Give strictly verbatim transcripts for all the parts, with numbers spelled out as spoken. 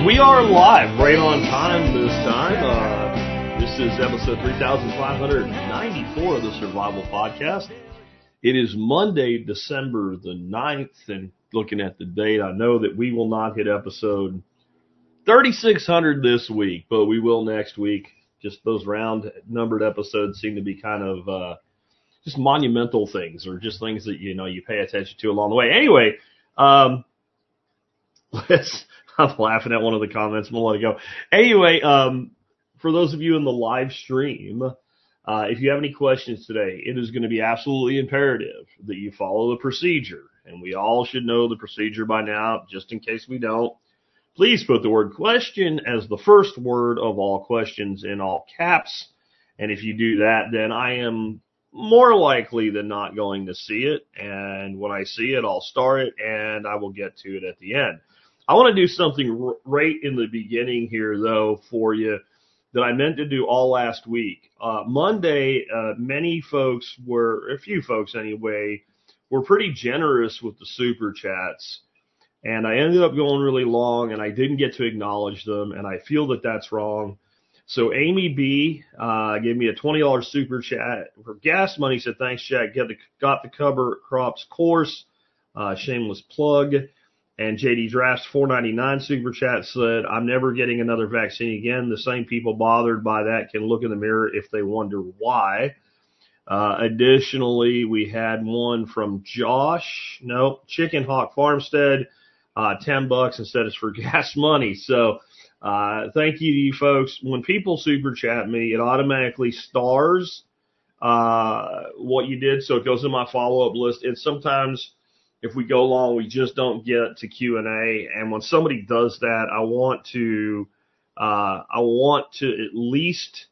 We are live, right on time this time. Uh, this is episode three thousand five hundred ninety-four of the Survival Podcast. It is Monday, December the ninth, and looking at the date, I know that we will not hit episode thirty-six hundred this week, but we will next week. Just those round numbered episodes seem to be kind of uh, just monumental things, or just things that, you know, you pay attention to along the way. Anyway, um, let's... I'm laughing at one of the comments. I'm going to let it go. Anyway, um, for those of you in the live stream, uh, if you have any questions today, it is going to be absolutely imperative that you follow the procedure. And we all should know the procedure by now, just in case we don't. Please put the word question as the first word of all questions in all caps. And if you do that, then I am more likely than not going to see it. And when I see it, I'll star it, and I will get to it at the end. I want to do something right in the beginning here, though, for you that I meant to do all last week. Uh, Monday, uh, many folks were, a few folks anyway, were pretty generous with the super chats. And I ended up going really long, and I didn't get to acknowledge them, and I feel that that's wrong. So Amy B. Uh, gave me a twenty dollars super chat for gas money. Said, thanks, Jack. Get the, got the cover crops course. Uh, shameless plug. And J D Drafts four ninety-nine super chat said, I'm never getting another vaccine again. The same people bothered by that can look in the mirror if they wonder why. Uh, additionally, we had one from Josh. Nope. Chicken Hawk Farmstead. Uh, ten bucks instead is for gas money. So, uh, thank you to you folks. When people super chat me, it automatically stars, uh, what you did. So it goes in my follow-up list. And sometimes, if we go long, we just don't get to Q and A. And when somebody does that, I want to, uh, I want to at least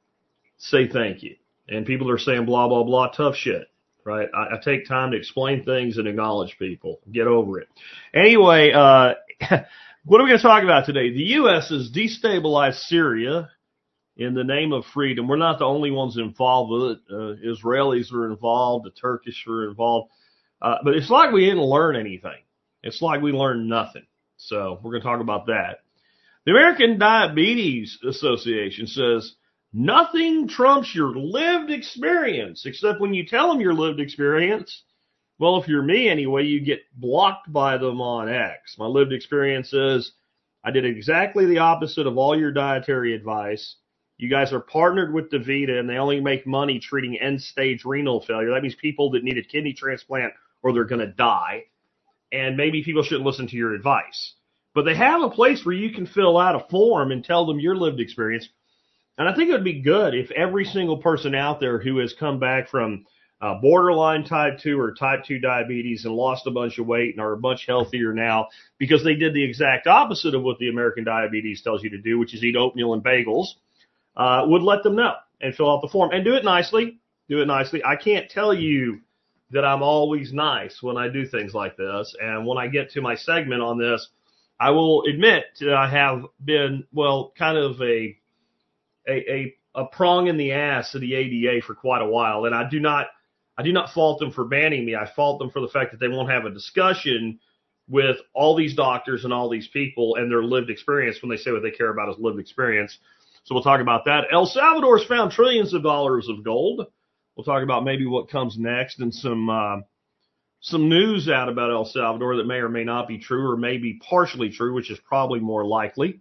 say thank you. And people are saying blah, blah, blah, tough shit, right? I, I take time to explain things and acknowledge people. Get over it. Anyway, uh, what are we going to talk about today? The U S has destabilized Syria in the name of freedom. We're not the only ones involved with it. Uh, Israelis are involved. The Turkish are involved. Uh, but it's like we didn't learn anything. It's like we learned nothing. So we're going to talk about that. The American Diabetes Association says nothing trumps your lived experience, except when you tell them your lived experience. Well, if you're me anyway, you get blocked by them on X. My lived experience is I did exactly the opposite of all your dietary advice. You guys are partnered with DaVita, and they only make money treating end-stage renal failure. That means people that need a kidney transplant or they're going to die. And maybe people shouldn't listen to your advice. But they have a place where you can fill out a form and tell them your lived experience. And I think it would be good if every single person out there who has come back from uh, borderline type two or type two diabetes and lost a bunch of weight and are much healthier now because they did the exact opposite of what the American Diabetes tells you to do, which is eat oatmeal and bagels, uh, would let them know and fill out the form. And do it nicely. Do it nicely. I can't tell you that I'm always nice when I do things like this. And when I get to my segment on this, I will admit that I have been, well, kind of a, a, a, a prong in the ass of the A D A for quite a while. And I do not, I do not fault them for banning me. I fault them for the fact that they won't have a discussion with all these doctors and all these people and their lived experience when they say what they care about is lived experience. So we'll talk about that. El Salvador's found trillions of dollars of gold. We'll talk about maybe what comes next and some uh, some news out about El Salvador that may or may not be true or may be partially true, which is probably more likely.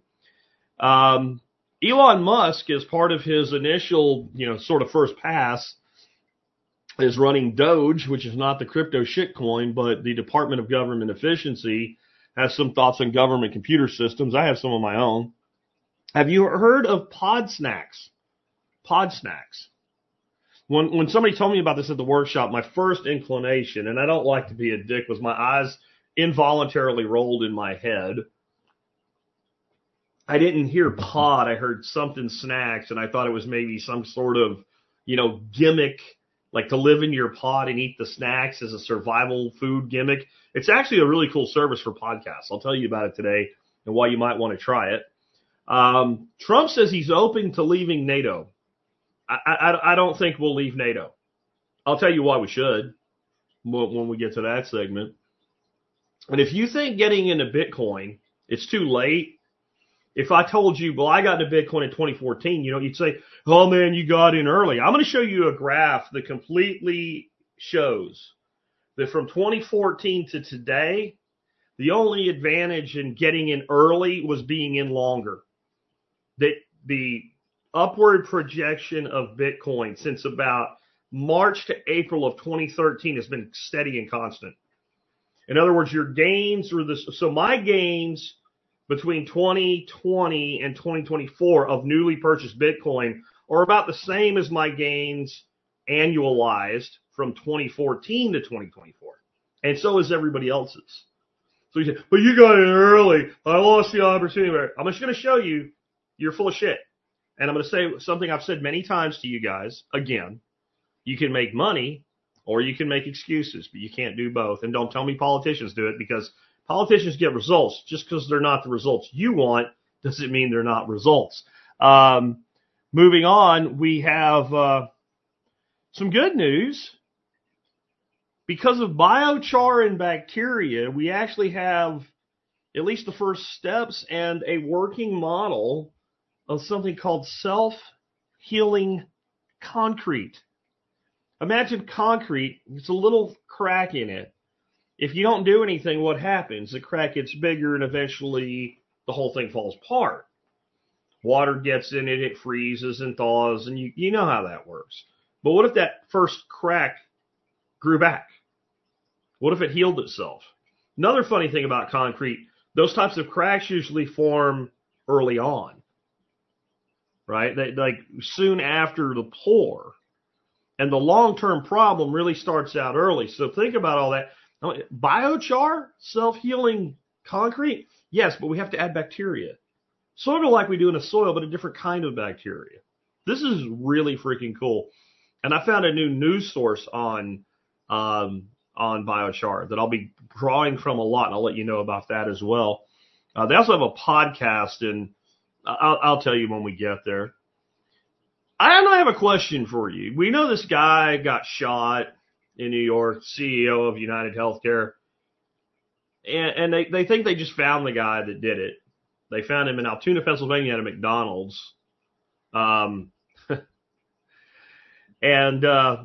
Um, Elon Musk, as part of his initial, you know, sort of first pass, is running Doge, which is not the crypto shitcoin, but the Department of Government Efficiency has some thoughts on government computer systems. I have some of my own. Have you heard of Pod Snacks? Pod Snacks. When when somebody told me about this at the workshop, my first inclination, and I don't like to be a dick, was my eyes involuntarily rolled in my head. I didn't hear pod, I heard something snacks, and I thought it was maybe some sort of, you know, gimmick, like to live in your pod and eat the snacks as a survival food gimmick. It's actually a really cool service for podcasts. I'll tell you about it today and why you might want to try it. Um, Trump says he's open to leaving NATO. I, I, I don't think we'll leave NATO. I'll tell you why we should when we get to that segment. And if you think getting into Bitcoin, it's too late, If I told you, well, I got into Bitcoin in twenty fourteen, you know, you'd say, oh man, you got in early. I'm going to show you a graph that completely shows that from twenty fourteen to today, the only advantage in getting in early was being in longer. That the upward projection of Bitcoin since about March to April of twenty thirteen has been steady and constant. In other words, your gains are this. So my gains between twenty twenty and twenty twenty-four of newly purchased Bitcoin are about the same as my gains annualized from twenty fourteen to twenty twenty-four. And so is everybody else's. So you say, but you got in early. I lost the opportunity. I'm just going to show you you're full of shit. And I'm going to say something I've said many times to you guys. Again, you can make money or you can make excuses, but you can't do both. And don't tell me politicians do it, because politicians get results. Just because they're not the results you want doesn't mean they're not results. Um, moving on, we have uh, some good news. Because of biochar and bacteria, we actually have at least the first steps and a working model of something called self-healing concrete. Imagine concrete, it's a little crack in it. If you don't do anything, what happens? The crack gets bigger and eventually the whole thing falls apart. Water gets in it, it freezes and thaws, and you, you know how that works. But what if that first crack grew back? What if it healed itself? Another funny thing about concrete, those types of cracks usually form early on, right? They, like soon after the pour. And the long-term problem really starts out early. So think about all that. Biochar, self-healing concrete, yes, but we have to add bacteria. Sort of like we do in a soil, but a different kind of bacteria. This is really freaking cool. And I found a new news source on um, on biochar that I'll be drawing from a lot, and I'll let you know about that as well. Uh, they also have a podcast, and I'll, I'll tell you when we get there. I have a question for you. We know this guy got shot in New York, C E O of United Healthcare, and, and they, they think they just found the guy that did it. They found him in Altoona, Pennsylvania at a McDonald's. Um, and, uh,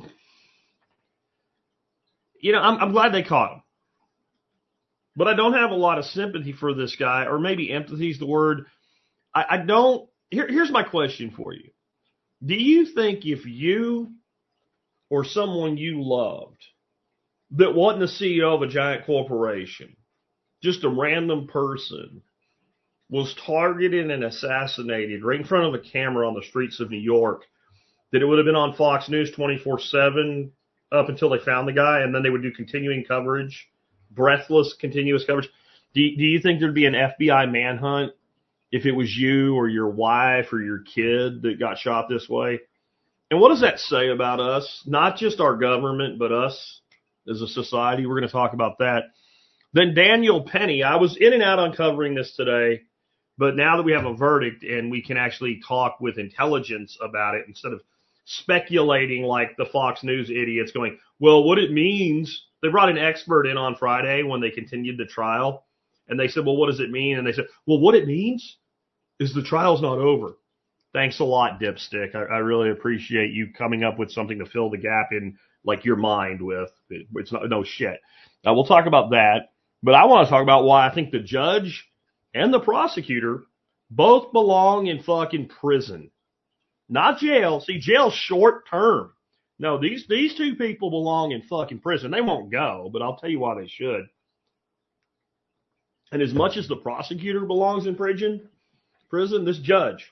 you know, I'm, I'm glad they caught him. But I don't have a lot of sympathy for this guy, or maybe empathy is the word. I, I don't. Here, here's my question for you. Do you think if you or someone you loved that wasn't the C E O of a giant corporation, just a random person, was targeted and assassinated right in front of a camera on the streets of New York, that it would have been on Fox News twenty-four seven up until they found the guy, and then they would do continuing coverage, breathless, continuous coverage? Do, do you think there'd be an F B I manhunt if it was you or your wife or your kid that got shot this way? And what does that say about us? Not just our government, but us as a society. We're going to talk about that. Then Daniel Penny. I was in and out on covering this today, but now that we have a verdict and we can actually talk with intelligence about it instead of speculating like the Fox News idiots going, well, what it means. They brought an expert in on Friday when they continued the trial. And they said, well, what does it mean? And they said, well, what it means is the trial's not over. Thanks a lot, Dipstick. I, I really appreciate you coming up with something to fill the gap in, like, your mind with. It, it's not, no shit. Now, we'll talk about that. But I want to talk about why I think the judge and the prosecutor both belong in fucking prison. Not jail. See, jail's short term. No, these, these two people belong in fucking prison. They won't go, but I'll tell you why they should. And as much as the prosecutor belongs in prison, prison, this judge,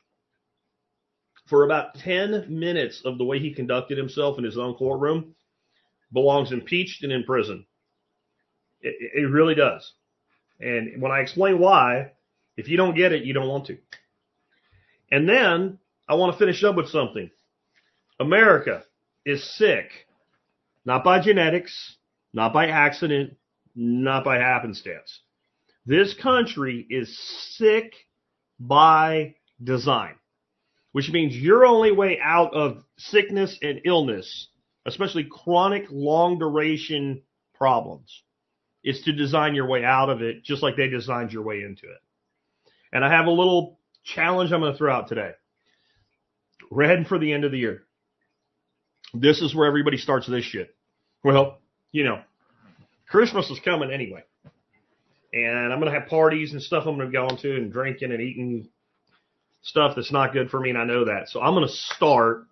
for about ten minutes of the way he conducted himself in his own courtroom, belongs impeached and in prison. It, it really does. And when I explain why, if you don't get it, you don't want to. And then I want to finish up with something. America is sick, not by genetics, not by accident, not by happenstance. This country is sick by design, which means your only way out of sickness and illness, especially chronic long duration problems, is to design your way out of it just like they designed your way into it. And I have a little challenge I'm going to throw out today. We're heading for the end of the year. This is where everybody starts this shit. Well, you know, Christmas is coming anyway. And I'm going to have parties and stuff I'm going to be going to and drinking and eating stuff that's not good for me, and I know that. So I'm going to start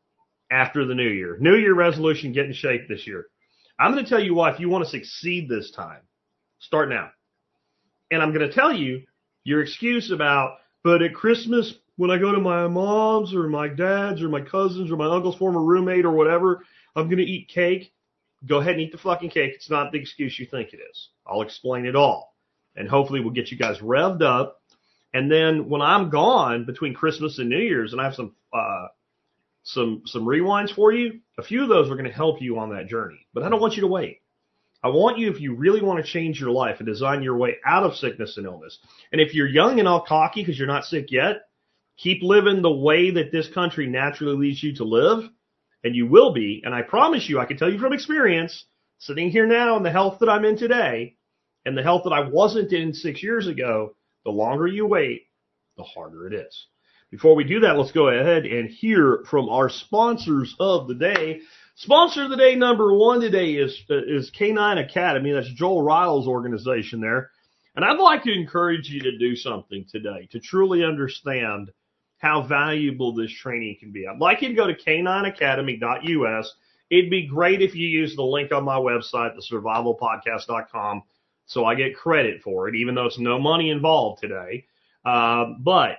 after the new year. New Year resolution, get in shape this year. I'm going to tell you why, if you want to succeed this time, start now. And I'm going to tell you your excuse about, but at Christmas, when I go to my mom's or my dad's or my cousin's or my uncle's former roommate or whatever, I'm going to eat cake. Go ahead and eat the fucking cake. It's not the excuse you think it is. I'll explain it all. And hopefully we'll get you guys revved up. And then when I'm gone between Christmas and New Year's, and I have some uh, some some rewinds for you, a few of those are going to help you on that journey. But I don't want you to wait. I want you, if you really want to change your life and design your way out of sickness and illness, and if you're young and all cocky because you're not sick yet, keep living the way that this country naturally leads you to live, and you will be. And I promise you, I can tell you from experience, sitting here now in the health that I'm in today and the health that I wasn't in six years ago, the longer you wait, the harder it is. Before we do that, let's go ahead and hear from our sponsors of the day. Sponsor of the day number one today is is Canine Academy. That's Joel Ryle's organization there. And I'd like to encourage you to do something today to truly understand how valuable this training can be. I'd like you to go to canine academy dot U S. It'd be great if you use the link on my website, the survival podcast dot com, so I get credit for it, even though it's no money involved today. Uh, but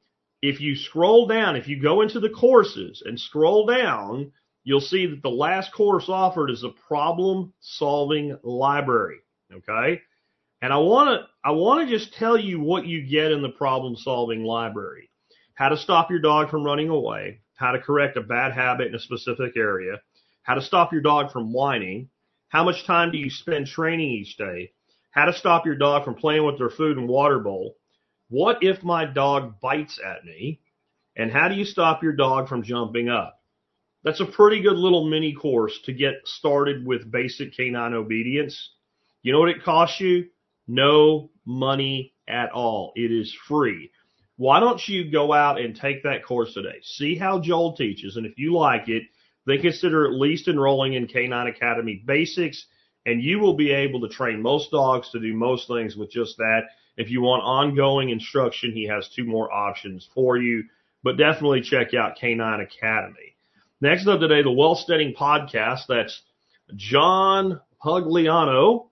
if you scroll down, if you go into the courses and scroll down, you'll see that the last course offered is a problem-solving library, okay? And I want to I want to just tell you what you get in the problem-solving library. How to stop your dog from running away, how to correct a bad habit in a specific area, how to stop your dog from whining, how much time do you spend training each day, how to stop your dog from playing with their food and water bowl, what if my dog bites at me, and how do you stop your dog from jumping up? That's a pretty good little mini course to get started with basic canine obedience. You know what it costs you? No money at all. It is free. Why don't you go out and take that course today? See how Joel teaches, and if you like it, then consider at least enrolling in Canine Academy Basics, and you will be able to train most dogs to do most things with just that. If you want ongoing instruction, he has two more options for you, but definitely check out Canine Academy. Next up today, the Wealthsteading Podcast. That's John Pugliano,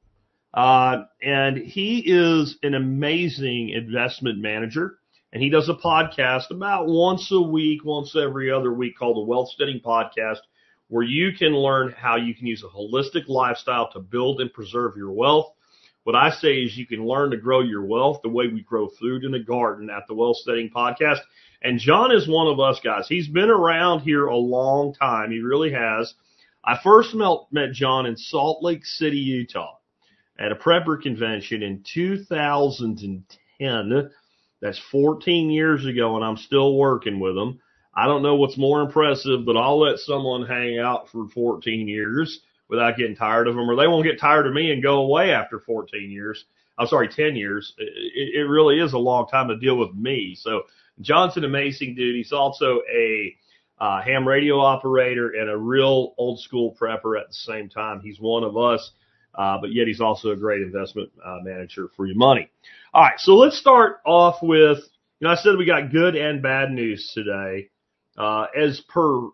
uh, and he is an amazing investment manager. And he does a podcast about once a week, once every other week, called the Wealthsteading Podcast, where you can learn how you can use a holistic lifestyle to build and preserve your wealth. What I say is you can learn to grow your wealth the way we grow food in the garden at the Wealthsteading Podcast. And John is one of us guys. He's been around here a long time. He really has. I first met, met John in Salt Lake City, Utah, at a prepper convention in two thousand ten. That's fourteen years ago, and I'm still working with them. I don't know what's more impressive, but I'll let someone hang out for fourteen years without getting tired of them, or they won't get tired of me and go away after fourteen years. I'm sorry, ten years. It, it really is a long time to deal with me. So John's an amazing dude. He's also a uh, ham radio operator and a real old school prepper at the same time. He's one of us, uh, but yet he's also a great investment uh, manager for your money. All right, so let's start off with, you know, I said we got good and bad news today. Uh, as per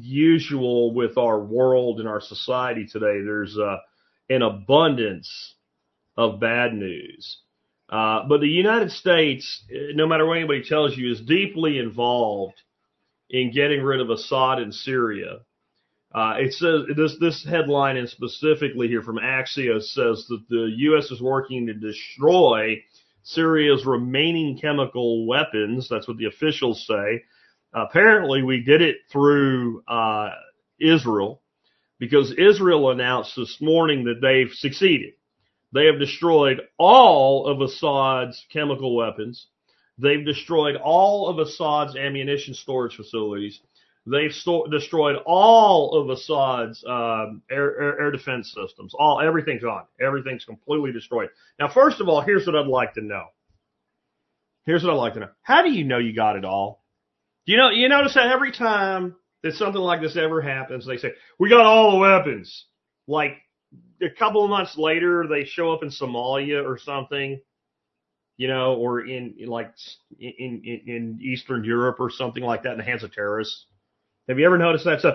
usual with our world and our society today, there's uh, an abundance of bad news. Uh, but the United States, no matter what anybody tells you, is deeply involved in getting rid of Assad in Syria. Uh, it says this this headline, and specifically here from Axios, says that the U S is working to destroy Syria's remaining chemical weapons. That's what the officials say. Apparently, we did it through uh, Israel, because Israel announced this morning that they've succeeded. They have destroyed all of Assad's chemical weapons. They've destroyed all of Assad's ammunition storage facilities. They've sto- destroyed all of Assad's um, air, air, air defense systems. All everything's gone. Everything's completely destroyed. Now, first of all, here's what I'd like to know. Here's what I'd like to know. How do you know you got it all? You know, you notice that every time that something like this ever happens, they say, we got all the weapons. Like a couple of months later, they show up in Somalia or something, you know, or in, in like in, in, in Eastern Europe or something like that in the hands of terrorists. Have you ever noticed that? So,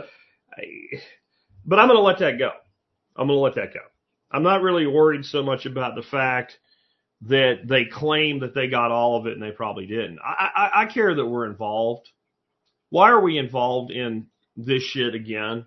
but I'm going to let that go. I'm going to let that go. I'm not really worried so much about the fact that they claim that they got all of it and they probably didn't. I, I, I care that we're involved. Why are we involved in this shit again?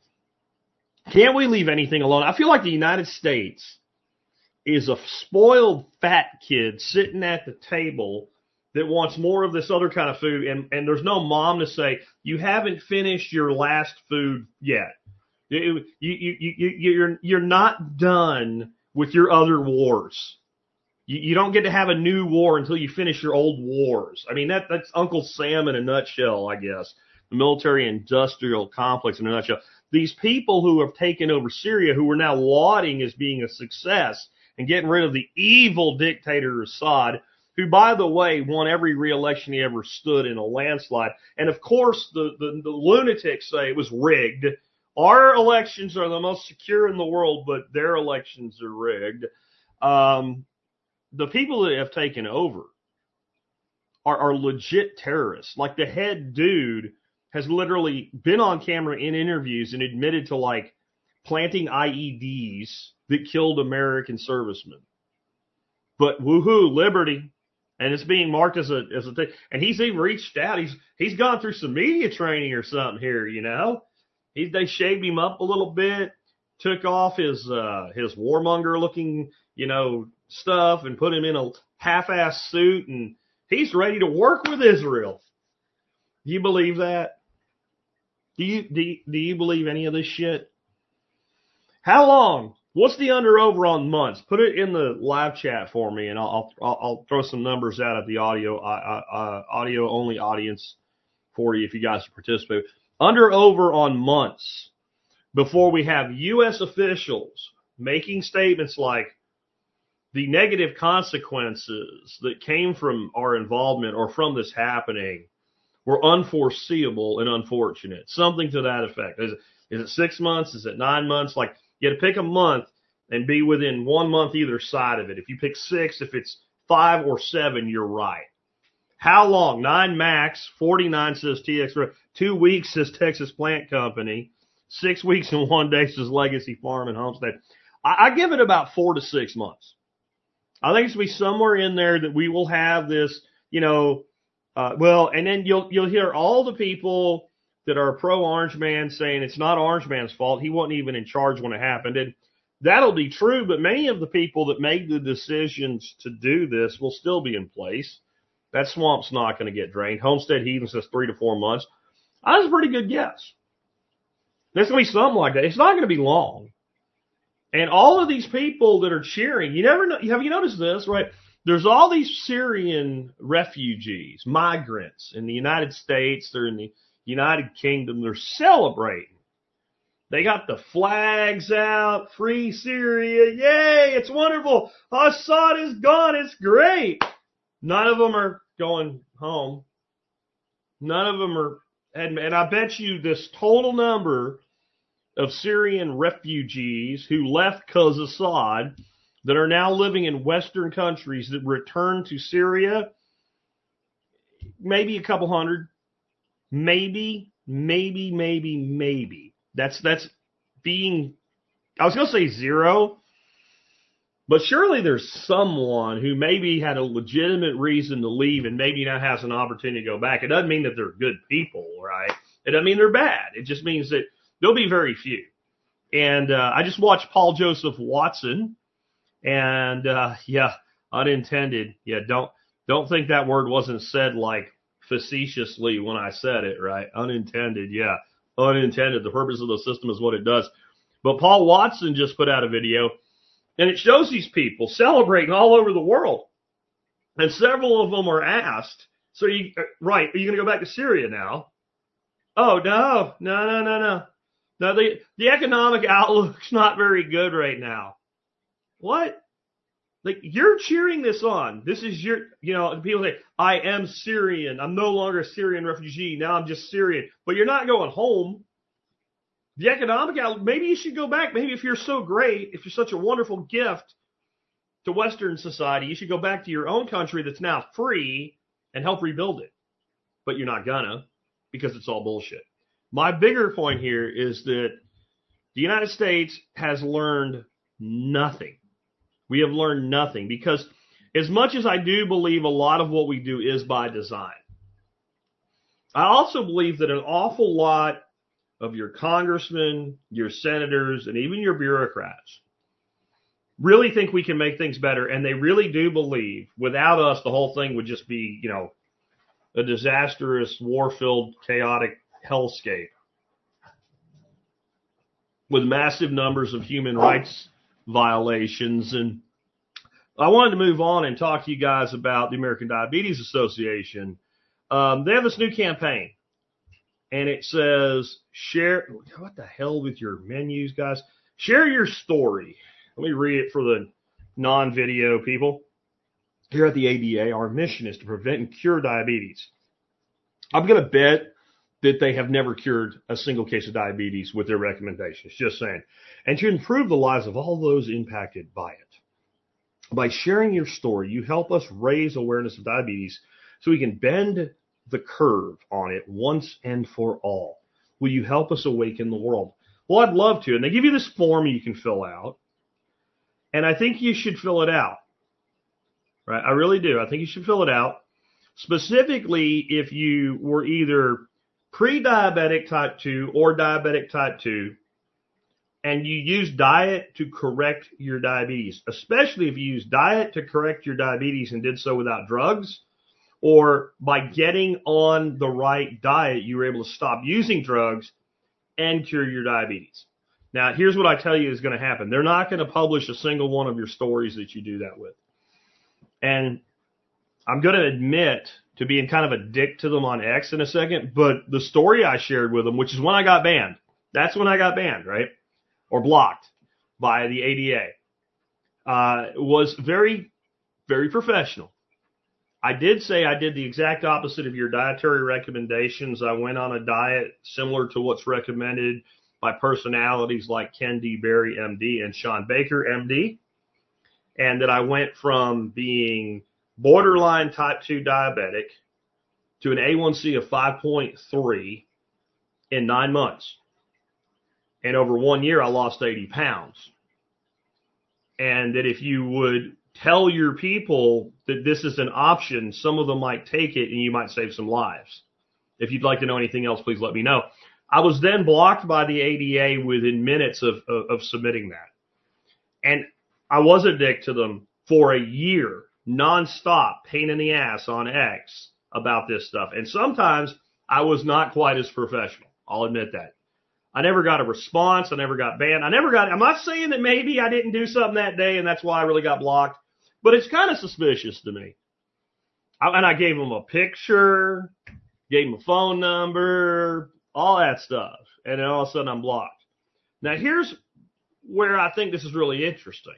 Can't we leave anything alone? I feel like the United States is a spoiled fat kid sitting at the table that wants more of this other kind of food, and, and there's no mom to say, you haven't finished your last food yet. You, you, you, you, you're, you're not done with your other wars. You, you don't get to have a new war until you finish your old wars. I mean, that that's Uncle Sam in a nutshell, I guess. The military-industrial complex in a nutshell. These people who have taken over Syria, who are now lauding as being a success and getting rid of the evil dictator Assad, who, by the way, won every re-election he ever stood in a landslide. And, of course, the, the, the lunatics say it was rigged. Our elections are the most secure in the world, but their elections are rigged. Um, the people that have taken over are, are legit terrorists. Like the head dude has literally been on camera in interviews and admitted to like planting I E Ds that killed American servicemen. But woohoo, liberty. And it's being marked as a as a thing. And he's even reached out. He's he's gone through some media training or something here, you know. He, they shaved him up a little bit, took off his uh, his warmonger looking, you know, stuff and put him in a half-ass suit, and he's ready to work with Israel. Do you believe that? Do you do you, do you believe any of this shit? How long? What's the under over on months? Put it in the live chat for me, and I'll I'll, I'll throw some numbers out at the audio uh, uh, audio only audience for you if you guys participate. Under over on months before we have U S officials making statements like the negative consequences that came from our involvement or from this happening were unforeseeable and unfortunate. Something to that effect. Is it, is it six months? Is it nine months? Like, you had to pick a month and be within one month either side of it. If you pick six, if it's five or seven, you're right. How long? Nine max. forty-nine says T X. Two weeks says Texas Plant Company. Six weeks and one day says Legacy Farm and Homestead. I, I give it about four to six months. I think it's going to be somewhere in there that we will have this, you know, uh, well, and then you'll you'll hear all the people that are pro-Orange Man saying it's not Orange Man's fault. He wasn't even in charge when it happened. And that'll be true, but many of the people that made the decisions to do this will still be in place. That swamp's not going to get drained. Homestead Heathen says three to four months. That's a pretty good guess. There's going to be something like that. It's not going to be long. And all of these people that are cheering, you never know. Have you noticed this, right? There's all these Syrian refugees, migrants in the United States. They're in the United Kingdom. They're celebrating. They got the flags out. Free Syria. Yay. It's wonderful. Assad is gone. It's great. None of them are going home. None of them are. And, and I bet you this total number of Syrian refugees who left because of Assad that are now living in Western countries that return to Syria, maybe a couple hundred. Maybe, maybe, maybe, maybe. That's that's being, I was going to say zero, but surely there's someone who maybe had a legitimate reason to leave and maybe now has an opportunity to go back. It doesn't mean that they're good people, right? It doesn't mean they're bad. It just means that there'll be very few. And uh, I just watched Paul Joseph Watson, and uh, yeah, unintended. Yeah, don't don't think that word wasn't said like facetiously when I said it, right? Unintended, yeah. Unintended. The purpose of the system is what it does. But Paul Watson just put out a video, and it shows these people celebrating all over the world. And several of them are asked, so you, right, are you going to go back to Syria now? Oh, no, no, no, no, no. No, the, the economic outlook's not very good right now. What? Like, you're cheering this on. This is your, you know, people say, I am Syrian. I'm no longer a Syrian refugee. Now I'm just Syrian. But you're not going home. The economic outlook, maybe you should go back. Maybe if you're so great, if you're such a wonderful gift to Western society, you should go back to your own country that's now free and help rebuild it. But you're not gonna, because it's all bullshit. My bigger point here is that the United States has learned nothing. We have learned nothing, because as much as I do believe a lot of what we do is by design, I also believe that an awful lot of your congressmen, your senators, and even your bureaucrats really think we can make things better, and they really do believe without us the whole thing would just be, you know, a disastrous, war-filled, chaotic hellscape with massive numbers of human rights violations. And I wanted to move on and talk to you guys about the American Diabetes Association. Um, they have this new campaign, and it says, share, what the hell with your menus, guys? Share your story. Let me read it for the non-video people. Here at the A D A, our mission is to prevent and cure diabetes. I'm going to bet that they have never cured a single case of diabetes with their recommendations, just saying. And to improve the lives of all those impacted by it. By sharing your story, you help us raise awareness of diabetes so we can bend the curve on it once and for all. Will you help us awaken the world? Well, I'd love to. And they give you this form you can fill out. And I think you should fill it out. Right? I really do. I think you should fill it out. Specifically, if you were either pre-diabetic type two or diabetic type two, and you use diet to correct your diabetes, especially if you use diet to correct your diabetes and did so without drugs, or by getting on the right diet, you were able to stop using drugs and cure your diabetes. Now, here's what I tell you is going to happen. They're not going to publish a single one of your stories that you do that with. And I'm going to admit to being kind of a dick to them on X in a second, but the story I shared with them, which is when I got banned, that's when I got banned, right? Or blocked by the A D A, uh, was very, very professional. I did say I did the exact opposite of your dietary recommendations. I went on a diet similar to what's recommended by personalities like Ken D. Berry, M D, and Sean Baker, M D, and that I went from being borderline type two diabetic to an A one C of five point three in nine months. And over one year, I lost eighty pounds. And that if you would tell your people that this is an option, some of them might take it and you might save some lives. If you'd like to know anything else, please let me know. I was then blocked by the A D A within minutes of, of, of submitting that. And I was a dick to them for a year, nonstop, pain in the ass on X about this stuff. And sometimes I was not quite as professional. I'll admit that. I never got a response. I never got banned. I never got, I'm not saying that maybe I didn't do something that day and that's why I really got blocked, but it's kind of suspicious to me. I, and I gave them a picture, gave them a phone number, all that stuff. And then all of a sudden I'm blocked. Now here's where I think this is really interesting.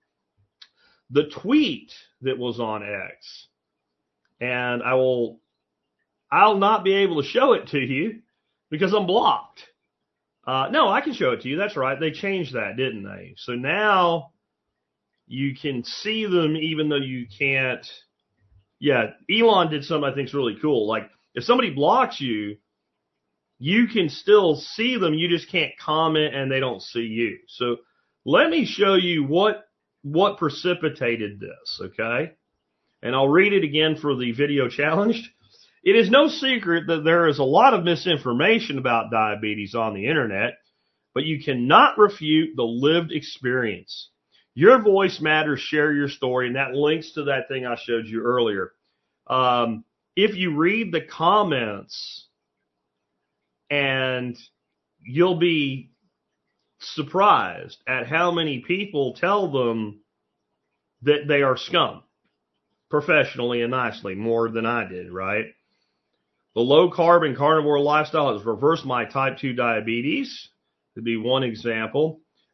The tweet that was on X, and I will, I'll not be able to show it to you because I'm blocked. Uh, no, I can show it to you. That's right. They changed that, didn't they? So now you can see them even though you can't. Yeah, Elon did something I think is really cool. Like if somebody blocks you, you can still see them. You just can't comment and they don't see you. So let me show you what what precipitated this, okay? And I'll read it again for the video challenged. It is no secret that there is a lot of misinformation about diabetes on the internet, but you cannot refute the lived experience. Your voice matters. Share your story, and that links to that thing I showed you earlier. Um, if you read the comments, and you'll be surprised at how many people tell them that they are scum, professionally and nicely, more than I did, right? The low-carb and carnivore lifestyle has reversed my type two diabetes, to be one example.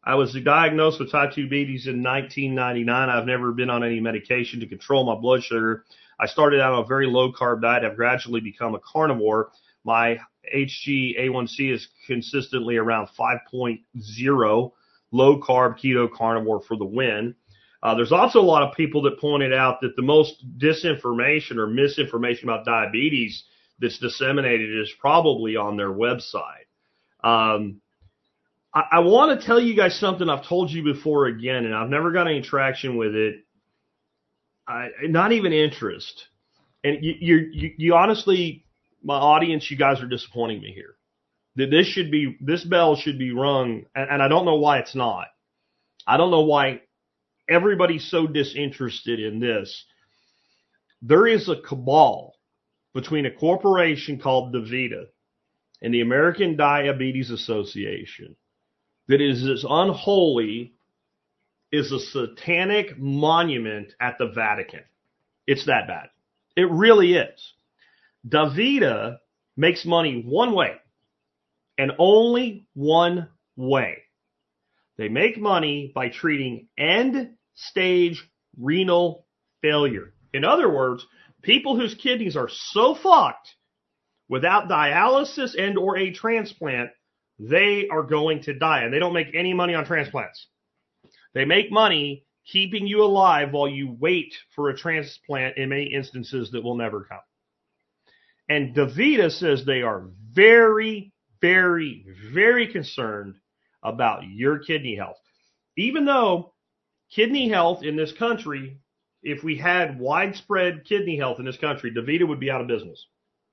I was diagnosed with type two diabetes in nineteen ninety-nine. I've never been on any medication to control my blood sugar. I started out on a very low-carb diet. I've gradually become a carnivore. My H g A one C is consistently around five point oh. Low-carb keto carnivore for the win. Uh, there's also a lot of people that pointed out that the most disinformation or misinformation about diabetes that's disseminated is probably on their website. Um, I, I want to tell you guys something I've told you before again, and I've never got any traction with it. I, not even interest. And you, you, you, you honestly, my audience, you guys are disappointing me here. That this should be, this bell should be rung, and, and I don't know why it's not. I don't know why everybody's so disinterested in this. There is a cabal between a corporation called DaVita and the American Diabetes Association that is as unholy as a satanic monument at the Vatican. It's that bad. It really is. DaVita makes money one way and only one way. They make money by treating end-stage renal failure. In other words, people whose kidneys are so fucked without dialysis and or a transplant, they are going to die. And they don't make any money on transplants. They make money keeping you alive while you wait for a transplant in many instances that will never come. And DaVita says they are very, very, very concerned about your kidney health. Even though kidney health in this country, if we had widespread kidney health in this country, DaVita would be out of business.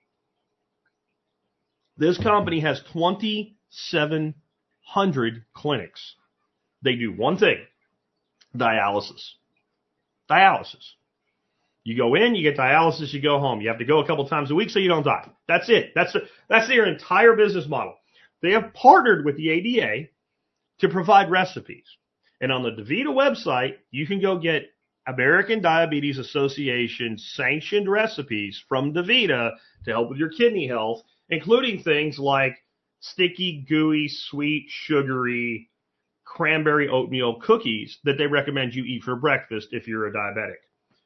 This company has twenty-seven hundred clinics. They do one thing, dialysis. Dialysis. You go in, you get dialysis, you go home. You have to go a couple times a week so you don't die. That's it. That's that's their entire business model. They have partnered with the A D A to provide recipes. And on the DaVita website, you can go get American Diabetes Association sanctioned recipes from DaVita to help with your kidney health, including things like sticky, gooey, sweet, sugary, cranberry oatmeal cookies that they recommend you eat for breakfast if you're a diabetic.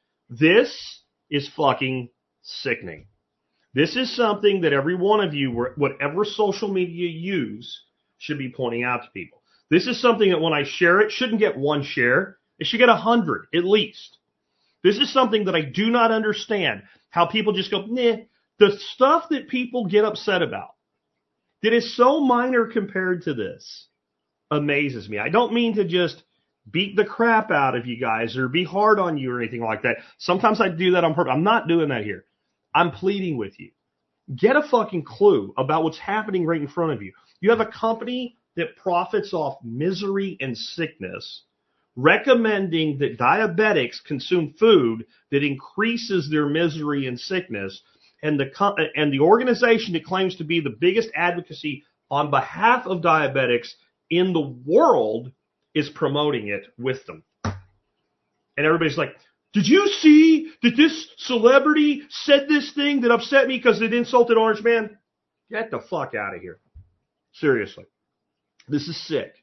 This is fucking sickening. This is something that every one of you, whatever social media you use, should be pointing out to people. This is something that when I share it, shouldn't get one share. It should get a hundred at least. This is something that I do not understand. How people just go, nah. The stuff that people get upset about that is so minor compared to this amazes me. I don't mean to just beat the crap out of you guys or be hard on you or anything like that. Sometimes I do that on purpose. I'm not doing that here. I'm pleading with you. Get a fucking clue about what's happening right in front of you. You have a company that profits off misery and sickness, recommending that diabetics consume food that increases their misery and sickness, and the and the organization that claims to be the biggest advocacy on behalf of diabetics in the world is promoting it with them. And everybody's like, did you see that this celebrity said this thing that upset me because it insulted Orange Man? Get the fuck out of here. Seriously. This is sick.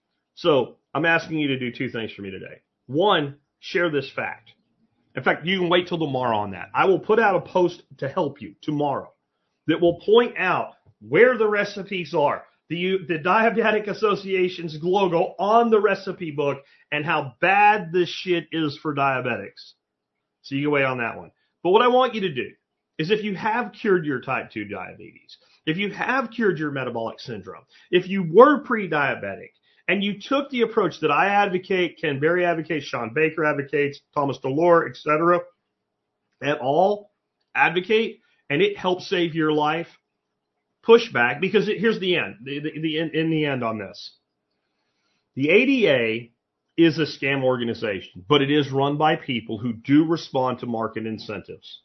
So I'm asking you to do two things for me today. One, share this fact. In fact, you can wait till tomorrow on that. I will put out a post to help you tomorrow that will point out where the recipes are, the, the Diabetic Association's logo on the recipe book, and how bad this shit is for diabetics. So you can wait on that one. But what I want you to do is, if you have cured your type two diabetes, if you have cured your metabolic syndrome, if you were pre-diabetic, and you took the approach that I advocate, Ken Berry advocates, Sean Baker advocates, Thomas DeLore, et cetera, at all advocate, and it helps save your life, push back, because it, here's the end, the, the, the, in, in the end on this. The A D A is a scam organization, but it is run by people who do respond to market incentives.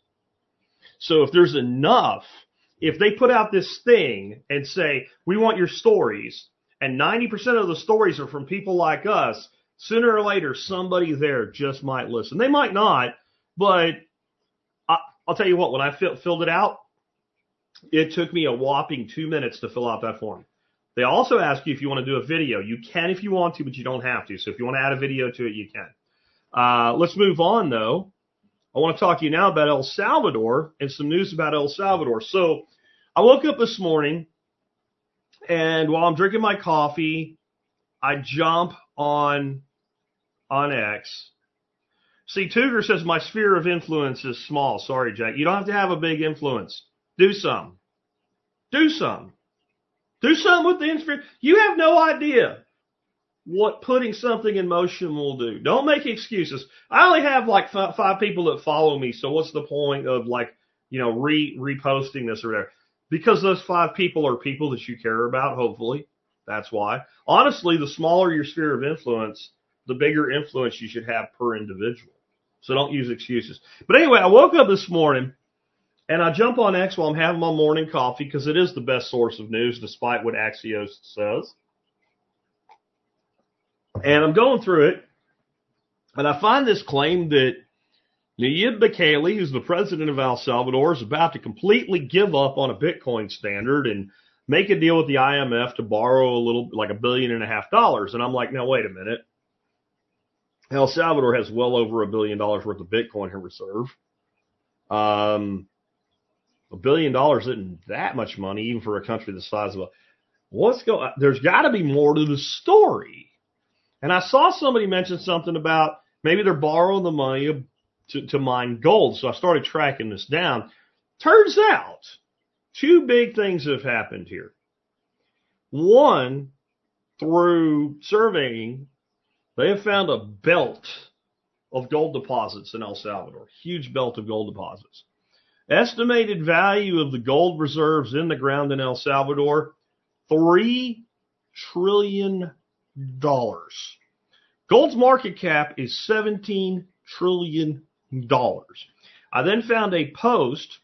So if there's enough, if they put out this thing and say, we want your stories, and ninety percent of the stories are from people like us, sooner or later, somebody there just might listen. They might not, but I, I'll tell you what, when I fill, filled it out, it took me a whopping two minutes to fill out that form. They also ask you if you want to do a video. You can if you want to, but you don't have to. So if you want to add a video to it, you can. Uh, let's move on, though. I want to talk to you now about El Salvador and some news about El Salvador. So I woke up this morning, and while I'm drinking my coffee, I jump on on X. See, Cougar says my sphere of influence is small. Sorry, Jack. You don't have to have a big influence. Do some. Do some. Do something with the influence. You have no idea what putting something in motion will do. Don't make excuses. I only have like f- five people that follow me, so what's the point of like, you know, re reposting this or whatever? Because those five people are people that you care about, hopefully. That's why. Honestly, the smaller your sphere of influence, the bigger influence you should have per individual. So don't use excuses. But anyway, I woke up this morning, and I jump on X while I'm having my morning coffee because it is the best source of news, despite what Axios says. And I'm going through it, and I find this claim that Nayib Bukele, who's the president of El Salvador, is about to completely give up on a Bitcoin standard and make a deal with the I M F to borrow a little, like a billion and a half dollars. And I'm like, now, wait a minute. El Salvador has well over a billion dollars worth of Bitcoin in reserve. Um, a billion dollars isn't that much money, even for a country the size of a, what's going, there's got to be more to the story. And I saw somebody mention something about maybe they're borrowing the money to, to mine gold. So I started tracking this down. Turns out two big things have happened here. One, through surveying, they have found a belt of gold deposits in El Salvador, huge belt of gold deposits. Estimated value of the gold reserves in the ground in El Salvador, three trillion dollars. Gold's market cap is seventeen trillion dollars. I then found a post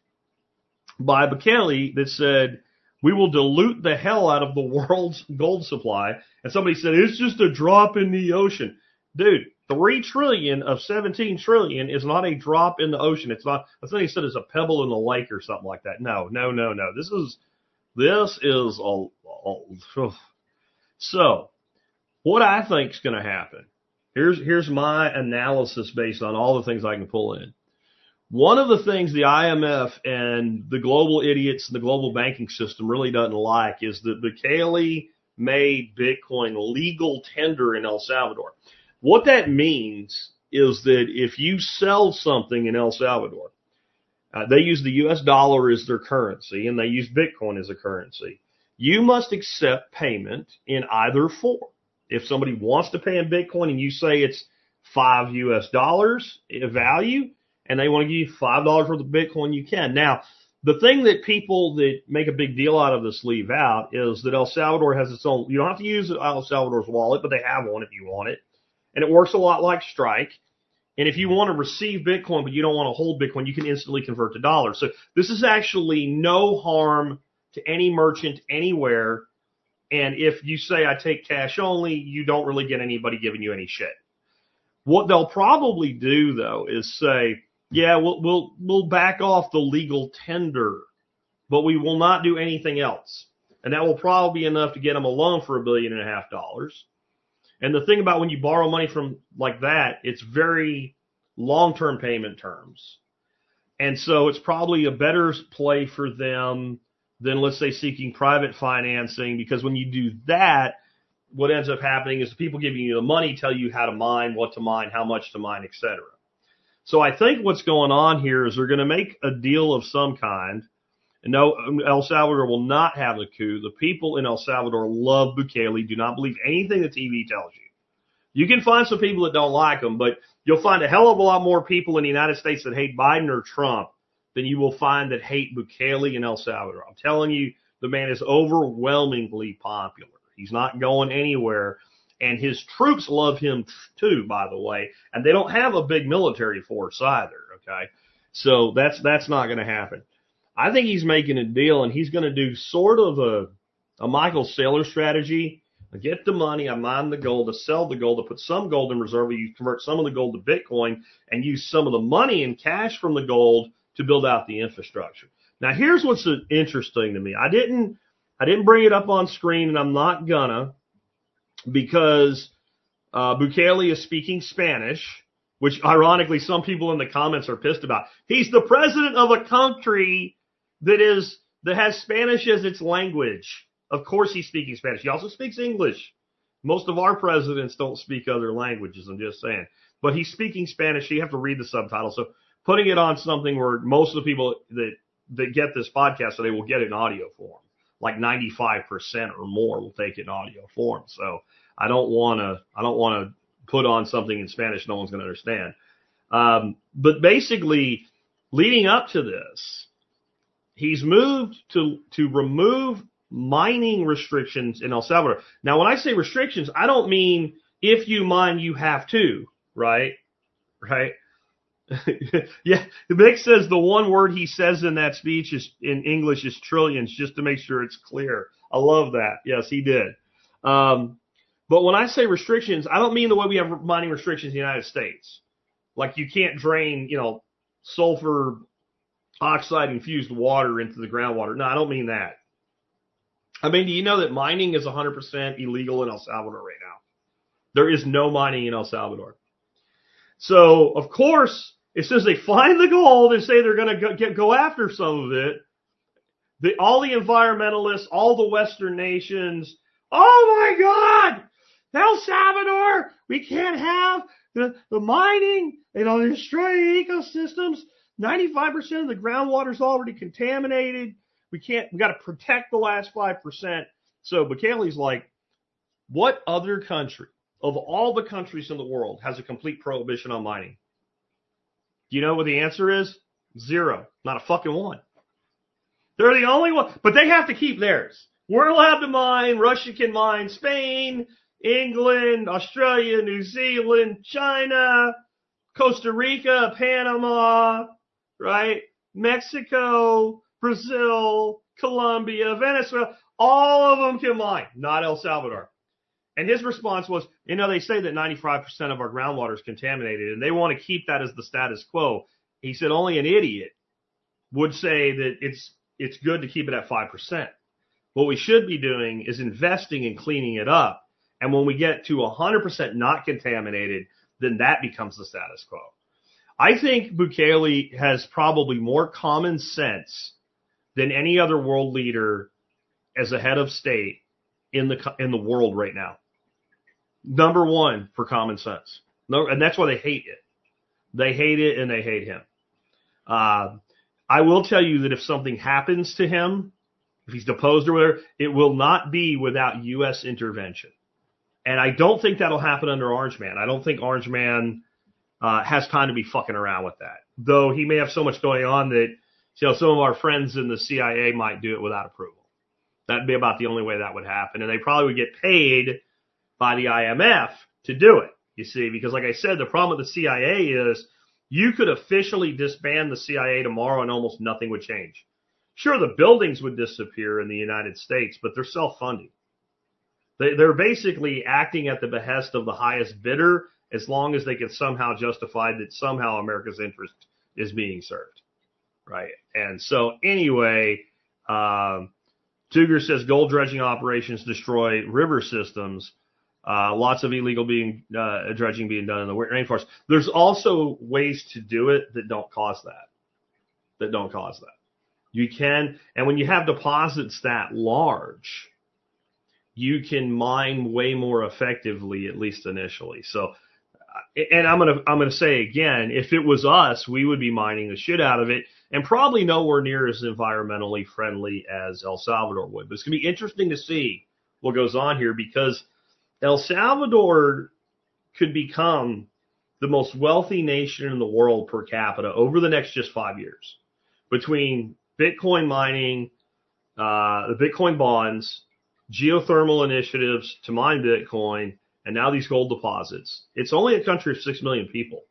by Bukele that said, we will dilute the hell out of the world's gold supply. And somebody said, it's just a drop in the ocean. Dude, three trillion of seventeen trillion is not a drop in the ocean. It's not, I think he said it's a pebble in the lake or something like that. No, no, no, no. This is, this is a, a so what I think is going to happen. Here's, here's my analysis based on all the things I can pull in. One of the things the I M F and the global idiots and the global banking system really doesn't like is that Bukele made Bitcoin legal tender in El Salvador. What that means is that if you sell something in El Salvador, uh, they use the U S dollar as their currency and they use Bitcoin as a currency. You must accept payment in either form. If somebody wants to pay in Bitcoin and you say it's five U S dollars in value, and they want to give you five dollars worth of Bitcoin, you can. Now, the thing that people that make a big deal out of this leave out is that El Salvador has its own, you don't have to use El Salvador's wallet, but they have one if you want it. And it works a lot like Strike. And if you want to receive Bitcoin, but you don't want to hold Bitcoin, you can instantly convert to dollars. So this is actually no harm to any merchant anywhere. And if you say, I take cash only, you don't really get anybody giving you any shit. What they'll probably do, though, is say, yeah, we'll, we'll, we'll back off the legal tender, but we will not do anything else. And that will probably be enough to get them a loan for a billion and a half dollars. And the thing about when you borrow money from like that, it's very long-term payment terms. And so it's probably a better play for them than, let's say, seeking private financing, because when you do that, what ends up happening is the people giving you the money tell you how to mine, what to mine, how much to mine, et cetera. So I think what's going on here is they're going to make a deal of some kind. No, El Salvador will not have a coup. The people in El Salvador love Bukele. Do not believe anything the T V tells you. You can find some people that don't like him, but you'll find a hell of a lot more people in the United States that hate Biden or Trump than you will find that hate Bukele in El Salvador. I'm telling you, the man is overwhelmingly popular. He's not going anywhere. And his troops love him too, by the way. And they don't have a big military force either, okay? So that's that's not going to happen. I think he's making a deal, and he's going to do sort of a, a Michael Saylor strategy. I get the money, I mine the gold, I sell the gold, I put some gold in reserve, you convert some of the gold to Bitcoin, and use some of the money and cash from the gold to build out the infrastructure. Now, here's what's interesting to me. I didn't I didn't bring it up on screen, and I'm not gonna, because uh, Bukele is speaking Spanish, which ironically some people in the comments are pissed about. He's the president of a country that is that has Spanish as its language. Of course he's speaking Spanish. He also speaks English. Most of our presidents don't speak other languages, I'm just saying. But he's speaking Spanish, so you have to read the subtitles. So putting it on something where most of the people that, that get this podcast today will get it in audio form. Like ninety-five percent or more will take it in audio form. So I don't want to, I don't want to put on something in Spanish no one's going to understand. Um, but basically, leading up to this, he's moved to, to remove mining restrictions in El Salvador. Now, when I say restrictions, I don't mean if you mine, you have to, right? Right? Yeah, Mick says the one word he says in that speech is in English is trillions, just to make sure it's clear. I love that. Yes, he did. Um, but when I say restrictions, I don't mean the way we have mining restrictions in the United States. Like you can't drain, you know, sulfur oxide infused water into the groundwater. No, I don't mean that. I mean, do you know that mining is one hundred percent illegal in El Salvador right now? There is no mining in El Salvador. So, of course, as soon as they find the gold and say they're going to go, get, go after some of it, the, all the environmentalists, all the Western nations, oh my God, El Salvador, we can't have the, the mining, it'll destroy the ecosystems. ninety-five percent of the groundwater is already contaminated. We can't, we got to protect the last five percent. So Bukele's like, what other country of all the countries in the world has a complete prohibition on mining? Do you know what the answer is? Zero. Not a fucking one. They're the only one, but they have to keep theirs. We're allowed to mine. Russia can mine. Spain, England, Australia, New Zealand, China, Costa Rica, Panama, right? Mexico, Brazil, Colombia, Venezuela, all of them can mine, not El Salvador. And his response was, you know, they say that ninety-five percent of our groundwater is contaminated, and they want to keep that as the status quo. He said only an idiot would say that it's it's good to keep it at five percent. What we should be doing is investing in cleaning it up. And when we get to one hundred percent not contaminated, then that becomes the status quo. I think Bukele has probably more common sense than any other world leader as a head of state in the in the world right now. Number one for common sense. No, and that's why they hate it. They hate it and they hate him. Uh, I will tell you that if something happens to him, if he's deposed or whatever, it will not be without U S intervention. And I don't think that'll happen under Orange Man. I don't think Orange Man uh, has time to be fucking around with that. Though he may have so much going on that, you know, some of our friends in the C I A might do it without approval. That'd be about the only way that would happen. And they probably would get paid by the I M F to do it, you see, because like I said, the problem with the C I A is you could officially disband the C I A tomorrow and almost nothing would change. Sure, the buildings would disappear in the United States, but they're self-funding. They, they're basically acting at the behest of the highest bidder as long as they can somehow justify that somehow America's interest is being served, right? And so anyway, um, Tuger says gold dredging operations destroy river systems. Uh, lots of illegal being uh, dredging being done in the rainforest. There's also ways to do it that don't cause that. That don't cause that. You can, and when you have deposits that large, you can mine way more effectively, at least initially. So, and I'm gonna I'm gonna say again, if it was us, we would be mining the shit out of it, and probably nowhere near as environmentally friendly as El Salvador would. But it's gonna be interesting to see what goes on here, because El Salvador could become the most wealthy nation in the world per capita over the next just five years. Between Bitcoin mining, uh, the Bitcoin bonds, geothermal initiatives to mine Bitcoin, and now these gold deposits. It's only a country of six million people.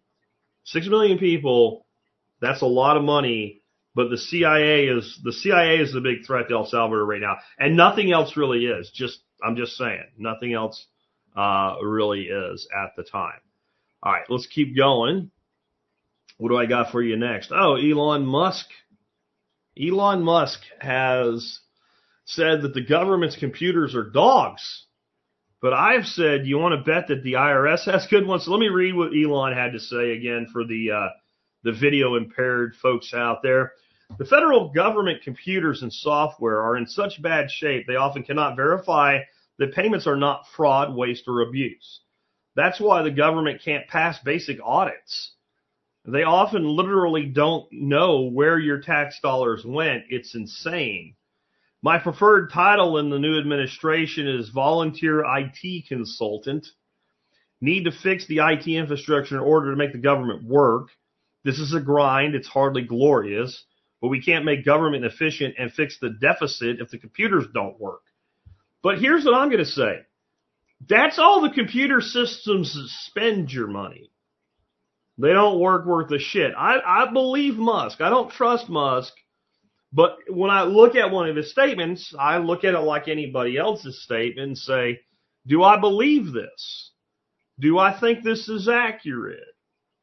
Six million people, that's a lot of money, but the C I A is the C I A is the big threat to El Salvador right now, and nothing else really is. Just I'm just saying, nothing else uh, really is at the time. All right, let's keep going. What do I got for you next? Oh, Elon Musk. Elon Musk has said that the government's computers are dogs. But I've said, you want to bet that the I R S has good ones? So let me read what Elon had to say again for the uh, the video impaired folks out there. The federal government computers and software are in such bad shape they often cannot verify that payments are not fraud, waste, or abuse. That's why the government can't pass basic audits. They often literally don't know where your tax dollars went. It's insane. My preferred title in the new administration is volunteer I T consultant. Need to fix the I T infrastructure in order to make the government work. This is a grind. It's hardly glorious, but we can't make government efficient and fix the deficit if the computers don't work. But here's what I'm going to say. That's all the computer systems that spend your money. They don't work worth a shit. I, I believe Musk. I don't trust Musk. But when I look at one of his statements, I look at it like anybody else's statement and say, do I believe this? Do I think this is accurate?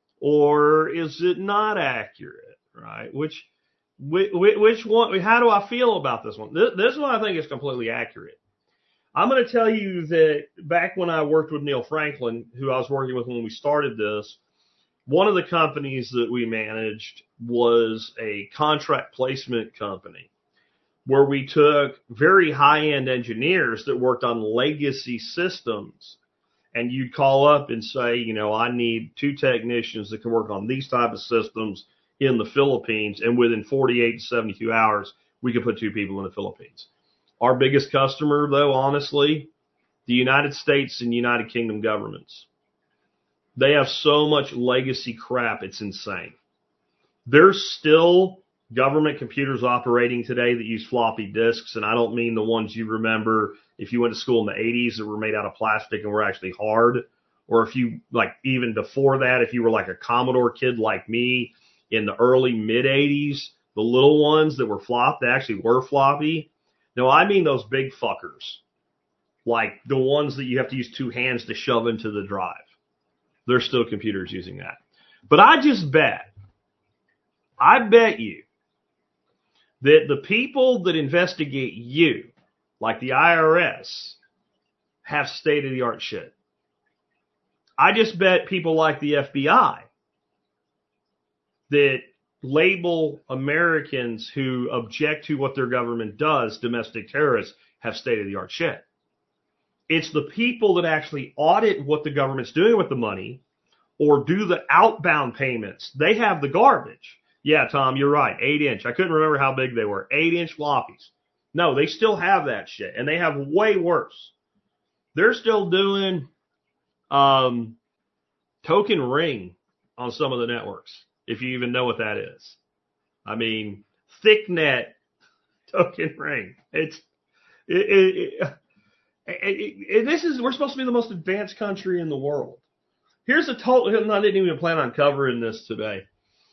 Or is it not accurate? Right? Which, which, which one, how do I feel about this one? This, this one I think is completely accurate. I'm going to tell you that back when I worked with Neil Franklin, who I was working with when we started this, one of the companies that we managed was a contract placement company where we took very high-end engineers that worked on legacy systems, and you'd call up and say, you know, I need two technicians that can work on these type of systems in the Philippines, and within forty-eight to seventy-two hours, we could put two people in the Philippines. Our biggest customer, though, honestly, the United States and United Kingdom governments. They have so much legacy crap, it's insane. There's still government computers operating today that use floppy disks, and I don't mean the ones you remember if you went to school in the eighties that were made out of plastic and were actually hard, or if you, like, even before that, if you were like a Commodore kid like me in the early mid-eighties, the little ones that were flop, they actually were floppy. No, I mean those big fuckers, like the ones that you have to use two hands to shove into the drive. There's still computers using that. But I just bet, I bet you that the people that investigate you, like the I R S, have state-of-the-art shit. I just bet people like the F B I that label Americans who object to what their government does, domestic terrorists, have state-of-the-art shit. It's the people that actually audit what the government's doing with the money or do the outbound payments. They have the garbage. Yeah, Tom, you're right. Eight inch. I couldn't remember how big they were. Eight inch floppies. No, they still have that shit, and they have way worse. They're still doing um, token ring on some of the networks, if you even know what that is. I mean, thicknet token ring. It's it, it, it, it, it, this is we're supposed to be the most advanced country in the world. Here's a total. I didn't even plan on covering this today,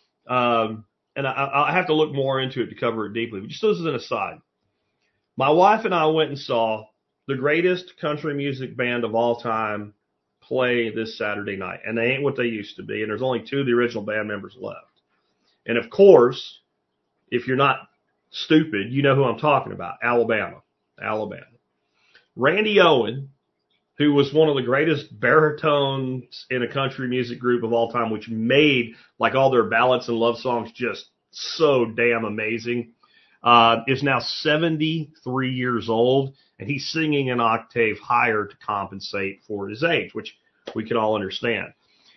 um, and I, I have to look more into it to cover it deeply. But just as an aside, my wife and I went and saw the greatest country music band of all time play this Saturday night, and they ain't what they used to be. And there's only two of the original band members left. And of course, if you're not stupid, you know who I'm talking about. Alabama, Alabama. Randy Owen, who was one of the greatest baritones in a country music group of all time, which made like all their ballads and love songs just so damn amazing, uh, is now seventy-three years old, and he's singing an octave higher to compensate for his age, which we can all understand.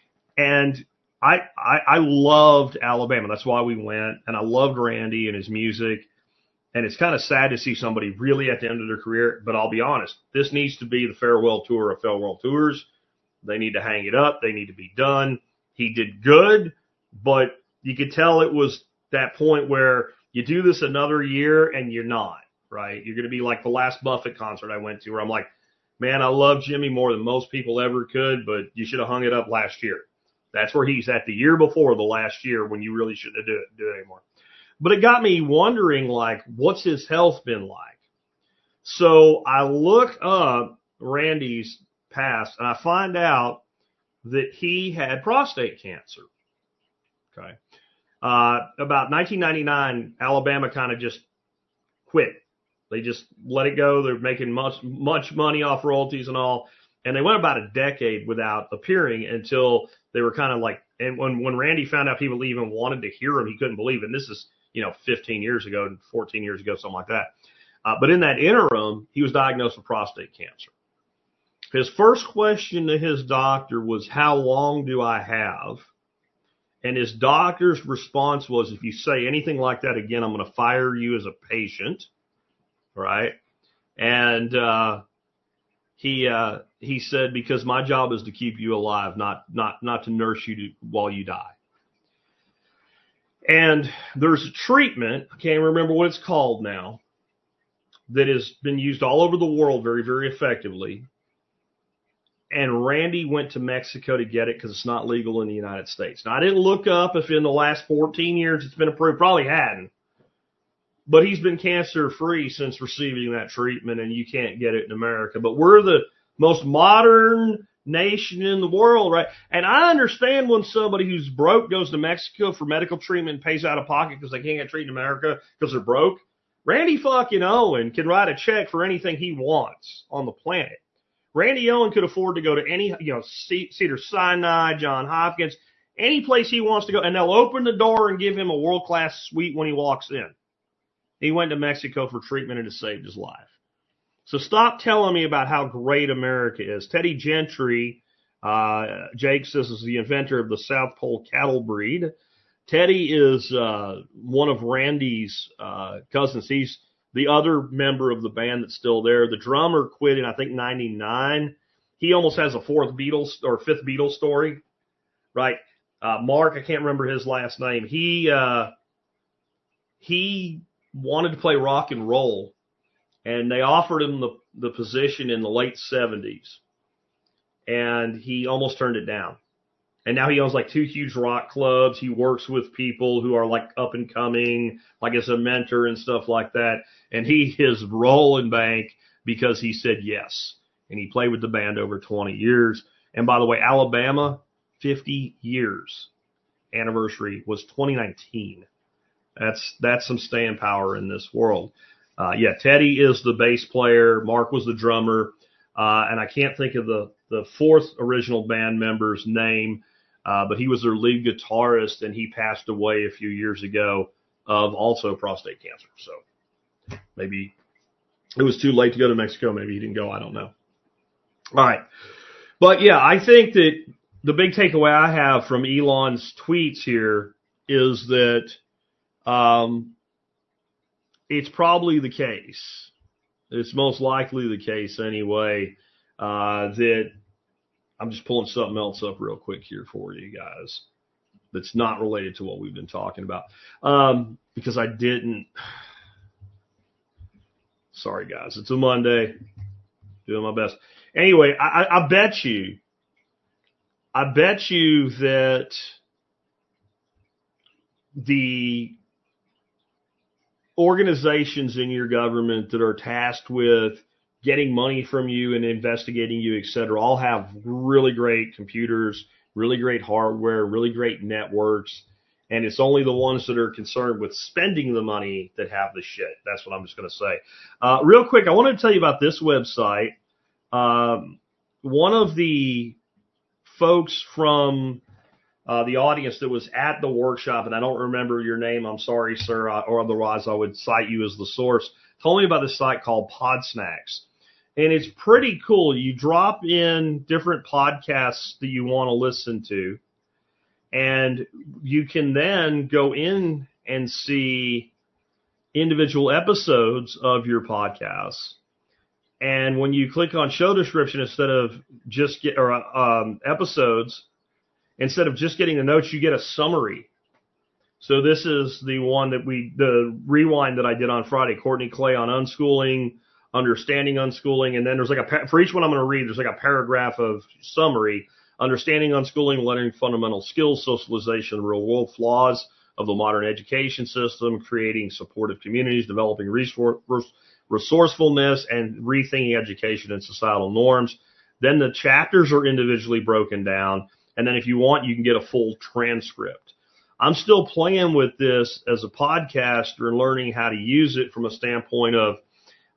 And I, I, I loved Alabama. That's why we went, and I loved Randy and his music. And it's kind of sad to see somebody really at the end of their career, but I'll be honest, this needs to be the farewell tour of farewell tours. They need to hang it up. They need to be done. He did good, but you could tell it was that point where you do this another year and you're not, right? You're going to be like the last Buffett concert I went to where I'm like, man, I love Jimmy more than most people ever could, but you should have hung it up last year. That's where he's at the year before the last year when you really shouldn't do it, do it anymore. But it got me wondering, like, what's his health been like? So I look up Randy's past, and I find out that he had prostate cancer. Okay. Uh, about nineteen ninety-nine, Alabama kind of just quit. They just let it go. They're making much, much money off royalties and all. And they went about a decade without appearing until they were kind of like, and when, when Randy found out people even wanted to hear him, he couldn't believe it. And this is, you know, fifteen years ago, fourteen years ago, something like that. Uh, but in that interim, he was diagnosed with prostate cancer. His first question to his doctor was, how long do I have? And his doctor's response was, if you say anything like that again, I'm going to fire you as a patient. Right? And, uh, he, uh, he said, because my job is to keep you alive, not, not, not to nurse you to, while you die. And there's a treatment, I can't remember what it's called now, that has been used all over the world very, very effectively. And Randy went to Mexico to get it because it's not legal in the United States. Now, I didn't look up if in the last fourteen years it's been approved. Probably hadn't. But he's been cancer-free since receiving that treatment, and you can't get it in America. But we're the most modern nation in the world, right? And I understand when somebody who's broke goes to Mexico for medical treatment and pays out of pocket because they can't get treated in America because they're broke. Randy fucking Owen can write a check for anything he wants on the planet. Randy Owen could afford to go to any, you know, Cedars-Sinai, Johns Hopkins, any place he wants to go, and they'll open the door and give him a world-class suite when he walks in. He went to Mexico for treatment and it saved his life. So stop telling me about how great America is. Teddy Gentry, uh, Jake says, is the inventor of the South Pole cattle breed. Teddy is uh, one of Randy's uh, cousins. He's the other member of the band that's still there. The drummer quit in, I think, ninety-nine. He almost has a fourth Beatles or fifth Beatles story, right? Uh, Mark, I can't remember his last name. He uh, he wanted to play rock and roll, and they offered him the, the position in the late seventies, and he almost turned it down. And now he owns like two huge rock clubs. He works with people who are like up and coming, like as a mentor and stuff like that. And he is rolling bank because he said yes. And he played with the band over twenty years. And by the way, Alabama, fifty years anniversary was twenty nineteen. That's, that's some staying power in this world. Uh, yeah, Teddy is the bass player. Mark was the drummer. Uh, and I can't think of the, the fourth original band member's name. Uh, but he was their lead guitarist, and he passed away a few years ago of also prostate cancer. So maybe it was too late to go to Mexico. Maybe he didn't go. I don't know. All right. But yeah, I think that the big takeaway I have from Elon's tweets here is that um, it's probably the case. It's most likely the case anyway, uh, that I'm just pulling something else up real quick here for you guys that's not related to what we've been talking about. Um, because I didn't. Sorry, guys. It's a Monday. Doing my best. Anyway, I, I bet you, I bet you that the organizations in your government that are tasked with getting money from you and investigating you, et cetera, all have really great computers, really great hardware, really great networks. And it's only the ones that are concerned with spending the money that have the shit. That's what I'm just going to say. Uh, real quick, I wanted to tell you about this website. Um, one of the folks from uh, the audience that was at the workshop, and I don't remember your name, I'm sorry, sir, or otherwise I would cite you as the source, told me about this site called Podsnacks. And it's pretty cool. You drop in different podcasts that you want to listen to, and you can then go in and see individual episodes of your podcasts. And when you click on show description, instead of just get, or um, episodes, instead of just getting the notes, you get a summary. So this is the one that we, the rewind that I did on Friday, Courtney Clay on unschooling, understanding unschooling, and then there's like a, for each one I'm going to read, there's like a paragraph of summary, understanding unschooling, learning fundamental skills, socialization, real world flaws of the modern education system, creating supportive communities, developing resource, resourcefulness, and rethinking education and societal norms. Then the chapters are individually broken down, and then if you want, you can get a full transcript. I'm still playing with this as a podcaster and learning how to use it from a standpoint of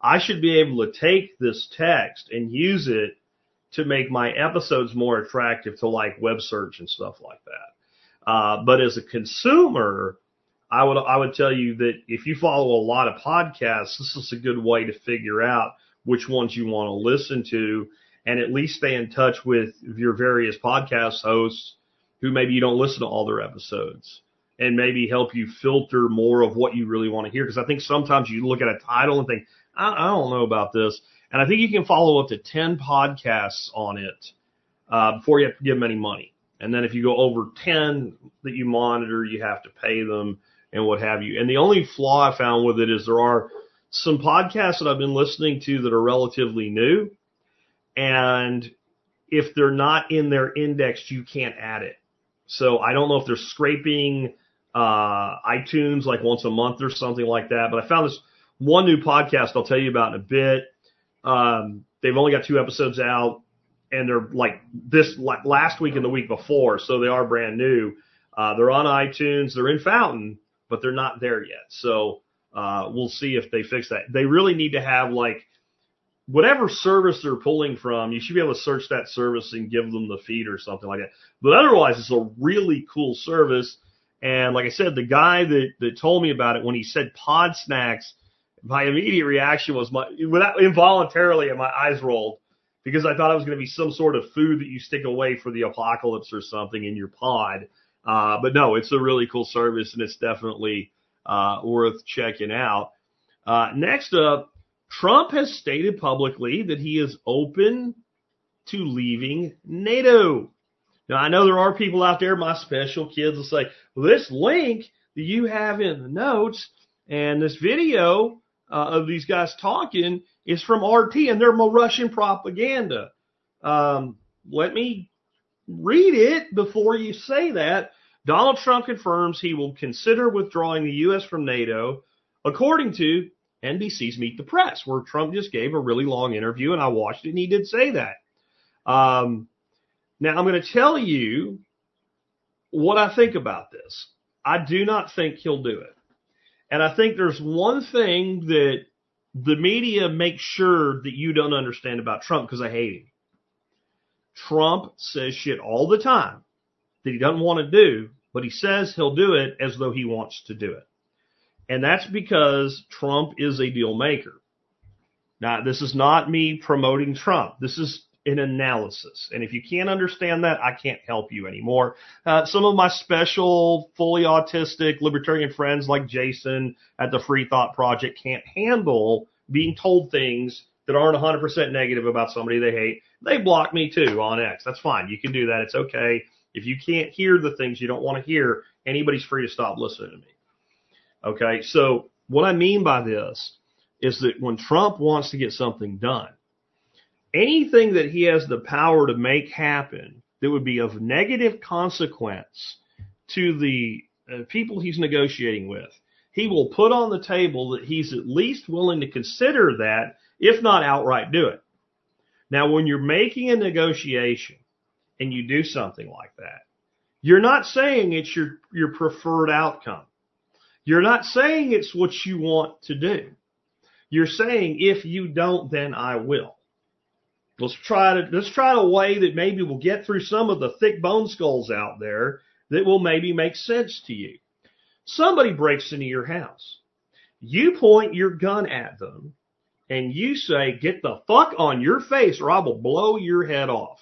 I should be able to take this text and use it to make my episodes more attractive to like web search and stuff like that. Uh, but as a consumer, I would, I would tell you that if you follow a lot of podcasts, this is a good way to figure out which ones you want to listen to and at least stay in touch with your various podcast hosts who maybe you don't listen to all their episodes and maybe help you filter more of what you really want to hear. Because I think sometimes you look at a title and think, I, I don't know about this. And I think you can follow up to ten podcasts on it uh, before you have to give them any money. And then if you go over ten that you monitor, you have to pay them and what have you. And the only flaw I found with it is there are some podcasts that I've been listening to that are relatively new. And if they're not in their index, you can't add it. So I don't know if they're scraping uh, iTunes like once a month or something like that. But I found this one new podcast I'll tell you about in a bit. Um, they've only got two episodes out, and they're like this like last week and the week before, so they are brand new. Uh, they're on iTunes. They're in Fountain, but they're not there yet. So uh, we'll see if they fix that. They really need to have like whatever service they're pulling from, you should be able to search that service and give them the feed or something like that. But otherwise, it's a really cool service. And like I said, the guy that, that told me about it, when he said Pod Snacks, my immediate reaction was my, without, involuntarily, and my eyes rolled because I thought it was going to be some sort of food that you stick away for the apocalypse or something in your pod. Uh, but no, it's a really cool service, and it's definitely uh, worth checking out. Uh, next up, Trump has stated publicly that he is open to leaving NATO. Now, I know there are people out there, my special kids, will say, well, this link that you have in the notes and this video uh, of these guys talking is from R T, and they're Russian propaganda. Um, let me read it before you say that. Donald Trump confirms he will consider withdrawing the U S from NATO, according to N B C's Meet the Press, where Trump just gave a really long interview, and I watched it, and he did say that. Um, now, I'm going to tell you what I think about this. I do not think he'll do it. And I think there's one thing that the media makes sure that you don't understand about Trump, because I hate him. Trump says shit all the time that he doesn't want to do, but he says he'll do it as though he wants to do it. And that's because Trump is a deal maker. Now, this is not me promoting Trump. This is an analysis. And if you can't understand that, I can't help you anymore. Uh, some of my special, fully autistic libertarian friends like Jason at the Free Thought Project can't handle being told things that aren't one hundred percent negative about somebody they hate. They block me too on X. That's fine. You can do that. It's okay. If you can't hear the things you don't want to hear, anybody's free to stop listening to me. Okay, so what I mean by this is that when Trump wants to get something done, anything that he has the power to make happen that would be of negative consequence to the uh, people he's negotiating with, he will put on the table that he's at least willing to consider that, if not outright do it. Now, when you're making a negotiation and you do something like that, you're not saying it's your, your preferred outcome. You're not saying it's what you want to do. You're saying, if you don't, then I will. Let's try to, let's try a way that maybe we'll get through some of the thick bone skulls out there that will maybe make sense to you. Somebody breaks into your house. You point your gun at them and you say, get the fuck on your face or I will blow your head off.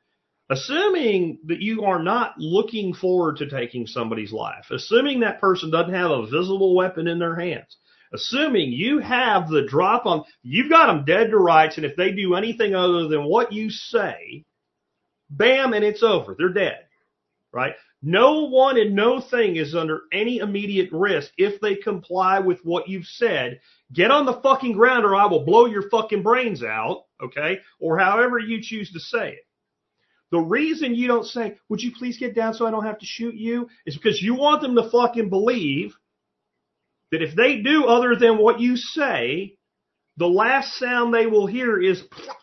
Assuming that you are not looking forward to taking somebody's life, assuming that person doesn't have a visible weapon in their hands, assuming you have the drop on, you've got them dead to rights, and if they do anything other than what you say, bam, and it's over. They're dead, right? No one and no thing is under any immediate risk if they comply with what you've said. Get on the fucking ground or I will blow your fucking brains out, okay? Or however you choose to say it. The reason you don't say, would you please get down so I don't have to shoot you, is because you want them to fucking believe that if they do other than what you say, the last sound they will hear is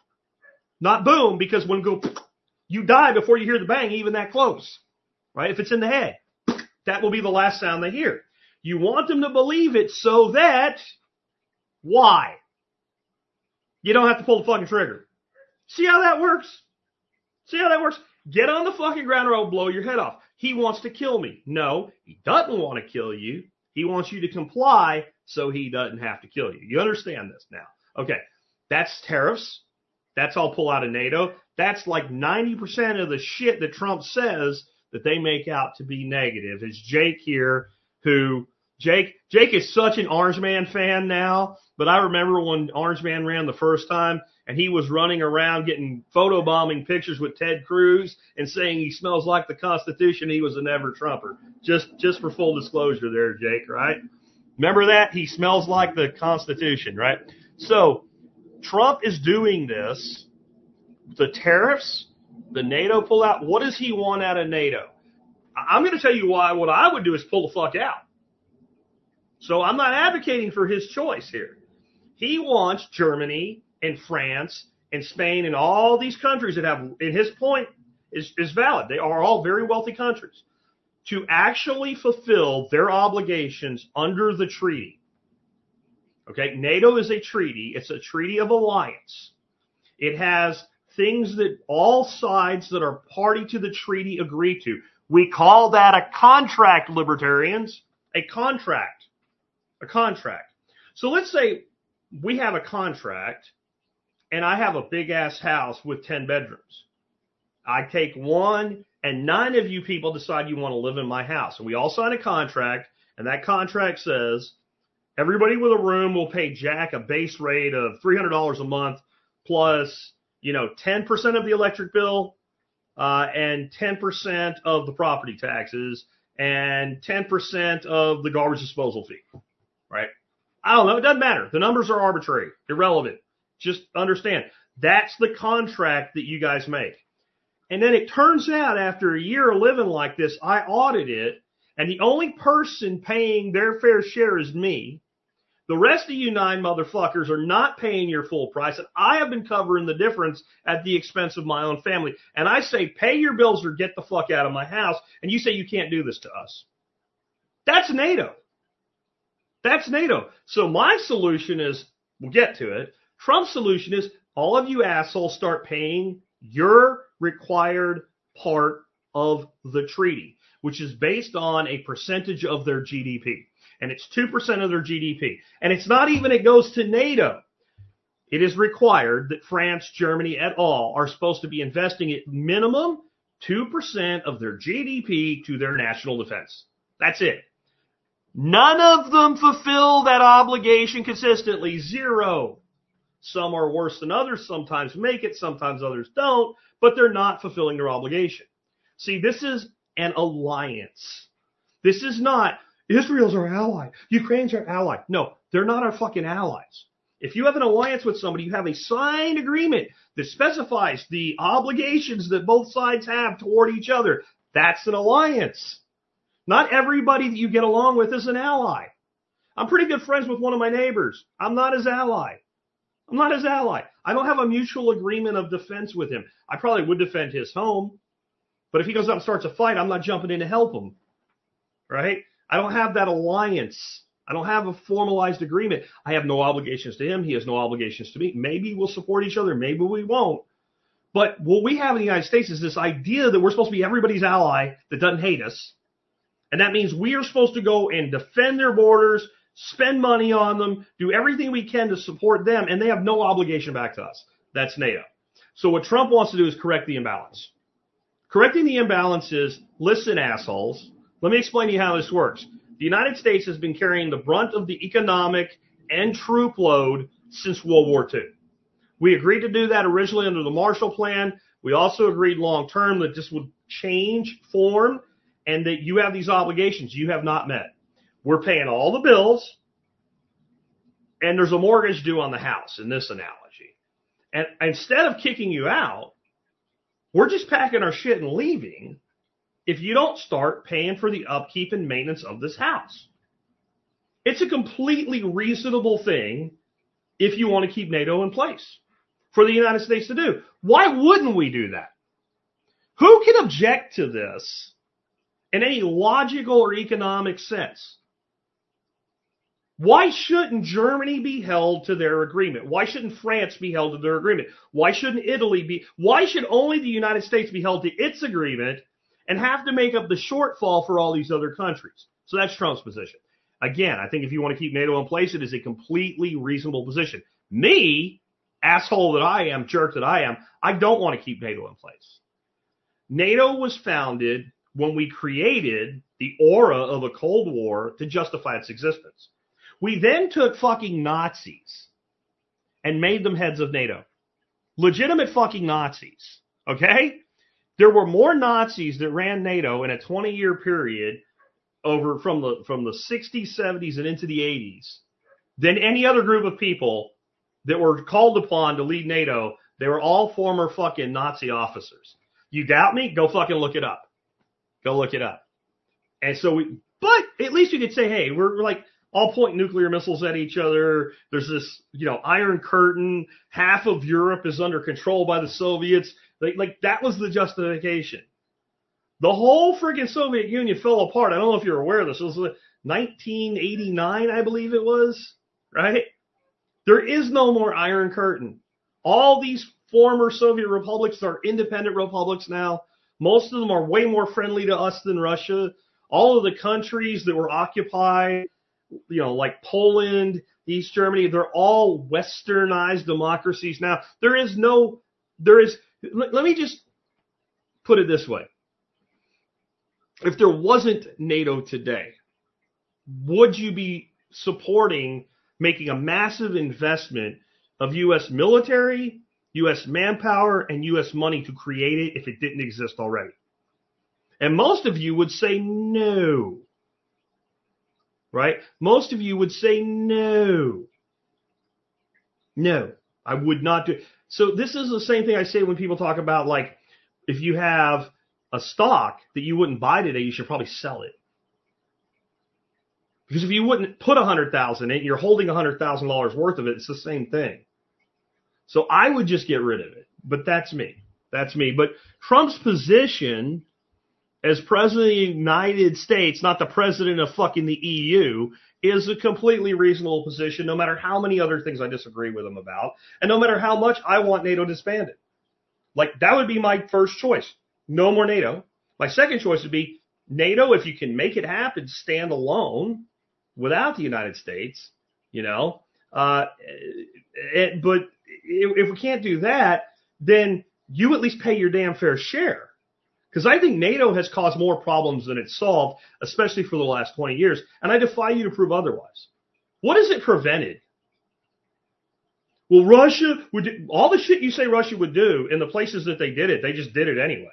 not boom, because when go, you die before you hear the bang, even that close, right? If it's in the head, that will be the last sound they hear. You want them to believe it so that, why? You don't have to pull the fucking trigger. See how that works? See how that works? Get on the fucking ground or I'll blow your head off. He wants to kill me. No, he doesn't want to kill you. He wants you to comply so he doesn't have to kill you. You understand this now? Okay, that's tariffs. That's all pull out of NATO. That's like ninety percent of the shit that Trump says that they make out to be negative. It's Jake here who, Jake, Jake is such an Orange Man fan now, but I remember when Orange Man ran the first time and he was running around getting photobombing pictures with Ted Cruz and saying he smells like the Constitution. He was a never Trumper. Just, just for full disclosure there, Jake, right? Remember that? He smells like the Constitution, right? So Trump is doing this. The tariffs, the NATO pullout. What does he want out of NATO? I'm going to tell you why. What I would do is pull the fuck out. So I'm not advocating for his choice here. He wants Germany and France and Spain and all these countries that have, and his point is, is valid. They are all very wealthy countries to actually fulfill their obligations under the treaty. Okay, NATO is a treaty. It's a treaty of alliance. It has things that all sides that are party to the treaty agree to. We call that a contract, libertarians. A contract. A contract. So let's say we have a contract and I have a big ass house with ten bedrooms. I take one and nine of you people decide you want to live in my house. And we all sign a contract, and that contract says everybody with a room will pay Jack a base rate of three hundred dollars a month plus, you know, ten percent of the electric bill uh, and ten percent of the property taxes and ten percent of the garbage disposal fee, right? I don't know. It doesn't matter. The numbers are arbitrary, irrelevant. Just understand that's the contract that you guys make. And then it turns out after a year of living like this, I audit it, and the only person paying their fair share is me. The rest of you nine motherfuckers are not paying your full price, and I have been covering the difference at the expense of my own family. And I say, pay your bills or get the fuck out of my house, and you say you can't do this to us. That's NATO. That's NATO. So my solution is, we'll get to it, Trump's solution is all of you assholes start paying your required part of the treaty, which is based on a percentage of their G D P. And it's two percent of their G D P. And it's not even it goes to NATO. It is required that France, Germany, et al. Are supposed to be investing at minimum two percent of their G D P to their national defense. That's it. None of them fulfill that obligation consistently. Zero. Some are worse than others. Sometimes make it. Sometimes others don't. But they're not fulfilling their obligation. See, this is an alliance. This is not, Israel's our ally. Ukraine's our ally. No, they're not our fucking allies. If you have an alliance with somebody, you have a signed agreement that specifies the obligations that both sides have toward each other. That's an alliance. Not everybody that you get along with is an ally. I'm pretty good friends with one of my neighbors. I'm not his ally. I'm not his ally. I don't have a mutual agreement of defense with him. I probably would defend his home, but if he goes out and starts a fight, I'm not jumping in to help him, right? I don't have that alliance. I don't have a formalized agreement. I have no obligations to him. He has no obligations to me. Maybe we'll support each other. Maybe we won't. But what we have in the United States is this idea that we're supposed to be everybody's ally that doesn't hate us. And that means we are supposed to go and defend their borders, spend money on them, do everything we can to support them, and they have no obligation back to us. That's NATO. So what Trump wants to do is correct the imbalance. Correcting the imbalance is, listen, assholes, let me explain to you how this works. The United States has been carrying the brunt of the economic and troop load since World War Two. We agreed to do that originally under the Marshall Plan. We also agreed long term that this would change form and that you have these obligations you have not met. We're paying all the bills, and there's a mortgage due on the house in this analogy. And instead of kicking you out, we're just packing our shit and leaving if you don't start paying for the upkeep and maintenance of this house. It's a completely reasonable thing if you want to keep NATO in place for the United States to do. Why wouldn't we do that? Who can object to this in any logical or economic sense? Why shouldn't Germany be held to their agreement? Why shouldn't France be held to their agreement? Why shouldn't Italy be? Why should only the United States be held to its agreement and have to make up the shortfall for all these other countries? So that's Trump's position. Again, I think if you want to keep NATO in place, it is a completely reasonable position. Me, asshole that I am, jerk that I am, I don't want to keep NATO in place. NATO was founded when we created the aura of a Cold War to justify its existence. We then took fucking Nazis and made them heads of NATO. Legitimate fucking Nazis, okay? There were more Nazis that ran NATO in a twenty-year period over from the from the sixties, seventies, and into the eighties than any other group of people that were called upon to lead NATO. They were all former fucking Nazi officers. You doubt me? Go fucking look it up. Go look it up. And so we, but at least you could say, hey, we're, we're like all point nuclear missiles at each other. There's this, you know, Iron Curtain. Half of Europe is under control by the Soviets. Like, like that was the justification. The whole friggin' Soviet Union fell apart. I don't know if you're aware of this. It was nineteen eighty-nine, I believe it was, right? There is no more Iron Curtain. All these former Soviet republics are independent republics now. Most of them are way more friendly to us than Russia. All of the countries that were occupied, you know, like Poland, East Germany, they're all westernized democracies now. There is no, there is, let, let me just put it this way. If there wasn't NATO today, would you be supporting making a massive investment of U S military, U S manpower, and U S money to create it if it didn't exist already? And most of you would say no. Right? Most of you would say no. No, I would not do. So this is the same thing I say when people talk about, like, if you have a stock that you wouldn't buy today, you should probably sell it. Because if you wouldn't put one hundred thousand dollars in it, you're holding one hundred thousand dollars worth of it. It's the same thing. So I would just get rid of it. But that's me. That's me. But Trump's position as president of the United States, not the president of fucking the E U, is a completely reasonable position, no matter how many other things I disagree with him about, and no matter how much I want NATO disbanded. Like, that would be my first choice. No more NATO. My second choice would be NATO, if you can make it happen, stand alone without the United States, you know. Uh, it, but if, if we can't do that, then you at least pay your damn fair share. Because I think NATO has caused more problems than it's solved, especially for the last twenty years. And I defy you to prove otherwise. What has it prevented? Well, Russia would do, all the shit you say Russia would do in the places that they did it, they just did it anyway.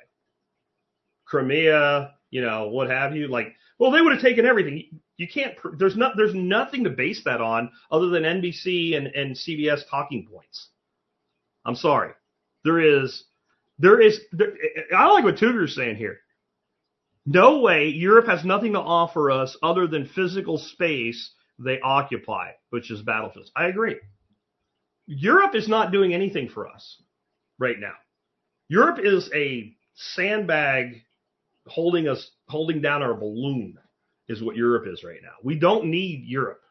Crimea, you know, what have you. Like, well, they would have taken everything. You can't, there's not, there's nothing to base that on other than N B C and, and C B S talking points. I'm sorry. There is, there is, there, I like what Tudor's saying here. No way. Europe has nothing to offer us other than physical space they occupy, which is battlefields. I agree. Europe is not doing anything for us right now. Europe is a sandbag holding us, holding down our balloon is what Europe is right now. We don't need Europe.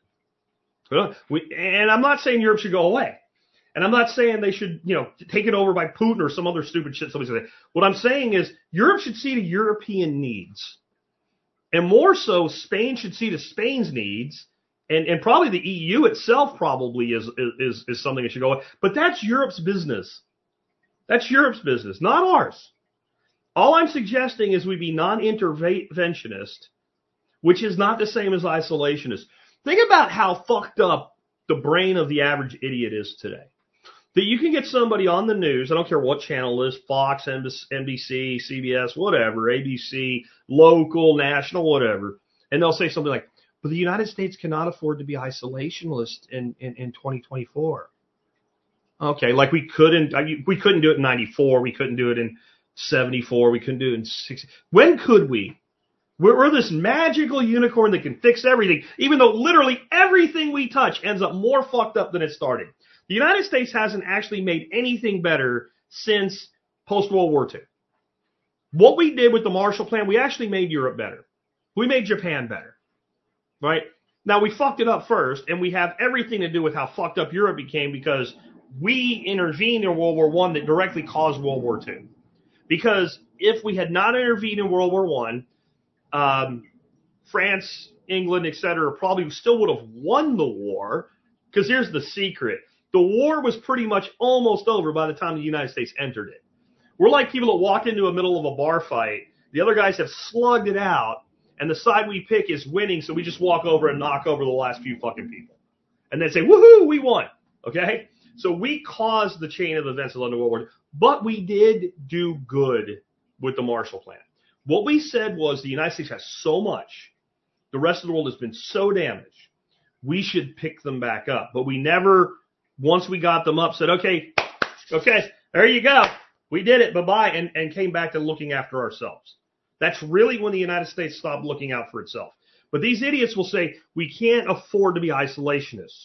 We, and I'm not saying Europe should go away. And I'm not saying they should, you know, take it over by Putin or some other stupid shit somebody said. What I'm saying is Europe should see to European needs. And more so, Spain should see to Spain's needs. And, and probably the E U itself probably is, is, is something that should go away. But that's Europe's business. That's Europe's business, not ours. All I'm suggesting is we be non-interventionist, which is not the same as isolationist. Think about how fucked up the brain of the average idiot is today. That you can get somebody on the news, I don't care what channel it is, Fox, N B C, C B S, whatever, A B C, local, national, whatever, and they'll say something like, but the United States cannot afford to be isolationist in, in, in twenty twenty-four. Okay, like we couldn't, we couldn't do it in ninety-four, we couldn't do it in seventy-four, we couldn't do it in sixty. When could we? We're, we're this magical unicorn that can fix everything, even though literally everything we touch ends up more fucked up than it started. The United States hasn't actually made anything better since post-World War Two. What we did with the Marshall Plan, we actually made Europe better. We made Japan better, right? Now, we fucked it up first, and we have everything to do with how fucked up Europe became because we intervened in World War One that directly caused World War Two. Because if we had not intervened in World War One, um, France, England, et cetera, probably still would have won the war. Because here's the secret. The war was pretty much almost over by the time the United States entered it. We're like people that walk into the middle of a bar fight. The other guys have slugged it out, and the side we pick is winning, so we just walk over and knock over the last few fucking people. And then say, woohoo, we won. Okay? So we caused the chain of events of London World War Two. But we did do good with the Marshall Plan. What we said was the United States has so much. The rest of the world has been so damaged. We should pick them back up. But we never, once we got them up, said, okay, okay, there you go. We did it. Bye-bye. And, and came back to looking after ourselves. That's really when the United States stopped looking out for itself. But these idiots will say, we can't afford to be isolationists.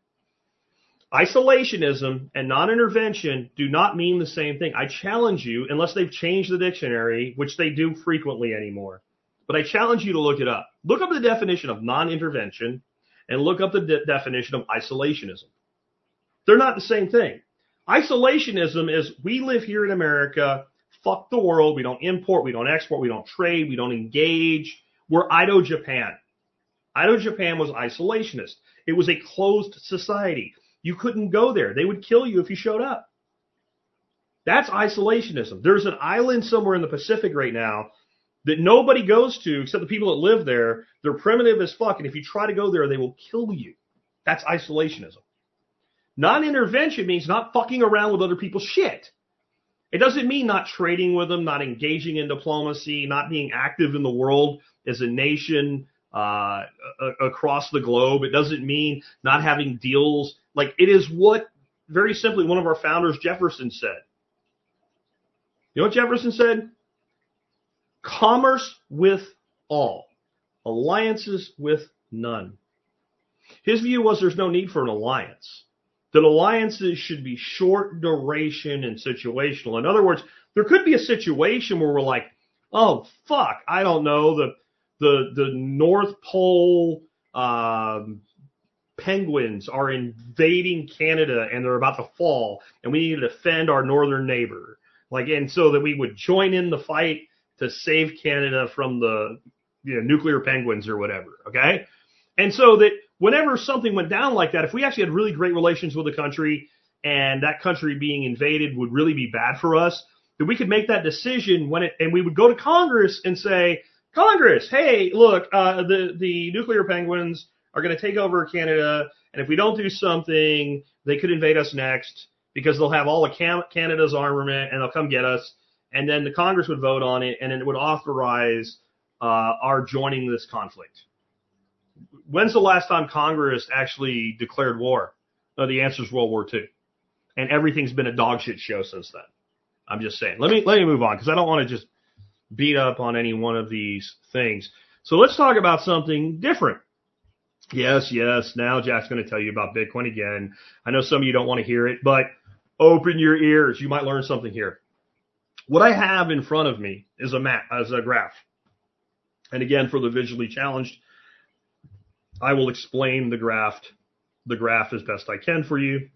Isolationism and non-intervention do not mean the same thing. I challenge you, unless they've changed the dictionary, which they do frequently anymore, but I challenge you to look it up. Look up the definition of non-intervention and look up the de- definition of isolationism. They're not the same thing. Isolationism is we live here in America, fuck the world, we don't import, we don't export, we don't trade, we don't engage. We're Indo-Japan. Indo-Japan was isolationist. It was a closed society. You couldn't go there. They would kill you if you showed up. That's isolationism. There's an island somewhere in the Pacific right now that nobody goes to except the people that live there. They're primitive as fuck, and if you try to go there, they will kill you. That's isolationism. Non-intervention means not fucking around with other people's shit. It doesn't mean not trading with them, not engaging in diplomacy, not being active in the world as a nation uh, across the globe. It doesn't mean not having deals. Like, it is what, very simply, one of our founders, Jefferson, said. You know what Jefferson said? Commerce with all, alliances with none. His view was there's no need for an alliance. That alliances should be short duration and situational. In other words, there could be a situation where we're like, oh, fuck, I don't know, the the the North Pole um, penguins are invading Canada and they're about to fall, and we need to defend our northern neighbor. Like, and so that we would join in the fight to save Canada from the you know, nuclear penguins or whatever, okay? And so that whenever something went down like that, if we actually had really great relations with the country and that country being invaded would really be bad for us, that we could make that decision when it, and we would go to Congress and say, Congress, hey, look, uh, the, the nuclear penguins are going to take over Canada, and if we don't do something, they could invade us next because they'll have all of Cam- Canada's armament and they'll come get us, and then the Congress would vote on it, and it would authorize uh, our joining this conflict. When's the last time Congress actually declared war? No, the answer is World War Two. And everything's been a dog shit show since then. I'm just saying. Let me let me move on because I don't want to just beat up on any one of these things. So let's talk about something different. Yes, yes. Now Jack's going to tell you about Bitcoin again. I know some of you don't want to hear it, but open your ears. You might learn something here. What I have in front of me is a map, as a graph. And again, for the visually challenged, I will explain the graph, the graph as best I can for you.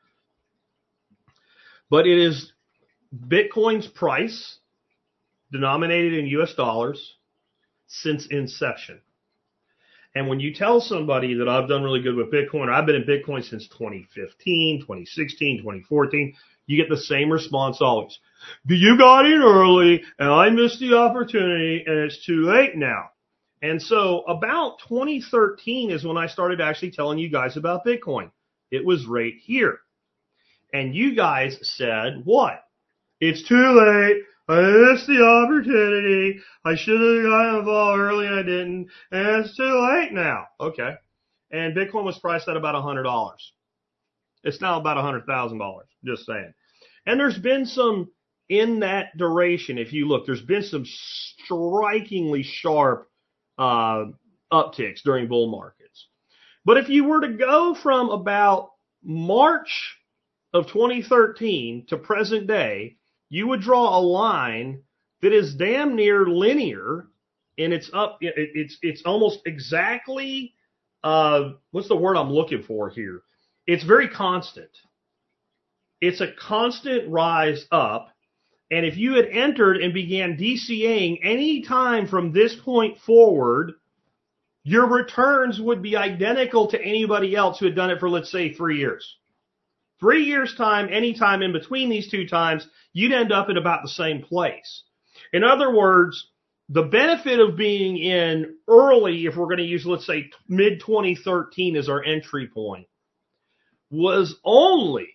But it is Bitcoin's price denominated in U S dollars since inception. And when you tell somebody that I've done really good with Bitcoin, or I've been in Bitcoin since twenty fifteen, twenty sixteen, twenty fourteen, you get the same response always. You got in early and I missed the opportunity and it's too late now. And so about twenty thirteen is when I started actually telling you guys about Bitcoin. It was right here. And you guys said, what? It's too late. I missed the opportunity. I should have got involved early and I didn't. And it's too late now. Okay. And Bitcoin was priced at about one hundred dollars. It's now about one hundred thousand dollars. Just saying. And there's been some, in that duration, if you look, there's been some strikingly sharp uh, upticks during bull markets. But if you were to go from about March of twenty thirteen to present day, you would draw a line that is damn near linear, and it's up. It, it's it's almost exactly uh, what's the word I'm looking for here? It's very constant. It's a constant rise up. And if you had entered and began DCAing any time from this point forward, your returns would be identical to anybody else who had done it for, let's say, three years. Three years' time, any time in between these two times, you'd end up at about the same place. In other words, the benefit of being in early, if we're going to use, let's say, mid twenty thirteen as our entry point, was only,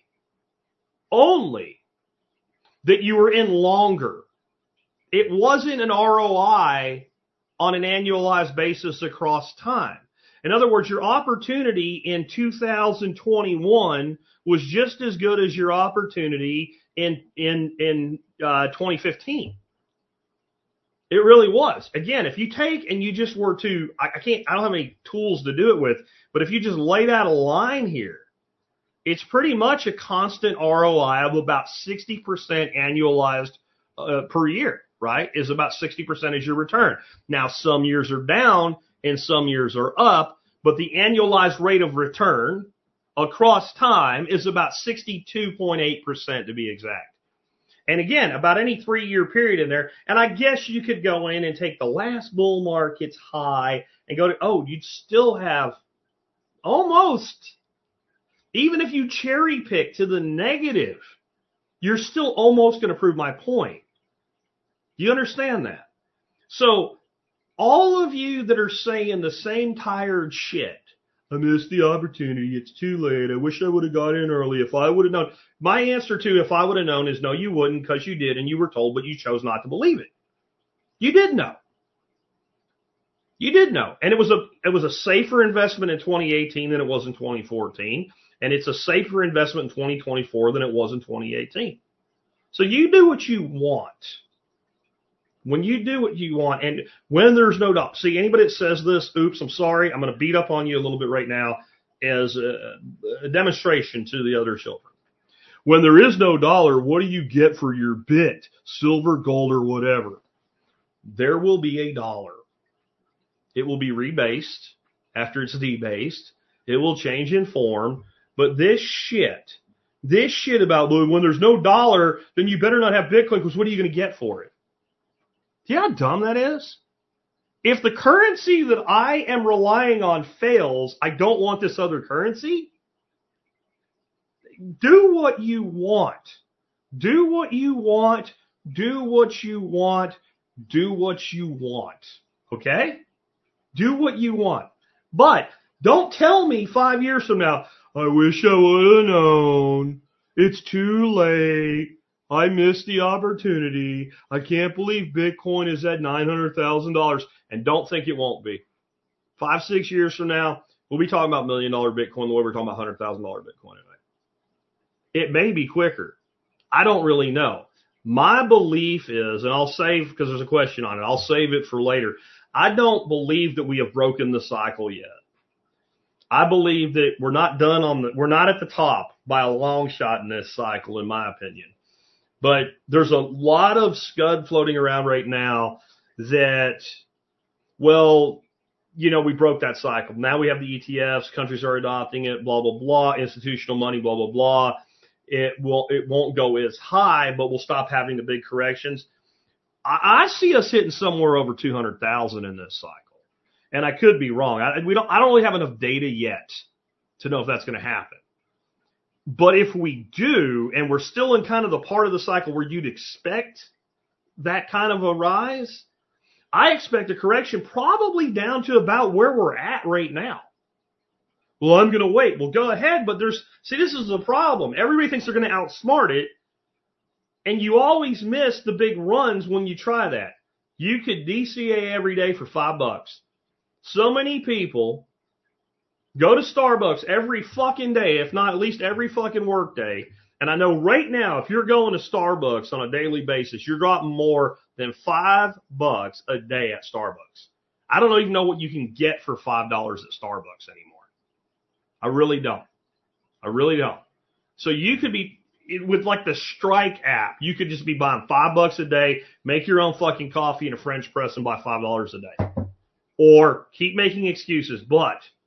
only that you were in longer. It wasn't an R O I on an annualized basis across time. In other words, your opportunity in two thousand twenty-one was just as good as your opportunity in in in uh, twenty fifteen. It really was. Again, if you take and you just were to, I, I can't, I don't have any tools to do it with, but if you just laid out a line here, it's pretty much a constant R O I of about sixty percent annualized uh, per year, right? Is about sixty percent as your return. Now, some years are down and some years are up, but the annualized rate of return across time is about sixty-two point eight percent to be exact. And again, about any three-year period in there, and I guess you could go in and take the last bull market's high and go to, oh, you'd still have almost, even if you cherry pick to the negative, you're still almost going to prove my point. Do you understand that? So all of you that are saying the same tired shit, I missed the opportunity, it's too late, I wish I would have got in early, if I would have known. My answer to if I would have known is no, you wouldn't, because you did and you were told, but you chose not to believe it. You did know. You did know. And it was a it was a safer investment in twenty eighteen than it was in twenty fourteen. And it's a safer investment in twenty twenty-four than it was in twenty eighteen. So you do what you want. When you do what you want, and when there's no doubt. See, anybody that says this, oops, I'm sorry, I'm going to beat up on you a little bit right now as a, a demonstration to the other children. When there is no dollar, what do you get for your bit? Silver, gold, or whatever. There will be a dollar. It will be rebased after it's debased. It will change in form. But this shit, this shit about when there's no dollar, then you better not have Bitcoin, because what are you going to get for it? Do you know how dumb that is? If the currency that I am relying on fails, I don't want this other currency. Do what you want. Do what you want. Do what you want. Do what you want. Okay? Do what you want. But don't tell me five years from now, I wish I would have known. It's too late. I missed the opportunity. I can't believe Bitcoin is at nine hundred thousand dollars. And don't think it won't be. Five, six years from now, we'll be talking about million dollar Bitcoin the way we're talking about one hundred thousand dollars Bitcoin today. It may be quicker. I don't really know. My belief is, and I'll save, because there's a question on it, I'll save it for later. I don't believe that we have broken the cycle yet. I believe that we're not done on the, we're not at the top by a long shot in this cycle, in my opinion. But there's a lot of scud floating around right now that, well, you know, we broke that cycle. Now we have the E T Fs, countries are adopting it, blah, blah, blah, institutional money, blah, blah, blah. It will, it won't go as high, but we'll stop having the big corrections. I, I see us hitting somewhere over two hundred thousand in this cycle. And I could be wrong. I, we don't, I don't really have enough data yet to know if that's going to happen. But if we do, and we're still in kind of the part of the cycle where you'd expect that kind of a rise, I expect a correction probably down to about where we're at right now. Well, I'm going to wait. Well, go ahead, but there's, see, this is the problem. Everybody thinks they're going to outsmart it, and you always miss the big runs when you try that. You could D C A every day for five bucks. So many people go to Starbucks every fucking day, if not at least every fucking work day. And I know right now, if you're going to Starbucks on a daily basis, you're dropping more than five bucks a day at Starbucks. I don't even know what you can get for five dollars at Starbucks anymore. I really don't. I really don't. So you could be, with like the Strike app, you could just be buying five bucks a day, make your own fucking coffee in a French press and buy five dollars a day. Or keep making excuses, but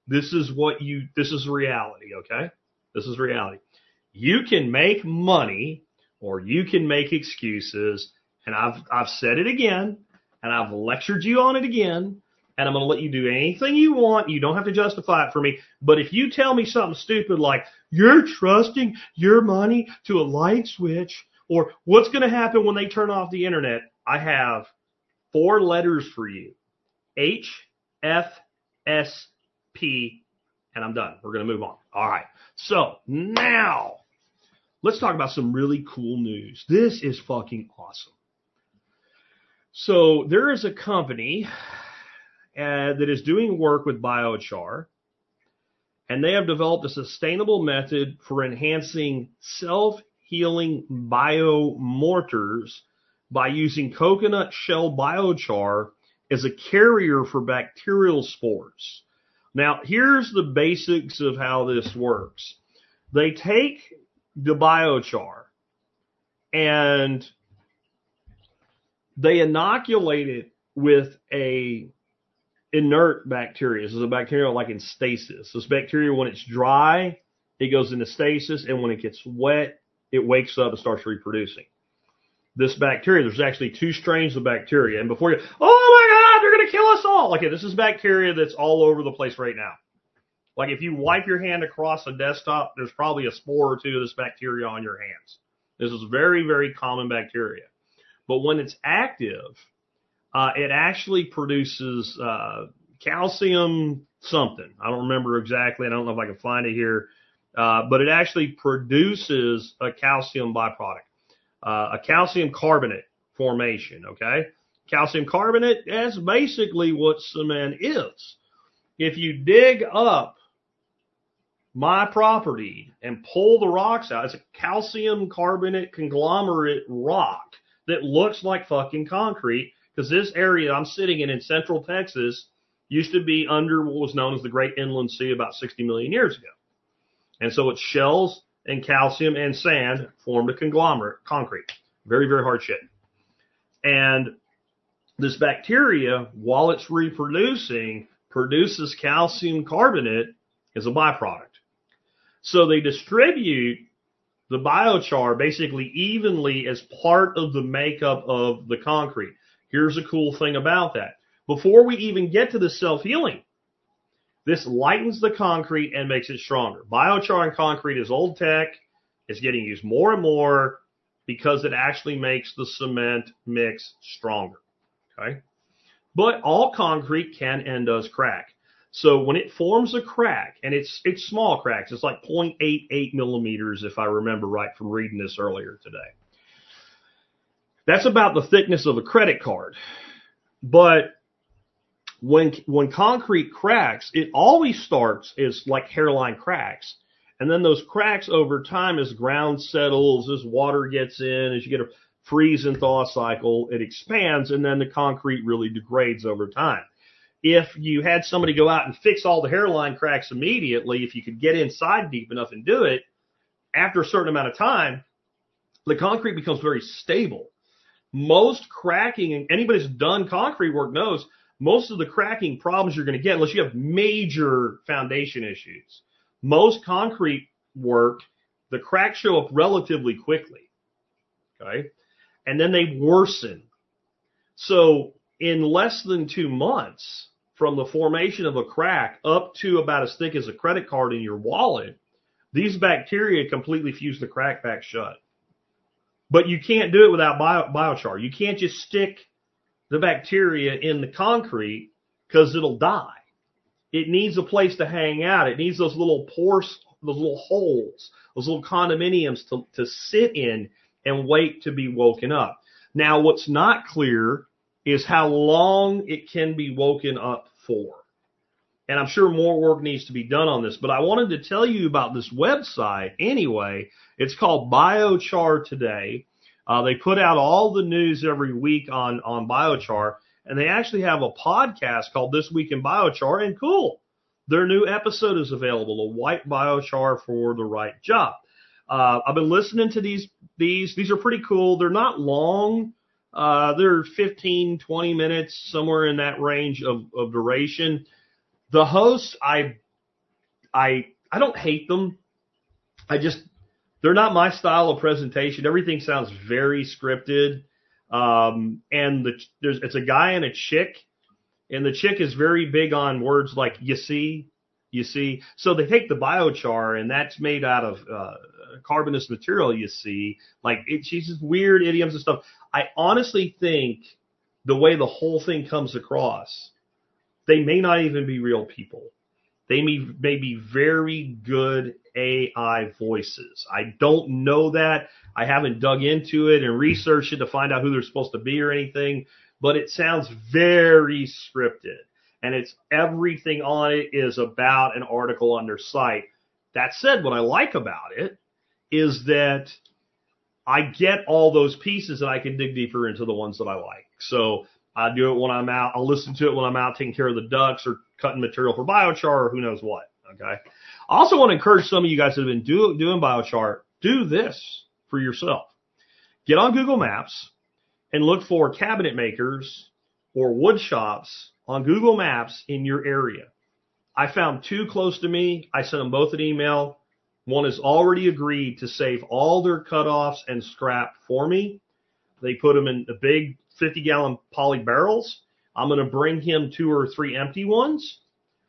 This is what you, this is reality, okay? This is reality. You can make money or you can make excuses. And I've, I've said it again and I've lectured you on it again. And I'm going to let you do anything you want. You don't have to justify it for me. But if you tell me something stupid like, you're trusting your money to a light switch, or what's going to happen when they turn off the internet, I have four letters for you. H, F, S, P, and I'm done. We're going to move on. All right. So now let's talk about some really cool news. This is fucking awesome. So there is a company Uh, that is doing work with biochar, and they have developed a sustainable method for enhancing self-healing biomortars by using coconut shell biochar as a carrier for bacterial spores. Now, here's the basics of how this works. They take the biochar and they inoculate it with a inert bacteria. This is a bacteria like in stasis. This bacteria, when it's dry, it goes into stasis, and when it gets wet, it wakes up and starts reproducing. This bacteria, there's actually two strains of bacteria, and before you, oh my God, they're going to kill us all. Okay, this is bacteria that's all over the place right now. Like if you wipe your hand across a desktop, there's probably a spore or two of this bacteria on your hands. This is very, very common bacteria. But when it's active, Uh, it actually produces uh, calcium something. I don't remember exactly. I don't know if I can find it here. Uh, but it actually produces a calcium byproduct, uh, a calcium carbonate formation, okay? Calcium carbonate, that's basically what cement is. If you dig up my property and pull the rocks out, it's a calcium carbonate conglomerate rock that looks like fucking concrete. Because this area I'm sitting in in central Texas used to be under what was known as the Great Inland Sea about sixty million years ago. And so it's shells and calcium and sand formed a conglomerate, concrete. Very, very hard shit. And this bacteria, while it's reproducing, produces calcium carbonate as a byproduct. So they distribute the biochar basically evenly as part of the makeup of the concrete. Here's a cool thing about that. Before we even get to the self-healing, this lightens the concrete and makes it stronger. Biochar and concrete is old tech. It's getting used more and more because it actually makes the cement mix stronger. Okay? But all concrete can and does crack. So when it forms a crack, and it's it's small cracks, it's like zero point eight eight millimeters if I remember right from reading this earlier today. That's about the thickness of a credit card. But when when concrete cracks, it always starts as like hairline cracks. And then those cracks over time, as ground settles, as water gets in, as you get a freeze and thaw cycle, it expands, and then the concrete really degrades over time. If you had somebody go out and fix all the hairline cracks immediately, if you could get inside deep enough and do it, after a certain amount of time, the concrete becomes very stable. Most cracking, and anybody that's done concrete work knows, most of the cracking problems you're going to get, unless you have major foundation issues, most concrete work, the cracks show up relatively quickly, okay? And then they worsen. So in less than two months from the formation of a crack up to about as thick as a credit card in your wallet, these bacteria completely fuse the crack back shut. But you can't do it without bio, biochar. You can't just stick the bacteria in the concrete because it'll die. It needs a place to hang out. It needs those little pores, those little holes, those little condominiums to, to sit in and wait to be woken up. Now, what's not clear is how long it can be woken up for. And I'm sure more work needs to be done on this. But I wanted to tell you about this website anyway. It's called Biochar Today. Uh, they put out all the news every week on, on biochar. And they actually have a podcast called This Week in Biochar. And cool, their new episode is available, A White Biochar for the Right Job. Uh, I've been listening to these. These These are pretty cool. They're not long. Uh, they're fifteen, twenty minutes, somewhere in that range of, of duration. The hosts, I I I don't hate them. I just, they're not my style of presentation. Everything sounds very scripted. Um, and the, there's, it's a guy and a chick, and the chick is very big on words like, you see, you see. So they take the biochar, and that's made out of uh, carbonous material, you see. Like, it, she's just weird idioms and stuff. I honestly think the way the whole thing comes across, they may not even be real people. They may, may be very good A I voices. I don't know that. I haven't dug into it and researched it to find out who they're supposed to be or anything, but it sounds very scripted. And it's everything on it is about an article on their site. That said, what I like about it is that I get all those pieces and I can dig deeper into the ones that I like. So I do it when I'm out. I'll listen to it when I'm out taking care of the ducks or cutting material for biochar or who knows what. Okay. I also want to encourage some of you guys that have been do, doing biochar, do this for yourself. Get on Google Maps and look for cabinet makers or wood shops on Google Maps in your area. I found two close to me. I sent them both an email. One has already agreed to save all their cutoffs and scrap for me. They put them in the big fifty gallon poly barrels. I'm going to bring him two or three empty ones,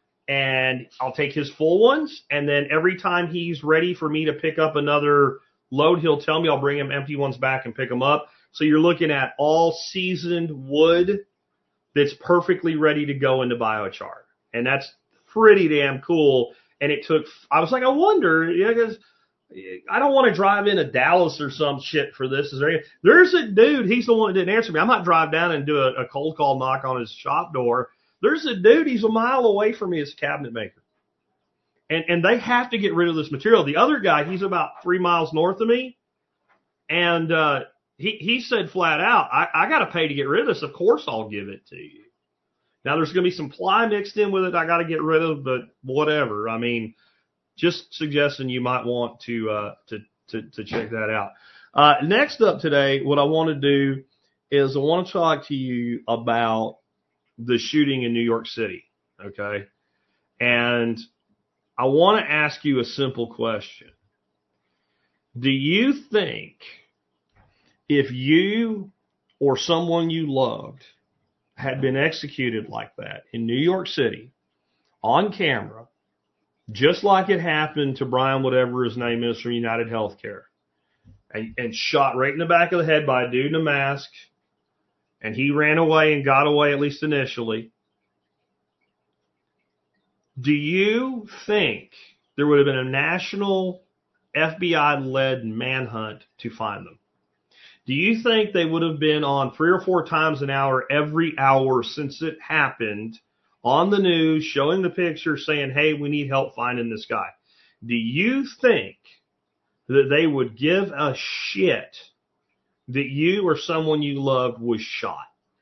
and I'll take his full ones. And then every time he's ready for me to pick up another load, he'll tell me. I'll bring him empty ones back and pick them up. So you're looking at all seasoned wood that's perfectly ready to go into biochar. And that's pretty damn cool. And it took, I was like, I wonder, yeah, because I don't want to drive into Dallas or some shit for this. Is there any, there's a dude, he's the one that didn't answer me. I might drive down and do a, a cold call knock on his shop door. There's a dude, he's a mile away from me as a cabinet maker. And and they have to get rid of this material. The other guy, he's about three miles north of me. And uh, he, he said flat out, I, I got to pay to get rid of this. Of course I'll give it to you. Now there's going to be some ply mixed in with it I got to get rid of, but whatever. I mean, just suggesting you might want to, uh, to, to, to check that out. Uh, next up today, what I want to do is I want to talk to you about the shooting in New York City. Okay. And I want to ask you a simple question. Do you think if you or someone you loved had been executed like that in New York City on camera, just like it happened to Brian, whatever his name is, from United Healthcare, and, and shot right in the back of the head by a dude in a mask, and he ran away and got away, at least initially, do you think there would have been a national F B I-led manhunt to find them? Do you think they would have been on three or four times an hour every hour since it happened on the news, showing the picture, saying, hey, we need help finding this guy? Do you think that they would give a shit that you or someone you loved was shot?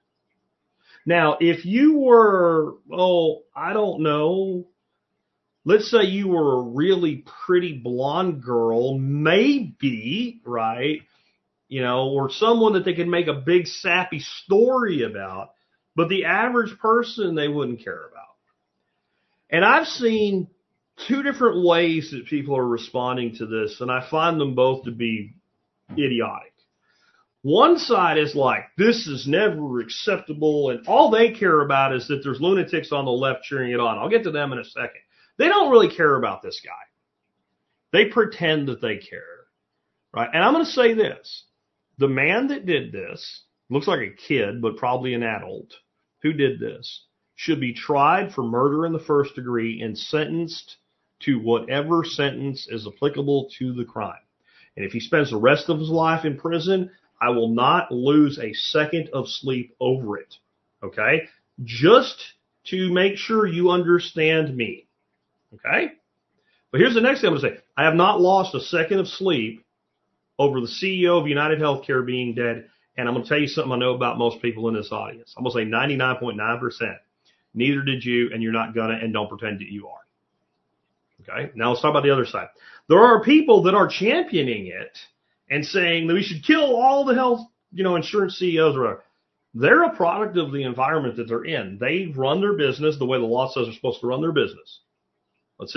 Now, if you were, oh, I don't know, let's say you were a really pretty blonde girl, maybe, right? You know, or someone that they could make a big sappy story about, but the average person they wouldn't care about. And I've seen two different ways that people are responding to this, and I find them both to be idiotic. One side is like, this is never acceptable, and all they care about is that there's lunatics on the left cheering it on. I'll get to them in a second. They don't really care about this guy. They pretend that they care, right? And I'm going to say this. The man that did this, looks like a kid, but probably an adult, who did this, should be tried for murder in the first degree and sentenced to whatever sentence is applicable to the crime. And if he spends the rest of his life in prison, I will not lose a second of sleep over it. Okay? Just to make sure you understand me. Okay? But here's the next thing I'm going to say. I have not lost a second of sleep over the C E O of United Healthcare being dead. And I'm going to tell you something I know about most people in this audience. I'm going to say ninety-nine point nine percent. Neither did you, and you're not going to, and don't pretend that you are. Okay? Now let's talk about the other side. There are people that are championing it and saying that we should kill all the health, you know, insurance C E Os or whatever. They're a product of the environment that they're in. They run their business the way the law says they're supposed to run their business. That's it.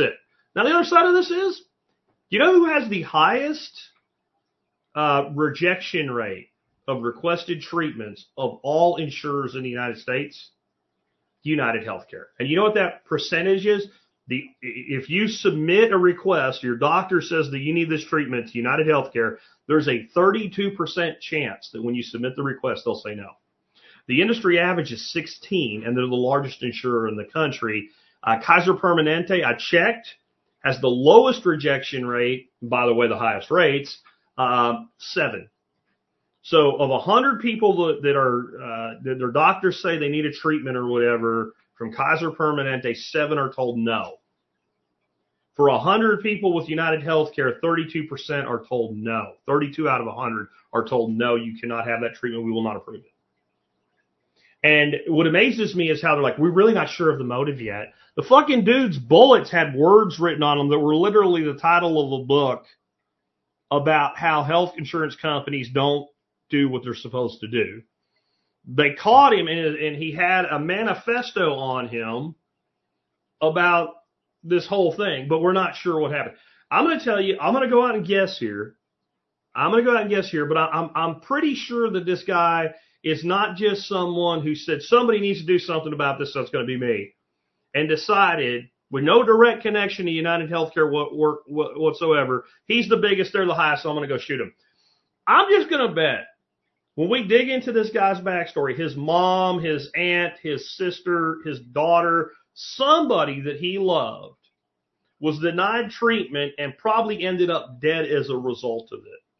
Now, the other side of this is, you know who has the highest uh, rejection rate of requested treatments of all insurers in the United States? United Healthcare. And you know what that percentage is? The if you submit a request, your doctor says that you need this treatment to United Healthcare, there's a thirty-two percent chance that when you submit the request, they'll say no. The industry average is sixteen, and they're the largest insurer in the country. Uh, Kaiser Permanente, I checked, has the lowest rejection rate, by the way, the highest rates, uh, seven. So of one hundred people that, that are uh, that their doctors say they need a treatment or whatever from Kaiser Permanente, seven are told no. For one hundred people with United Healthcare, thirty-two percent are told no. thirty-two out of one hundred are told no, you cannot have that treatment. We will not approve it. And what amazes me is how they're like, we're really not sure of the motive yet. The fucking dude's bullets had words written on them that were literally the title of a book about how health insurance companies don't do what they're supposed to do. They caught him, and, and he had a manifesto on him about this whole thing, but we're not sure what happened. I'm going to tell you, I'm going to go out and guess here. I'm going to go out and guess here, but I, I'm I'm pretty sure that this guy is not just someone who said somebody needs to do something about this, so it's going to be me, and decided with no direct connection to United Healthcare what, what, whatsoever, he's the biggest, they're the highest, so I'm going to go shoot him. I'm just going to bet when we dig into this guy's backstory, his mom, his aunt, his sister, his daughter, somebody that he loved was denied treatment and probably ended up dead as a result of it.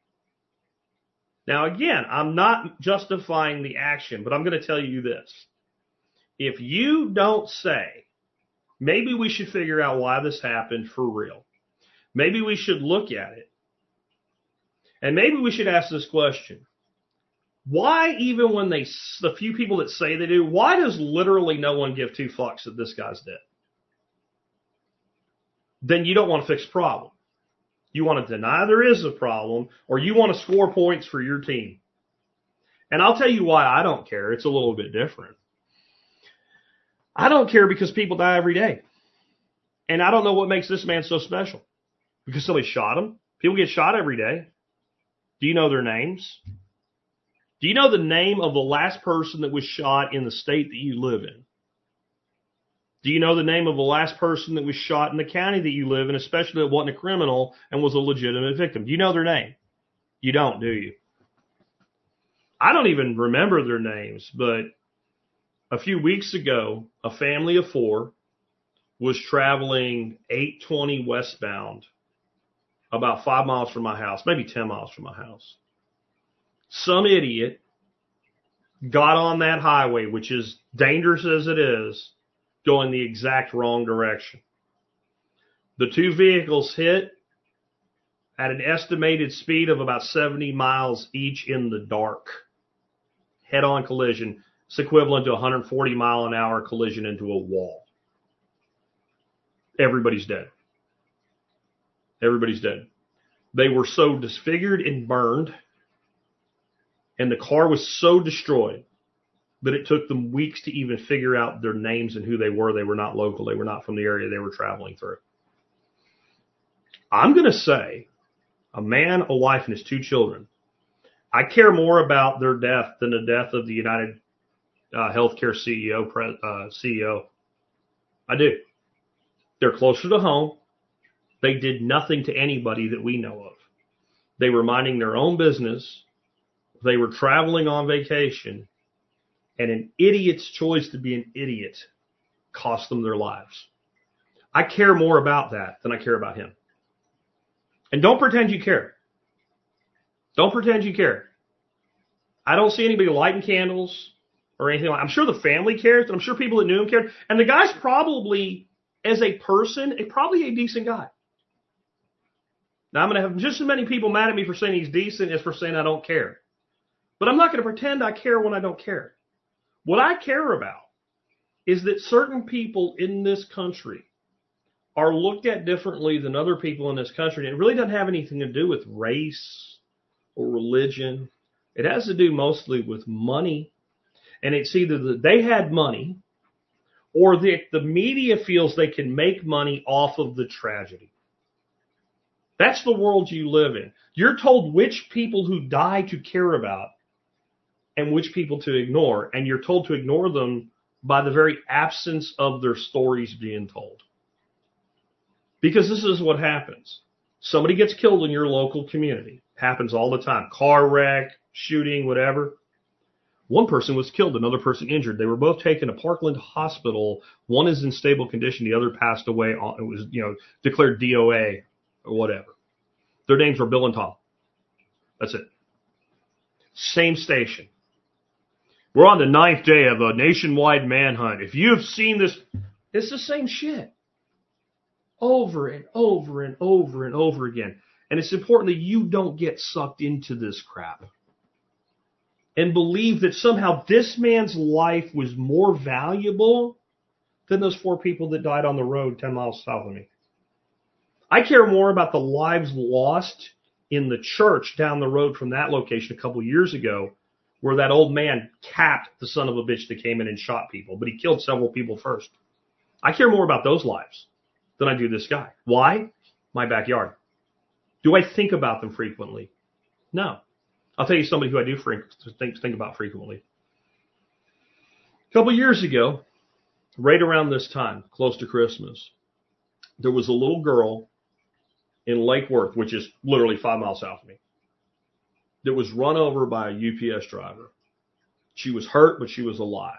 Now, again, I'm not justifying the action, but I'm going to tell you this. If you don't say, maybe we should figure out why this happened for real, maybe we should look at it, and maybe we should ask this question. Why, even when they, the few people that say they do, why does literally no one give two fucks that this guy's dead? Then you don't want to fix the problem. You want to deny there is a problem, or you want to score points for your team. And I'll tell you why I don't care. It's a little bit different. I don't care because people die every day. And I don't know what makes this man so special. Because somebody shot him. People get shot every day. Do you know their names? Do you know the name of the last person that was shot in the state that you live in? Do you know the name of the last person that was shot in the county that you live in, especially that wasn't a criminal and was a legitimate victim? Do you know their name? You don't, do you? I don't even remember their names, but a few weeks ago, a family of four was traveling eight twenty westbound about five miles from my house, maybe ten miles from my house. Some idiot got on that highway, which is dangerous as it is, going the exact wrong direction. The two vehicles hit at an estimated speed of about seventy miles each in the dark. Head-on collision. It's equivalent to a one hundred forty mile an hour collision into a wall. Everybody's dead. Everybody's dead. They were so disfigured and burned, and the car was so destroyed that it took them weeks to even figure out their names and who they were. They were not local. They were not from the area they were traveling through. I'm going to say a man, a wife, and his two children. I care more about their death than the death of the United uh, Healthcare C E O. Uh, C E O. I do. They're closer to home. They did nothing to anybody that we know of. They were minding their own business. They were traveling on vacation. And an idiot's choice to be an idiot cost them their lives. I care more about that than I care about him. And don't pretend you care. Don't pretend you care. I don't see anybody lighting candles or anything like that. I'm sure the family cares, and I'm sure people that knew him cared. And the guy's probably, as a person, a, probably a decent guy. Now, I'm going to have just as many people mad at me for saying he's decent as for saying I don't care. But I'm not going to pretend I care when I don't care. What I care about is that certain people in this country are looked at differently than other people in this country. And it really doesn't have anything to do with race or religion. It has to do mostly with money. And it's either that they had money or that the media feels they can make money off of the tragedy. That's the world you live in. You're told which people who die to care about and which people to ignore, and you're told to ignore them by the very absence of their stories being told. Because this is what happens. Somebody gets killed in your local community. Happens all the time. Car wreck, shooting, whatever. One person was killed, another person injured. They were both taken to Parkland Hospital. One is in stable condition. The other passed away. It was, you know, declared D O A or whatever. Their names were Bill and Tom. That's it. Same station. We're on the ninth day of a nationwide manhunt. If you've seen this, it's the same shit. Over and over and over and over again. And it's important that you don't get sucked into this crap and believe that somehow this man's life was more valuable than those four people that died on the road ten miles south of me. I care more about the lives lost in the church down the road from that location a couple years ago, where that old man capped the son of a bitch that came in and shot people, but he killed several people first. I care more about those lives than I do this guy. Why? My backyard. Do I think about them frequently? No. I'll tell you somebody who I do think, think about frequently. A couple years ago, right around this time, close to Christmas, there was a little girl in Lake Worth, which is literally five miles south of me, that was run over by a U P S driver. She was hurt, but she was alive.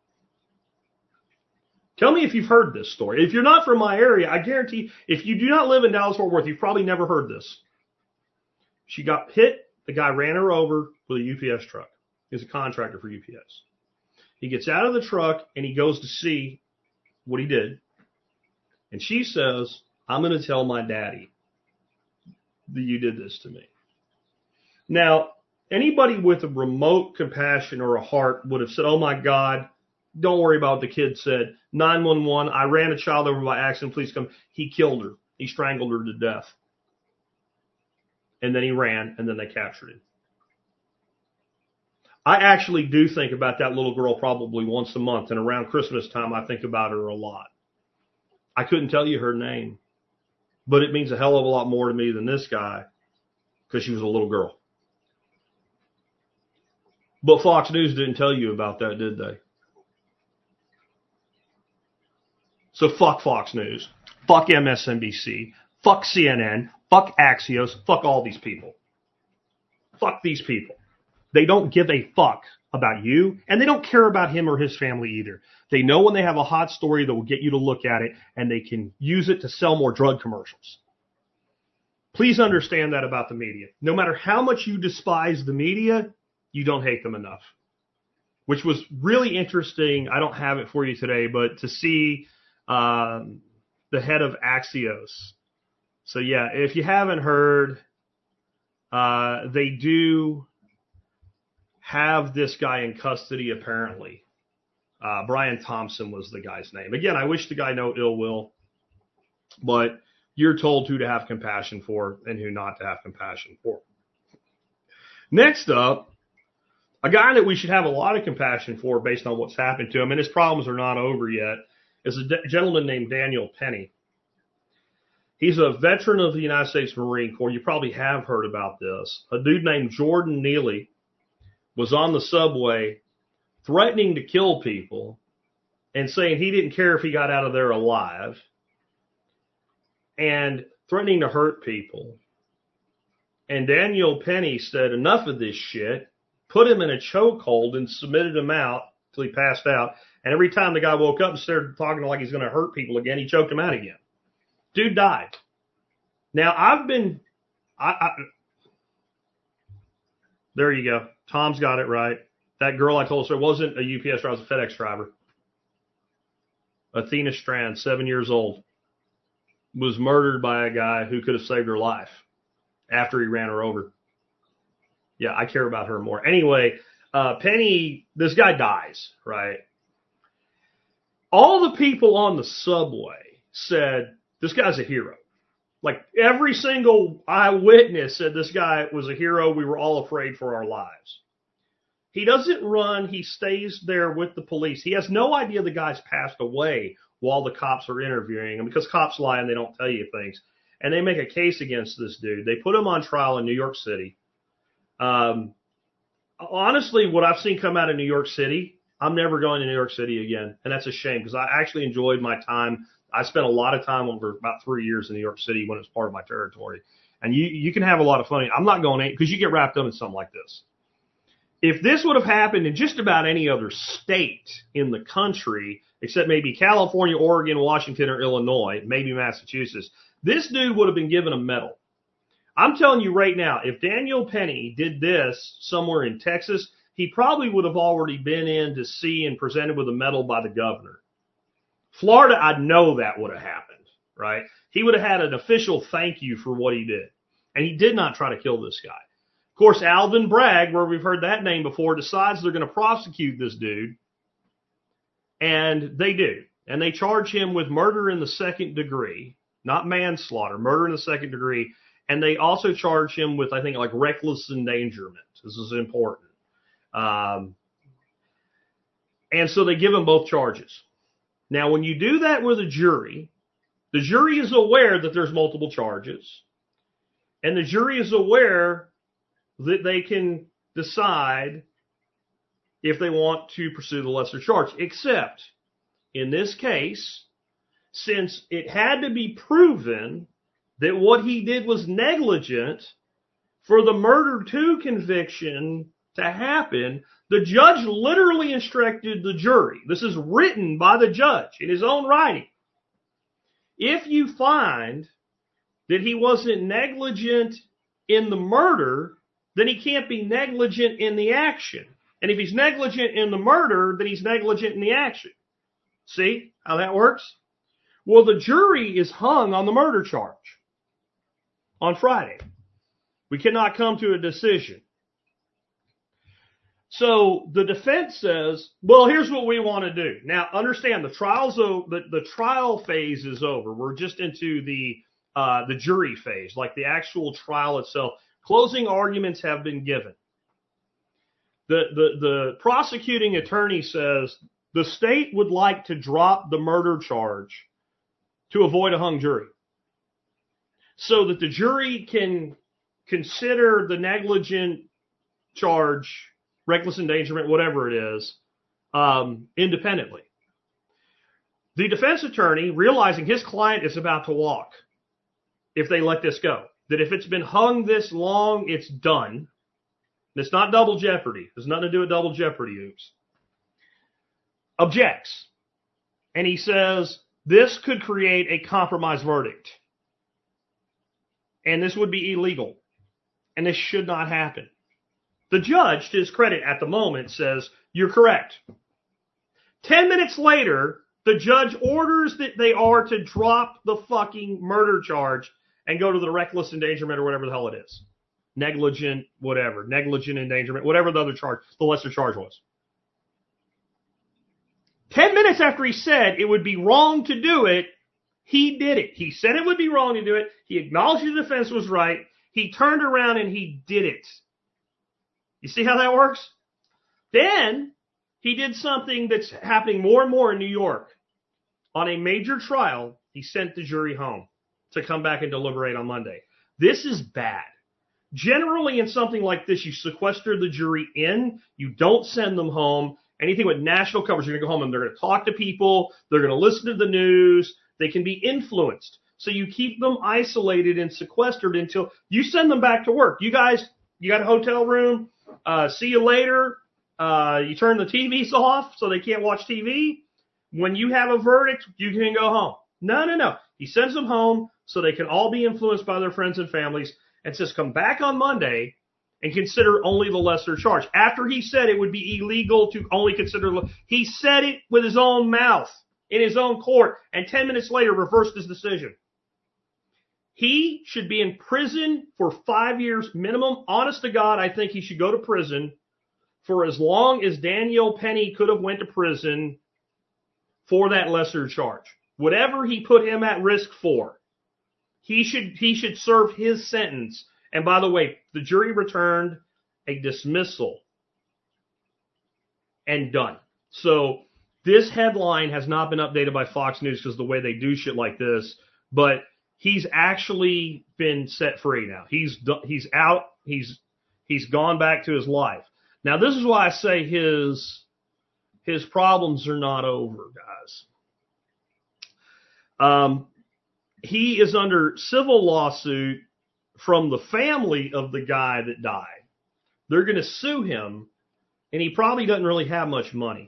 Tell me if you've heard this story. If you're not from my area, I guarantee if you do not live in Dallas-Fort Worth, you've probably never heard this. She got hit. The guy ran her over with a U P S truck. He's a contractor for U P S. He gets out of the truck and he goes to see what he did. And she says, I'm going to tell my daddy that you did this to me. Now, anybody with a remote compassion or a heart would have said, oh my God, don't worry about what the kid said. nine one one, I ran a child over by accident, please come. He killed her. He strangled her to death. And then he ran, and then they captured him. I actually do think about that little girl probably once a month, and around Christmas time I think about her a lot. I couldn't tell you her name, but it means a hell of a lot more to me than this guy because she was a little girl. But Fox News didn't tell you about that, did they? So fuck Fox News, fuck M S N B C, fuck C N N, fuck Axios, fuck all these people. Fuck these people. They don't give a fuck about you, and they don't care about him or his family either. They know when they have a hot story that will get you to look at it, and they can use it to sell more drug commercials. Please understand that about the media. No matter how much you despise the media, you don't hate them enough. Which was really interesting. I don't have it for you today, but to see um, the head of Axios. So yeah, if you haven't heard, uh, they do have this guy in custody apparently. Uh, Brian Thompson was the guy's name. Again, I wish the guy no ill will, but you're told who to have compassion for and who not to have compassion for. Next up, a guy that we should have a lot of compassion for based on what's happened to him, and his problems are not over yet, is a de- gentleman named Daniel Penny. He's a veteran of the United States Marine Corps. You probably have heard about this. A dude named Jordan Neely was on the subway threatening to kill people and saying he didn't care if he got out of there alive and threatening to hurt people. And Daniel Penny said, enough of this shit, put him in a chokehold and submitted him out till he passed out. And every time the guy woke up and started talking like he's going to hurt people again, he choked him out again. Dude died. Now, I've been... I, I, there you go. Tom's got it right. That girl I told us wasn't a U P S driver, it was a FedEx driver. Athena Strand, seven years old, was murdered by a guy who could have saved her life after he ran her over. Yeah, I care about her more. Anyway, uh, Penny, this guy dies, right? All the people on the subway said, this guy's a hero. Like every single eyewitness said this guy was a hero. We were all afraid for our lives. He doesn't run. He stays there with the police. He has no idea the guy's passed away while the cops are interviewing him, because cops lie and they don't tell you things. And they make a case against this dude. They put him on trial in New York City. Um, honestly, what I've seen come out of New York City, I'm never going to New York City again. And that's a shame, because I actually enjoyed my time. I spent a lot of time over about three years in New York City when it was part of my territory. And you, you can have a lot of fun. I'm not going in because you get wrapped up in something like this. If this would have happened in just about any other state in the country, except maybe California, Oregon, Washington, or Illinois, maybe Massachusetts, this dude would have been given a medal. I'm telling you right now, if Daniel Penny did this somewhere in Texas, he probably would have already been in to see and presented with a medal by the governor. Florida, I know that would have happened, right? He would have had an official thank you for what he did. And he did not try to kill this guy. Of course, Alvin Bragg, where we've heard that name before, decides they're going to prosecute this dude. And they do. And they charge him with murder in the second degree, not manslaughter, murder in the second degree. And they also charge him with, I think, like reckless endangerment. This is important. Um, and so they give him both charges. Now, when you do that with a jury, the jury is aware that there's multiple charges. And the jury is aware that they can decide if they want to pursue the lesser charge. Except, in this case, since it had to be proven that what he did was negligent for the murder two conviction to happen, the judge literally instructed the jury. This is written by the judge in his own writing. If you find that he wasn't negligent in the murder, then he can't be negligent in the action. And if he's negligent in the murder, then he's negligent in the action. See how that works? Well, the jury is hung on the murder charge on Friday. We cannot come to a decision. So the defense says, well, here's what we want to do. Now, understand, the trial's o- the, the trial phase is over. We're just into the uh, the jury phase, like the actual trial itself. Closing arguments have been given. The, the, the prosecuting attorney says the state would like to drop the murder charge to avoid a hung jury, so that the jury can consider the negligent charge, reckless endangerment, whatever it is, um, independently. The defense attorney, realizing his client is about to walk if they let this go, that if it's been hung this long, it's done. It's not double jeopardy. There's nothing to do with double jeopardy, oops. Objects. And he says, this could create a compromise verdict. And this would be illegal. And this should not happen. The judge, to his credit at the moment, says, you're correct. Ten minutes later, the judge orders that they are to drop the fucking murder charge and go to the reckless endangerment or whatever the hell it is. Negligent, whatever. Negligent endangerment, whatever the other charge, the lesser charge was. Ten minutes after he said it would be wrong to do it, he did it. He said it would be wrong to do it. He acknowledged the defense was right. He turned around and he did it. You see how that works? Then he did something that's happening more and more in New York. On a major trial, he sent the jury home to come back and deliberate on Monday. This is bad. Generally, in something like this, you sequester the jury in. You don't send them home. Anything with national coverage, you're going to go home and they're going to talk to people. They're going to listen to the news. They can be influenced. So you keep them isolated and sequestered until you send them back to work. You guys, you got a hotel room. Uh, see you later. Uh, you turn the T Vs off so they can't watch T V. When you have a verdict, you can go home. No, no, no. He sends them home so they can all be influenced by their friends and families, and says come back on Monday and consider only the lesser charge. After he said it would be illegal to only consider, he said it with his own mouth in his own court, and ten minutes later reversed his decision. He should be in prison for five years minimum. Honest to God, I think he should go to prison for as long as Daniel Penny could have went to prison for that lesser charge. Whatever he put him at risk for, he should he should serve his sentence. And by the way, the jury returned a dismissal and done. So this headline has not been updated by Fox News because of the way they do shit like this, but he's actually been set free now. He's he's out. He's he's gone back to his life. Now, this is why I say his his problems are not over, guys. Um, he is under civil lawsuit from the family of the guy that died. They're going to sue him, and he probably doesn't really have much money.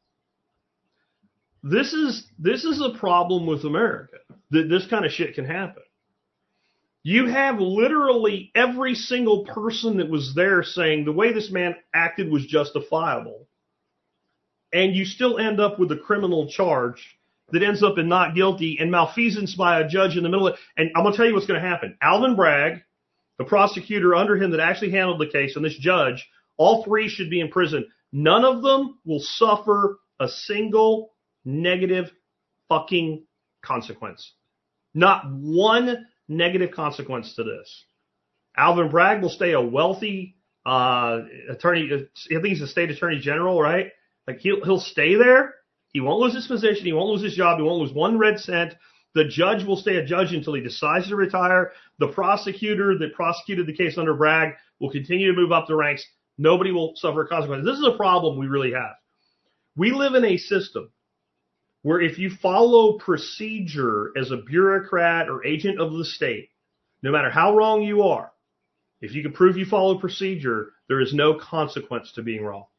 This is this is a problem with America, that this kind of shit can happen. You have literally every single person that was there saying the way this man acted was justifiable. And you still end up with a criminal charge that ends up in not guilty and malfeasance by a judge in the middle of it. And I'm going to tell you what's going to happen. Alvin Bragg, the prosecutor under him that actually handled the case, and this judge, all three should be in prison. None of them will suffer a single negative fucking consequence. Not one negative consequence to this. Alvin Bragg will stay a wealthy uh, attorney. I think he's a state attorney general, right? Like he'll he'll stay there. He won't lose his position. He won't lose his job. He won't lose one red cent. The judge will stay a judge until he decides to retire. The prosecutor that prosecuted the case under Bragg will continue to move up the ranks. Nobody will suffer consequences. This is a problem we really have. We live in a system where if you follow procedure as a bureaucrat or agent of the state, no matter how wrong you are, if you can prove you follow procedure, there is no consequence to being wrong.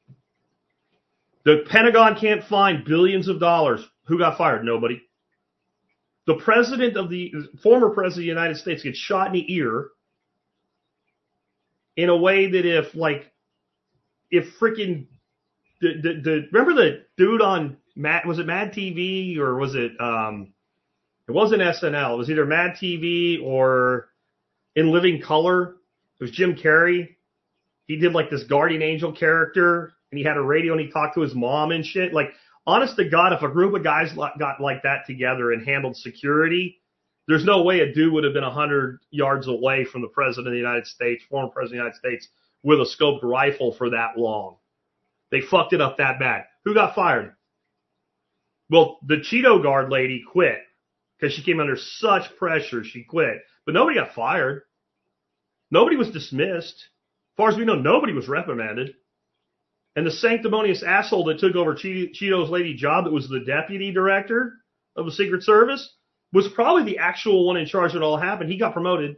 The Pentagon can't find billions of dollars. Who got fired? Nobody. The president of the former president of the United States gets shot in the ear in a way that if like if freaking the, the, the remember the dude on Mad, was it Mad T V or was it um it wasn't S N L, it was either Mad T V or In Living Color. It was Jim Carrey. He did like this guardian angel character and he had a radio and he talked to his mom and shit. Like, honest to God, if a group of guys got like that together and handled security, there's no way a dude would have been one hundred yards away from the president of the United States, former president of the United States, with a scoped rifle for that long. They fucked it up that bad. Who got fired? Well, the Cheeto guard lady quit because she came under such pressure. She quit. But nobody got fired. Nobody was dismissed. As far as we know, nobody was reprimanded. And the sanctimonious asshole that took over che- Cheeto's lady's job, that was the deputy director of the Secret Service, was probably the actual one in charge when it all happened. He got promoted.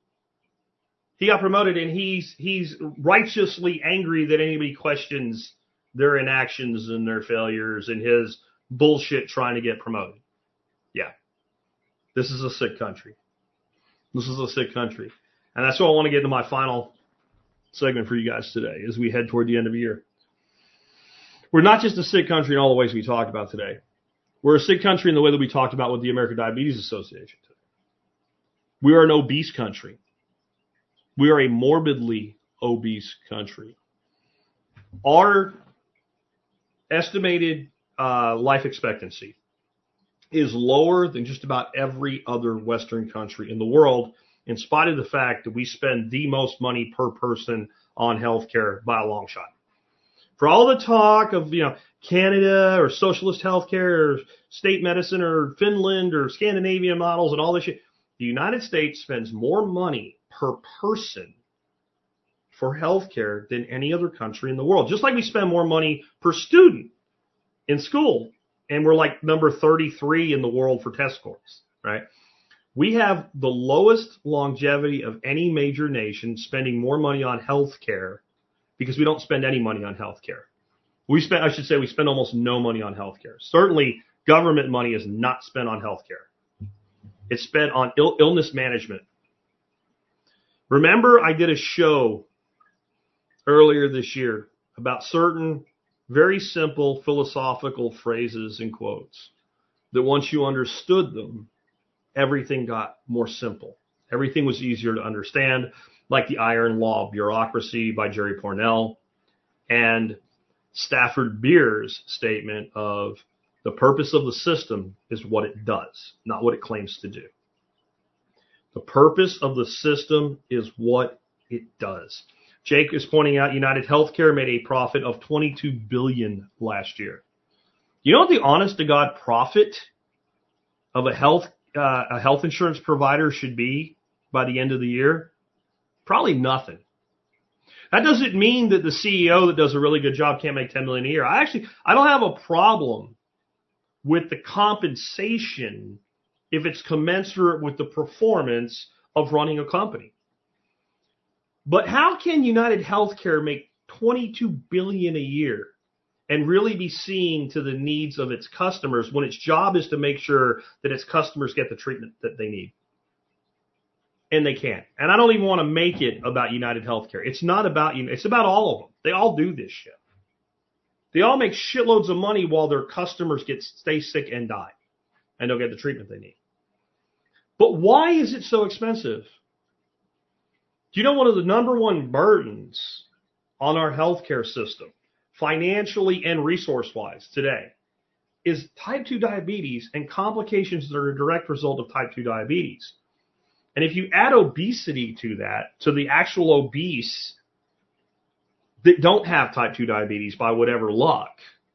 He got promoted, and he's he's righteously angry that anybody questions their inactions and their failures and his bullshit trying to get promoted. Yeah. This is a sick country. This is a sick country. And that's what I want to get into my final segment for you guys today as we head toward the end of the year. We're not just a sick country in all the ways we talked about today. We're a sick country in the way that we talked about with the American Diabetes Association today. We are an obese country. We are a morbidly obese country. Our estimated uh, life expectancy is lower than just about every other Western country in the world, in spite of the fact that we spend the most money per person on healthcare by a long shot. For all the talk of, you know, Canada or socialist healthcare or state medicine or Finland or Scandinavian models and all this shit, the United States spends more money per person for healthcare than any other country in the world. Just like we spend more money per student in school, and we're like number thirty-three in the world for test scores, right? We have the lowest longevity of any major nation, spending more money on healthcare because we don't spend any money on healthcare. We spend, I should say, we spend almost no money on healthcare. Certainly, government money is not spent on healthcare. It's spent on Ill- illness management. Remember, I did a show earlier this year about certain very simple philosophical phrases and quotes that once you understood them, everything got more simple. Everything was easier to understand, like the Iron Law of Bureaucracy by Jerry Pournelle and Stafford Beer's statement of the purpose of the system is what it does, not what it claims to do. The purpose of the system is what it does. Jake is pointing out United Healthcare made a profit of twenty-two billion dollars last year. You know what the honest to God profit of a health uh, a health insurance provider should be by the end of the year? Probably nothing. That doesn't mean that the C E O that does a really good job can't make ten million dollars a year. I actually I don't have a problem with the compensation if it's commensurate with the performance of running a company. But how can United Healthcare make twenty-two billion dollars a year and really be seeing to the needs of its customers when its job is to make sure that its customers get the treatment that they need? And they can't. And I don't even want to make it about United Healthcare. It's not about you. It's about all of them. They all do this shit. They all make shitloads of money while their customers get stay sick and die and don't get the treatment they need. But why is it so expensive? Do you know one of the number one burdens on our healthcare system, financially and resource-wise today, is type two diabetes and complications that are a direct result of type two diabetes. And if you add obesity to that, to the actual obese that don't have type two diabetes by whatever luck,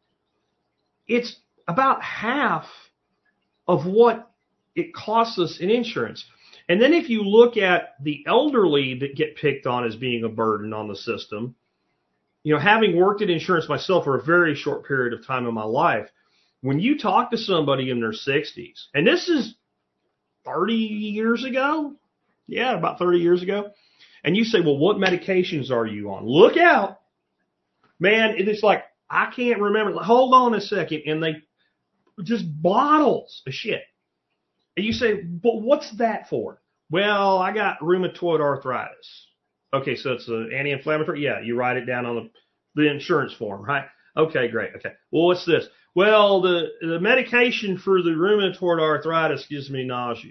it's about half of what it costs us in insurance. And then if you look at the elderly that get picked on as being a burden on the system, you know, having worked in insurance myself for a very short period of time in my life, when you talk to somebody in their sixties, and this is thirty years ago, yeah, about thirty years ago, and you say, well, what medications are you on? Look out. Man, it's like, I can't remember. Hold on a second. And they just bottles of shit. And you say, but what's that for? Well, I got rheumatoid arthritis. Okay, so it's an anti-inflammatory? Yeah, you write it down on the, the insurance form, right? Okay, great. Okay. Well, what's this? Well, the, the medication for the rheumatoid arthritis gives me nausea.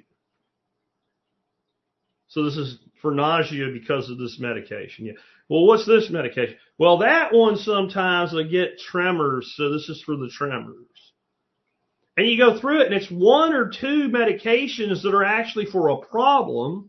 So this is for nausea because of this medication. Yeah. Well, what's this medication? Well, that one sometimes I get tremors, so this is for the tremors. And you go through it, and it's one or two medications that are actually for a problem,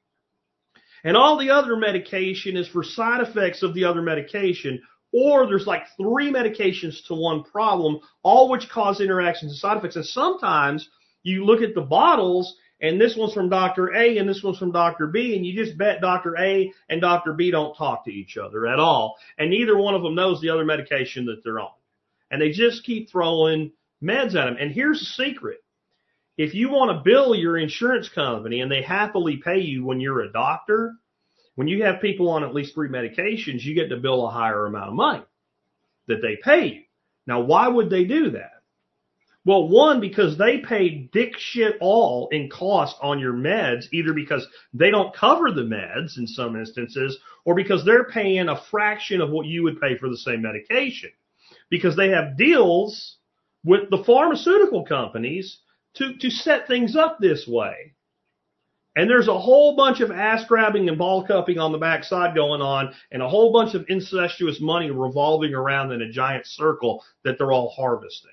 and all the other medication is for side effects of the other medication, or there's like three medications to one problem, all which cause interactions and side effects. And sometimes you look at the bottles, and this one's from Doctor A, and this one's from Doctor B, and you just bet Doctor A and Doctor B don't talk to each other at all, and neither one of them knows the other medication that they're on. And they just keep throwing meds at them. And here's the secret. If you want to bill your insurance company and they happily pay you when you're a doctor, when you have people on at least three medications, you get to bill a higher amount of money that they pay you. Now, why would they do that? Well, one, because they pay dick shit all in cost on your meds, either because they don't cover the meds in some instances, or because they're paying a fraction of what you would pay for the same medication. Because they have deals with the pharmaceutical companies to, to set things up this way. And there's a whole bunch of ass grabbing and ball cupping on the backside going on, and a whole bunch of incestuous money revolving around in a giant circle that they're all harvesting.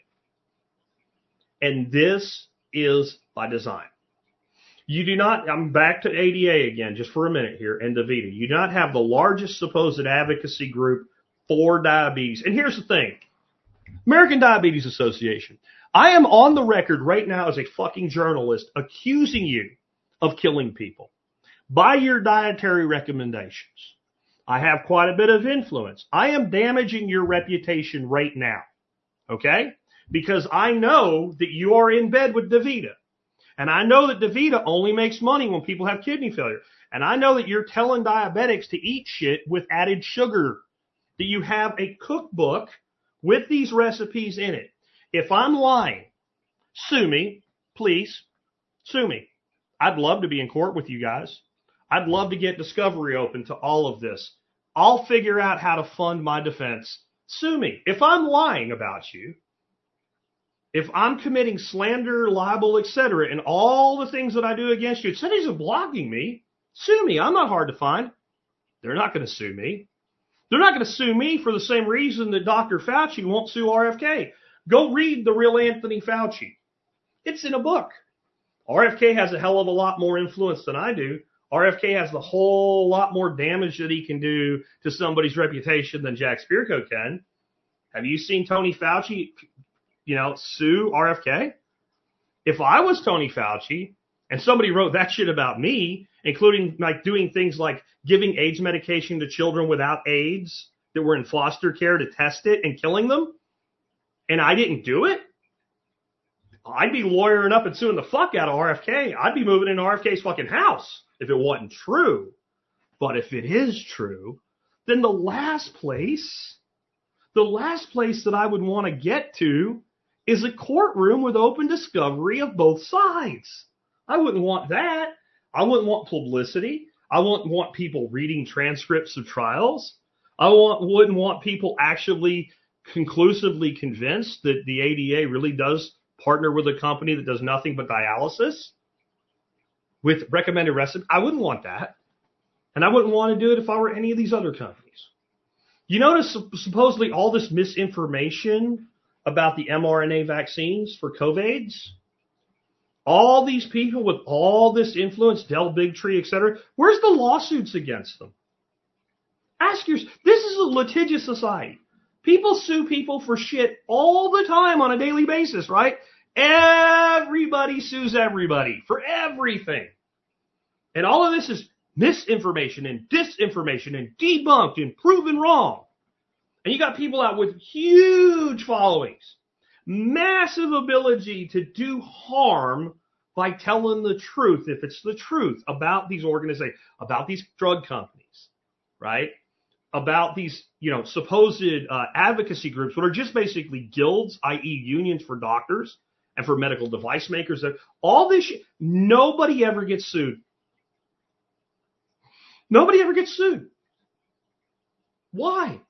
And this is by design. You do not, I'm back to A D A again, just for a minute here, and DaVita. You do not have the largest supposed advocacy group for diabetes. And here's the thing. American Diabetes Association. I am on the record right now as a fucking journalist accusing you of killing people by your dietary recommendations. I have quite a bit of influence. I am damaging your reputation right now. Okay? Because I know that you are in bed with DaVita. And I know that DaVita only makes money when people have kidney failure. And I know that you're telling diabetics to eat shit with added sugar. That you have a cookbook with these recipes in it. If I'm lying, sue me, please. Sue me. I'd love to be in court with you guys. I'd love to get discovery open to all of this. I'll figure out how to fund my defense. Sue me. If I'm lying about you, if I'm committing slander, libel, et cetera, and all the things that I do against you, cities are blocking me, sue me. I'm not hard to find. They're not going to sue me. They're not going to sue me for the same reason that Doctor Fauci won't sue R F K. Go read The Real Anthony Fauci. It's in a book. R F K has a hell of a lot more influence than I do. R F K has a whole lot more damage that he can do to somebody's reputation than Jack Spirko can. Have you seen Tony Fauci, you know, sue R F K? If I was Tony Fauci and somebody wrote that shit about me, including like doing things like giving AIDS medication to children without AIDS that were in foster care to test it and killing them, and I didn't do it, I'd be lawyering up and suing the fuck out of R F K. I'd be moving into R F K's fucking house if it wasn't true. But if it is true, then the last place, the last place that I would want to get to is a courtroom with open discovery of both sides. I wouldn't want that. I wouldn't want publicity. I wouldn't want people reading transcripts of trials. I want, wouldn't want people actually conclusively convinced that the A D A really does partner with a company that does nothing but dialysis with recommended recipe. I wouldn't want that. And I wouldn't want to do it if I were any of these other companies. You notice supposedly all this misinformation about the mRNA vaccines for COVIDs? All these people with all this influence, Del Bigtree, et cetera, where's the lawsuits against them? Ask yourself, this is a litigious society. People sue people for shit all the time on a daily basis, right? Everybody sues everybody for everything. And all of this is misinformation and disinformation and debunked and proven wrong. And you got people out with huge followings, massive ability to do harm by telling the truth, if it's the truth, about these organizations, about these drug companies, right? About these, you know, supposed uh, advocacy groups, what are just basically guilds, that is unions for doctors and for medical device makers. All this shit, nobody ever gets sued. Nobody ever gets sued. Why?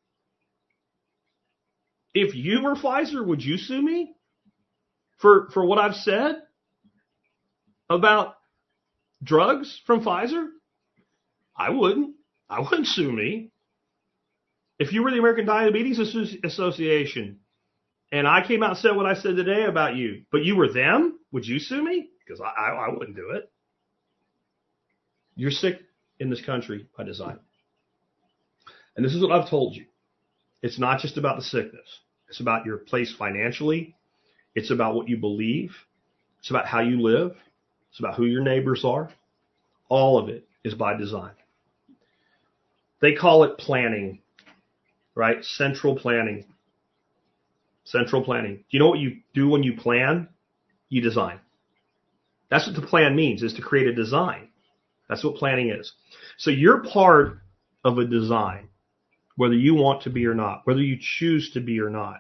If you were Pfizer, would you sue me for, for what I've said about drugs from Pfizer? I wouldn't. I wouldn't sue me. If you were the American Diabetes Association and I came out and said what I said today about you, but you were them, would you sue me? Because I, I, I wouldn't do it. You're sick in this country by design. And this is what I've told you. It's not just about the sickness. It's about your place financially. It's about what you believe. It's about how you live. It's about who your neighbors are. All of it is by design. They call it planning, right? Central planning. Central planning. Do you know what you do when you plan? You design. That's what the plan means, is to create a design. That's what planning is. So you're part of a design, whether you want to be or not, whether you choose to be or not.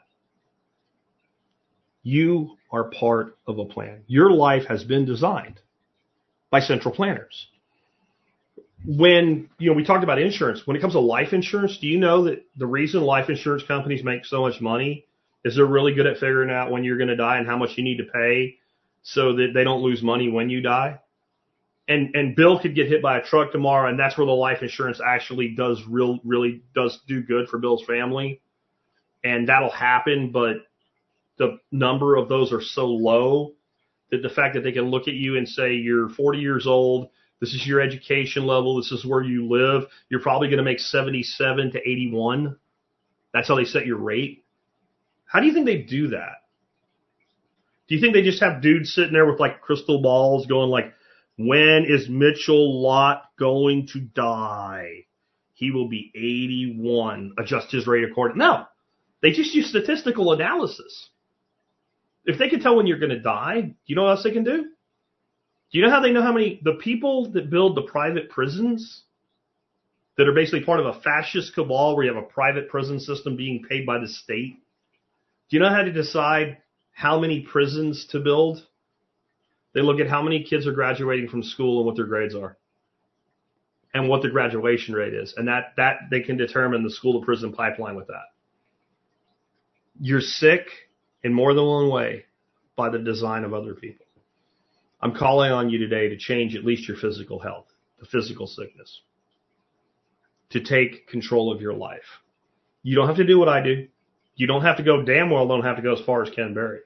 You are part of a plan. Your life has been designed by central planners. When, you know, we talked about insurance, when it comes to life insurance, do you know that the reason life insurance companies make so much money is they're really good at figuring out when you're going to die and how much you need to pay so that they don't lose money when you die? And and Bill could get hit by a truck tomorrow, and that's where the life insurance actually does real really does do good for Bill's family. And that'll happen, but the number of those are so low that the fact that they can look at you and say you're forty years old, this is your education level, this is where you live, you're probably going to make seventy-seven to eighty-one. That's how they set your rate. How do you think they do that? Do you think they just have dudes sitting there with like crystal balls going like, when is Mitchell Lott going to die? He will be eighty-one. Adjust his rate accordingly. No, they just use statistical analysis. If they can tell when you're going to die, do you know what else they can do? Do you know how they know how many, the people that build the private prisons that are basically part of a fascist cabal where you have a private prison system being paid by the state? Do you know how to decide how many prisons to build? They look at how many kids are graduating from school and what their grades are and what the graduation rate is. And that, that they can determine the school to prison pipeline with that. You're sick in more than one way by the design of other people. I'm calling on you today to change at least your physical health, the physical sickness, to take control of your life. You don't have to do what I do. You don't have to go, damn well don't have to go as far as Ken Berry.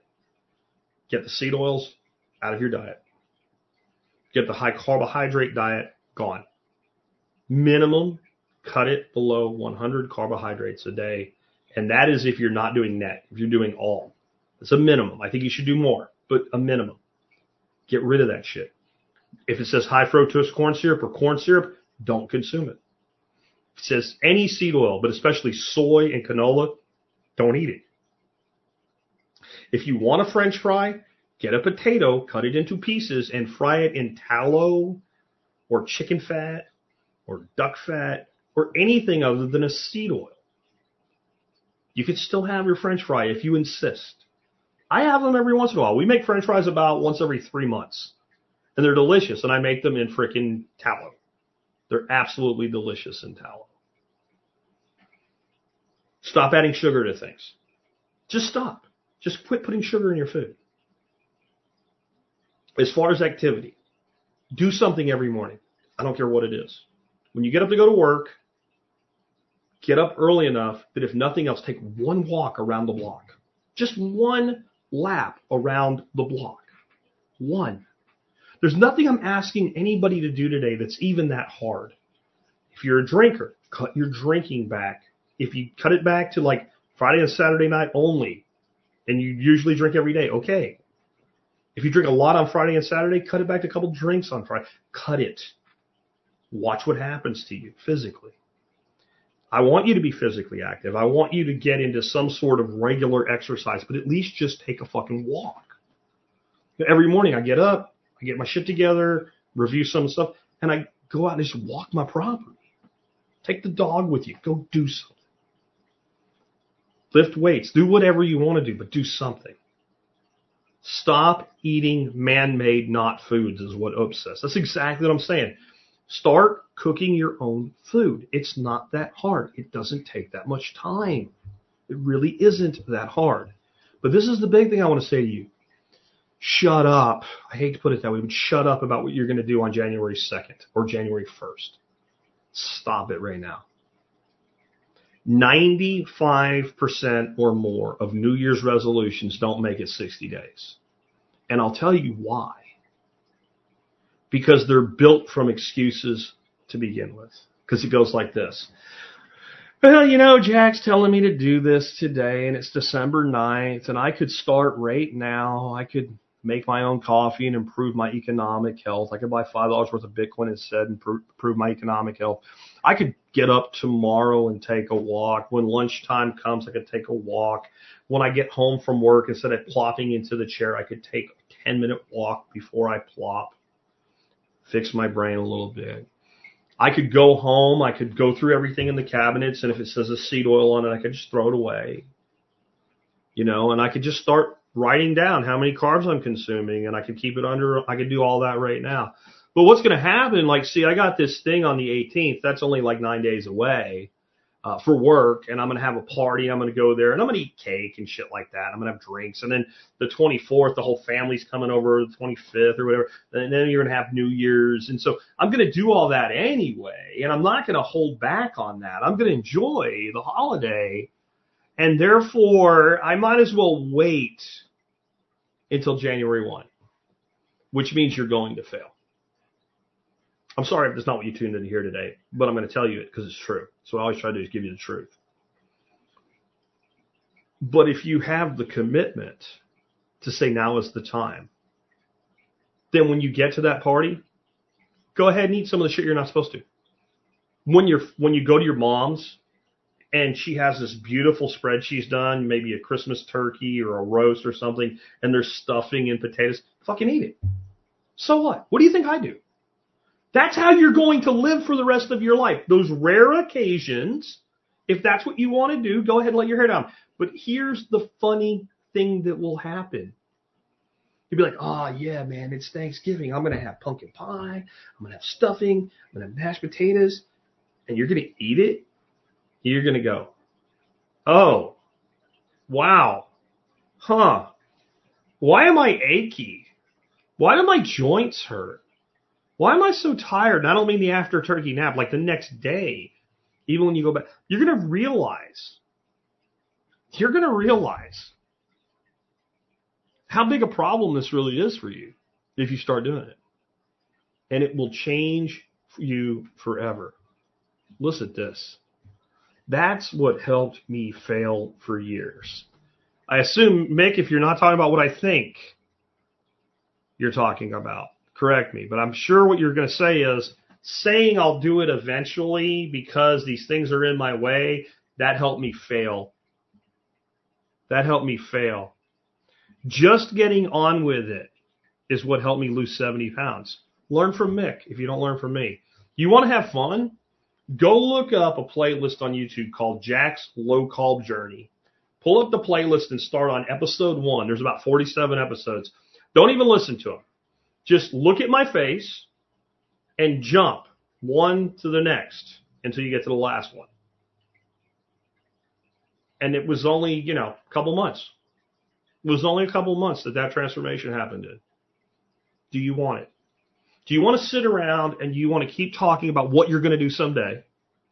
Get the seed oils out of your diet. Get the high carbohydrate diet Gone. Minimum, cut it below one hundred carbohydrates a day. And that is if you're not doing net, if you're doing all. It's a minimum. I think you should do more, but a minimum. Get rid of that shit. If it says high fructose corn syrup or corn syrup, don't consume it. If it says any seed oil, but especially soy and canola, don't eat it. If you want a French fry, get a potato, cut it into pieces, and fry it in tallow or chicken fat or duck fat or anything other than a seed oil. You could still have your French fry if you insist. I have them every once in a while. We make French fries about once every three months. And they're delicious, and I make them in frickin' tallow. They're absolutely delicious in tallow. Stop adding sugar to things. Just stop. Just quit putting sugar in your food. As far as activity, do something every morning. I don't care what it is. When you get up to go to work, get up early enough that if nothing else, take one walk around the block. Just one lap around the block. One. There's nothing I'm asking anybody to do today that's even that hard. If you're a drinker, cut your drinking back. If you cut it back to like Friday and Saturday night only, and you usually drink every day, okay. If you drink a lot on Friday and Saturday, cut it back to a couple drinks on Friday. Cut it. Watch what happens to you physically. I want you to be physically active. I want you to get into some sort of regular exercise, but at least just take a fucking walk. Every morning I get up, I get my shit together, review some stuff, and I go out and just walk my property. Take the dog with you. Go do something. Lift weights. Do whatever you want to do, but do something. Stop eating man-made not foods is what Oop says. That's exactly what I'm saying. Start cooking your own food. It's not that hard. It doesn't take that much time. It really isn't that hard. But this is the big thing I want to say to you. Shut up. I hate to put it that way, but shut up about what you're going to do on January second or January first. Stop it right now. ninety-five percent or more of New Year's resolutions don't make it sixty days. And I'll tell you why. Because they're built from excuses to begin with. Because it goes like this. Well, you know, Jack's telling me to do this today, and it's December ninth, and I could start right now. I could make my own coffee and improve my economic health. I could buy five dollars worth of Bitcoin instead and improve my economic health. I could get up tomorrow and take a walk. When lunchtime comes, I could take a walk. When I get home from work, instead of plopping into the chair, I could take a ten-minute walk before I plop. Fix my brain a little bit. I could go home. I could go through everything in the cabinets, and if it says a seed oil on it, I could just throw it away. You know, and I could just start writing down how many carbs I'm consuming, and I could keep it under. I could do all that right now. But what's going to happen, like, see, I got this thing on the eighteenth. That's only like nine days away uh, for work, and I'm going to have a party. I'm going to go there, and I'm going to eat cake and shit like that. I'm going to have drinks. And then the twenty-fourth, the whole family's coming over, the twenty-fifth or whatever. And then you're going to have New Year's. And so I'm going to do all that anyway, and I'm not going to hold back on that. I'm going to enjoy the holiday, and therefore I might as well wait until January first, which means you're going to fail. I'm sorry if that's not what you tuned in to hear today, but I'm going to tell you it because it's true. So I always try to do is give you the truth. But if you have the commitment to say now is the time, then when you get to that party, go ahead and eat some of the shit you're not supposed to. When you're when you go to your mom's and she has this beautiful spread she's done, maybe a Christmas turkey or a roast or something, and there's stuffing and potatoes, fucking eat it. So what? What do you think I do? That's how you're going to live for the rest of your life. Those rare occasions, if that's what you want to do, go ahead and let your hair down. But here's the funny thing that will happen. You'll be like, oh, yeah, man, it's Thanksgiving. I'm going to have pumpkin pie. I'm going to have stuffing. I'm going to have mashed potatoes. And you're going to eat it. You're going to go, oh, wow, huh, why am I achy? Why do my joints hurt? Why am I so tired? And I don't mean the after turkey nap, like the next day, even when you go back. You're going to realize, you're going to realize how big a problem this really is for you if you start doing it. And it will change you forever. Listen to this. That's what helped me fail for years. I assume, Mick, if you're not talking about what I think you're talking about, correct me. But I'm sure what you're going to say is saying I'll do it eventually because these things are in my way, that helped me fail. That helped me fail. Just getting on with it is what helped me lose seventy pounds. Learn from Mick if you don't learn from me. You want to have fun? Go look up a playlist on YouTube called Jack's Low Carb Journey. Pull up the playlist and start on episode one. There's about forty-seven episodes. Don't even listen to them. Just look at my face and jump one to the next until you get to the last one. And it was only, you know, a couple months. It was only a couple months that that transformation happened in. Do you want it? Do you want to sit around and you want to keep talking about what you're going to do someday?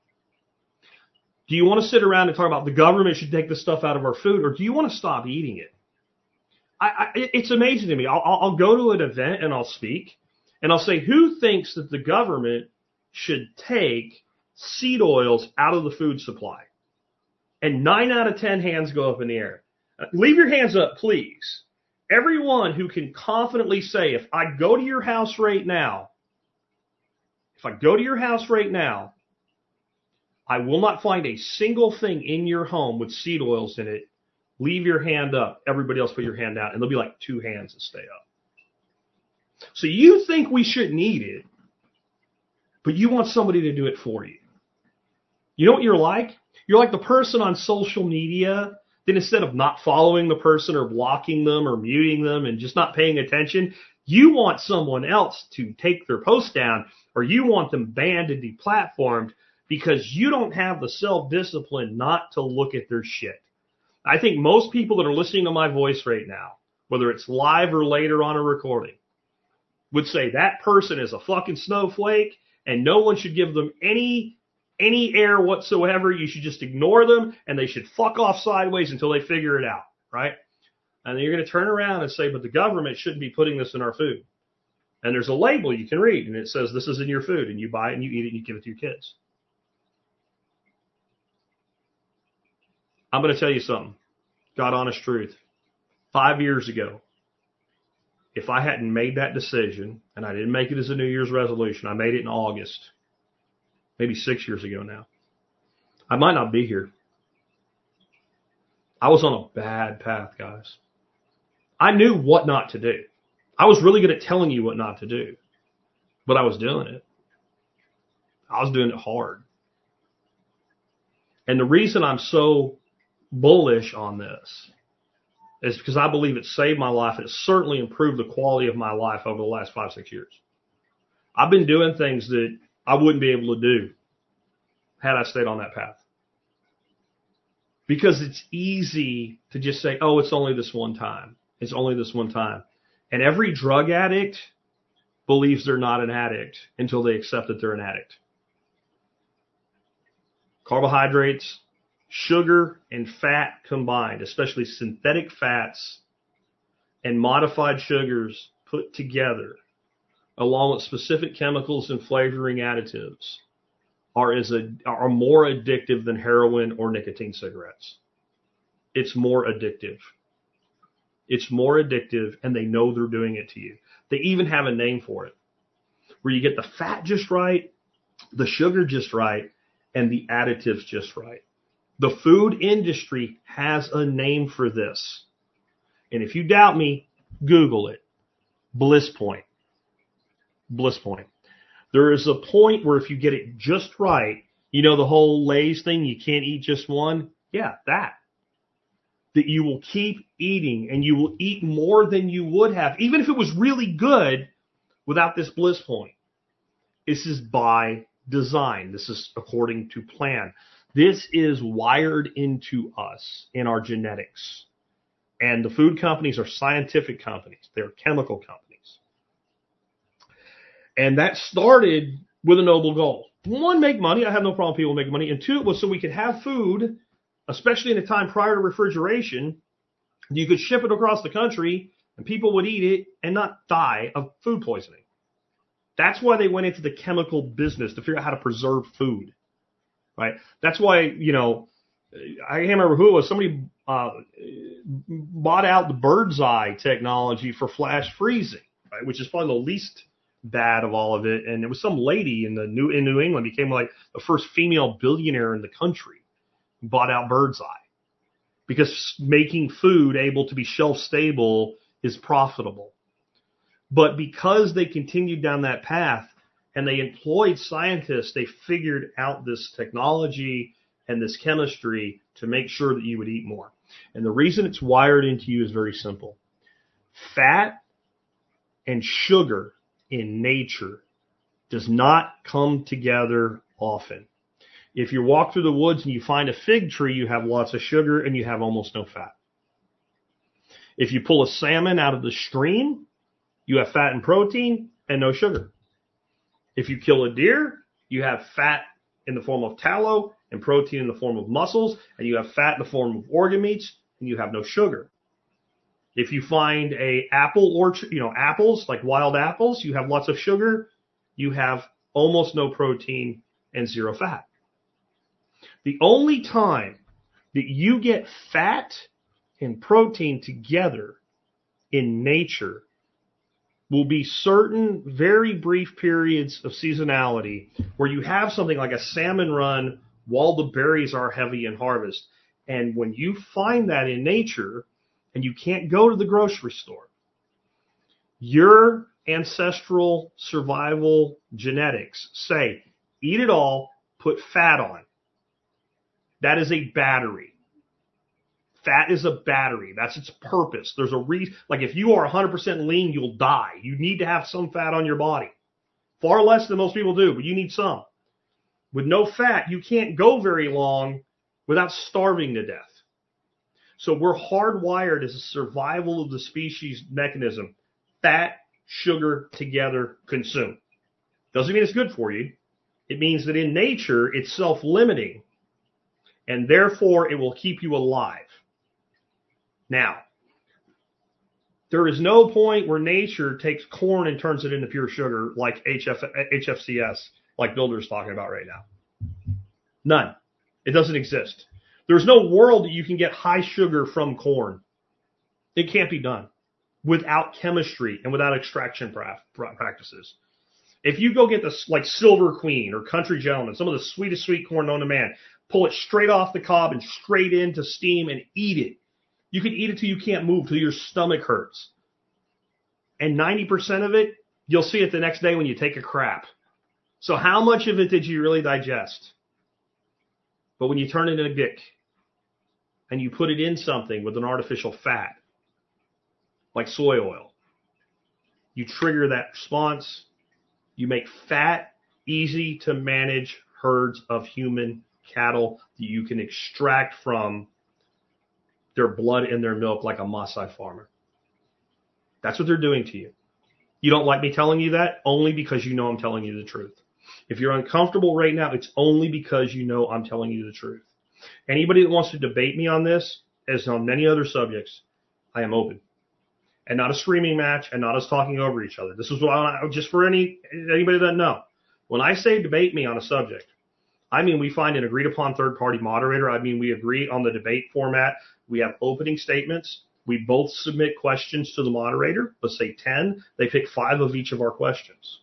Do you want to sit around and talk about the government should take this stuff out of our food, or do you want to stop eating it? I, I, it's amazing to me. I'll, I'll go to an event and I'll speak, and I'll say, who thinks that the government should take seed oils out of the food supply? And nine out of ten hands go up in the air. Leave your hands up, please. Everyone who can confidently say, if I go to your house right now, if I go to your house right now, I will not find a single thing in your home with seed oils in it. Leave your hand up. Everybody else put your hand down. And there'll be like two hands that stay up. So you think we shouldn't eat it, but you want somebody to do it for you. You know what you're like? You're like the person on social media that instead of not following the person or blocking them or muting them and just not paying attention, you want someone else to take their post down, or you want them banned and deplatformed because you don't have the self-discipline not to look at their shit. I think most people that are listening to my voice right now, whether it's live or later on a recording, would say that person is a fucking snowflake and no one should give them any any air whatsoever. You should just ignore them and they should fuck off sideways until they figure it out, right? And then you're going to turn around and say, but the government shouldn't be putting this in our food. And there's a label you can read and it says this is in your food, and you buy it and you eat it and you give it to your kids. I'm going to tell you something. God honest truth. Five years ago, if I hadn't made that decision, and I didn't make it as a New Year's resolution, I made it in August, maybe six years ago now, I might not be here. I was on a bad path, guys. I knew what not to do. I was really good at telling you what not to do, but I was doing it. I was doing it hard. And the reason I'm so bullish on this is because I believe it saved my life. It certainly improved the quality of my life over the last five, six years. I've been doing things that I wouldn't be able to do had I stayed on that path. Because it's easy to just say, oh, it's only this one time. It's only this one time. And every drug addict believes they're not an addict until they accept that they're an addict. Carbohydrates, sugar, and fat combined, especially synthetic fats and modified sugars put together, along with specific chemicals and flavoring additives, are as a, are more addictive than heroin or nicotine cigarettes. It's more addictive. It's more addictive, and they know they're doing it to you. They even have a name for it, where you get the fat just right, the sugar just right, and the additives just right. The food industry has a name for this. And if you doubt me, Google it. Bliss point. Bliss point. There is a point where if you get it just right, you know the whole Lay's thing, you can't eat just one? Yeah, that. That you will keep eating, and you will eat more than you would have, even if it was really good, without this bliss point. This is by design. This is according to plan. This is wired into us in our genetics. And the food companies are scientific companies. They're chemical companies. And that started with a noble goal. One, make money. I have no problem with people making money. And two, it was so we could have food, especially in a time prior to refrigeration. You could ship it across the country and people would eat it and not die of food poisoning. That's why they went into the chemical business, to figure out how to preserve food, right? That's why, you know, I can't remember who it was. Somebody uh, bought out the bird's eye technology for flash freezing, right? Which is probably the least bad of all of it. And it was some lady in the New in New England became like the first female billionaire in the country, bought out bird's eye because making food able to be shelf stable is profitable. But because they continued down that path and they employed scientists, they figured out this technology and this chemistry to make sure that you would eat more. And the reason it's wired into you is very simple. Fat and sugar in nature does not come together often. If you walk through the woods and you find a fig tree, you have lots of sugar and you have almost no fat. If you pull a salmon out of the stream, you have fat and protein and no sugar. If you kill a deer, you have fat in the form of tallow and protein in the form of muscles, and you have fat in the form of organ meats, and you have no sugar. If you find a apple orchard, you know, apples, like wild apples, you have lots of sugar, you have almost no protein and zero fat. The only time that you get fat and protein together in nature will be certain very brief periods of seasonality where you have something like a salmon run while the berries are heavy in harvest. And when you find that in nature and you can't go to the grocery store, your ancestral survival genetics say, eat it all, put fat on. That is a battery. Fat is a battery. That's its purpose. There's a reason. Like if you are one hundred percent lean, you'll die. You need to have some fat on your body. Far less than most people do, but you need some. With no fat, you can't go very long without starving to death. So we're hardwired as a survival of the species mechanism. Fat, sugar, together, consume. Doesn't mean it's good for you. It means that in nature, it's self-limiting, and therefore it will keep you alive. Now, there is no point where nature takes corn and turns it into pure sugar like H F, H F C S, like Builder's talking about right now. None. It doesn't exist. There's no world that you can get high sugar from corn. It can't be done without chemistry and without extraction practices. If you go get this like Silver Queen or Country Gentleman, some of the sweetest sweet corn known to man, pull it straight off the cob and straight into steam and eat it. You can eat it till you can't move, till your stomach hurts. And ninety percent of it, you'll see it the next day when you take a crap. So how much of it did you really digest? But when you turn it into a dick and you put it in something with an artificial fat, like soy oil, you trigger that response. You make fat easy to manage herds of human cattle that you can extract from their blood and their milk like a Maasai farmer. That's what they're doing to you. You don't like me telling you that only because you know I'm telling you the truth. If you're uncomfortable right now, it's only because you know I'm telling you the truth. Anybody that wants to debate me on this, as on many other subjects, I am open. And not a screaming match and not us talking over each other. This is what I, just for any anybody that doesn't know. When I say debate me on a subject, I mean we find an agreed upon third party moderator. I mean we agree on the debate format. We have opening statements. We both submit questions to the moderator. Let's say ten. They pick five of each of our questions.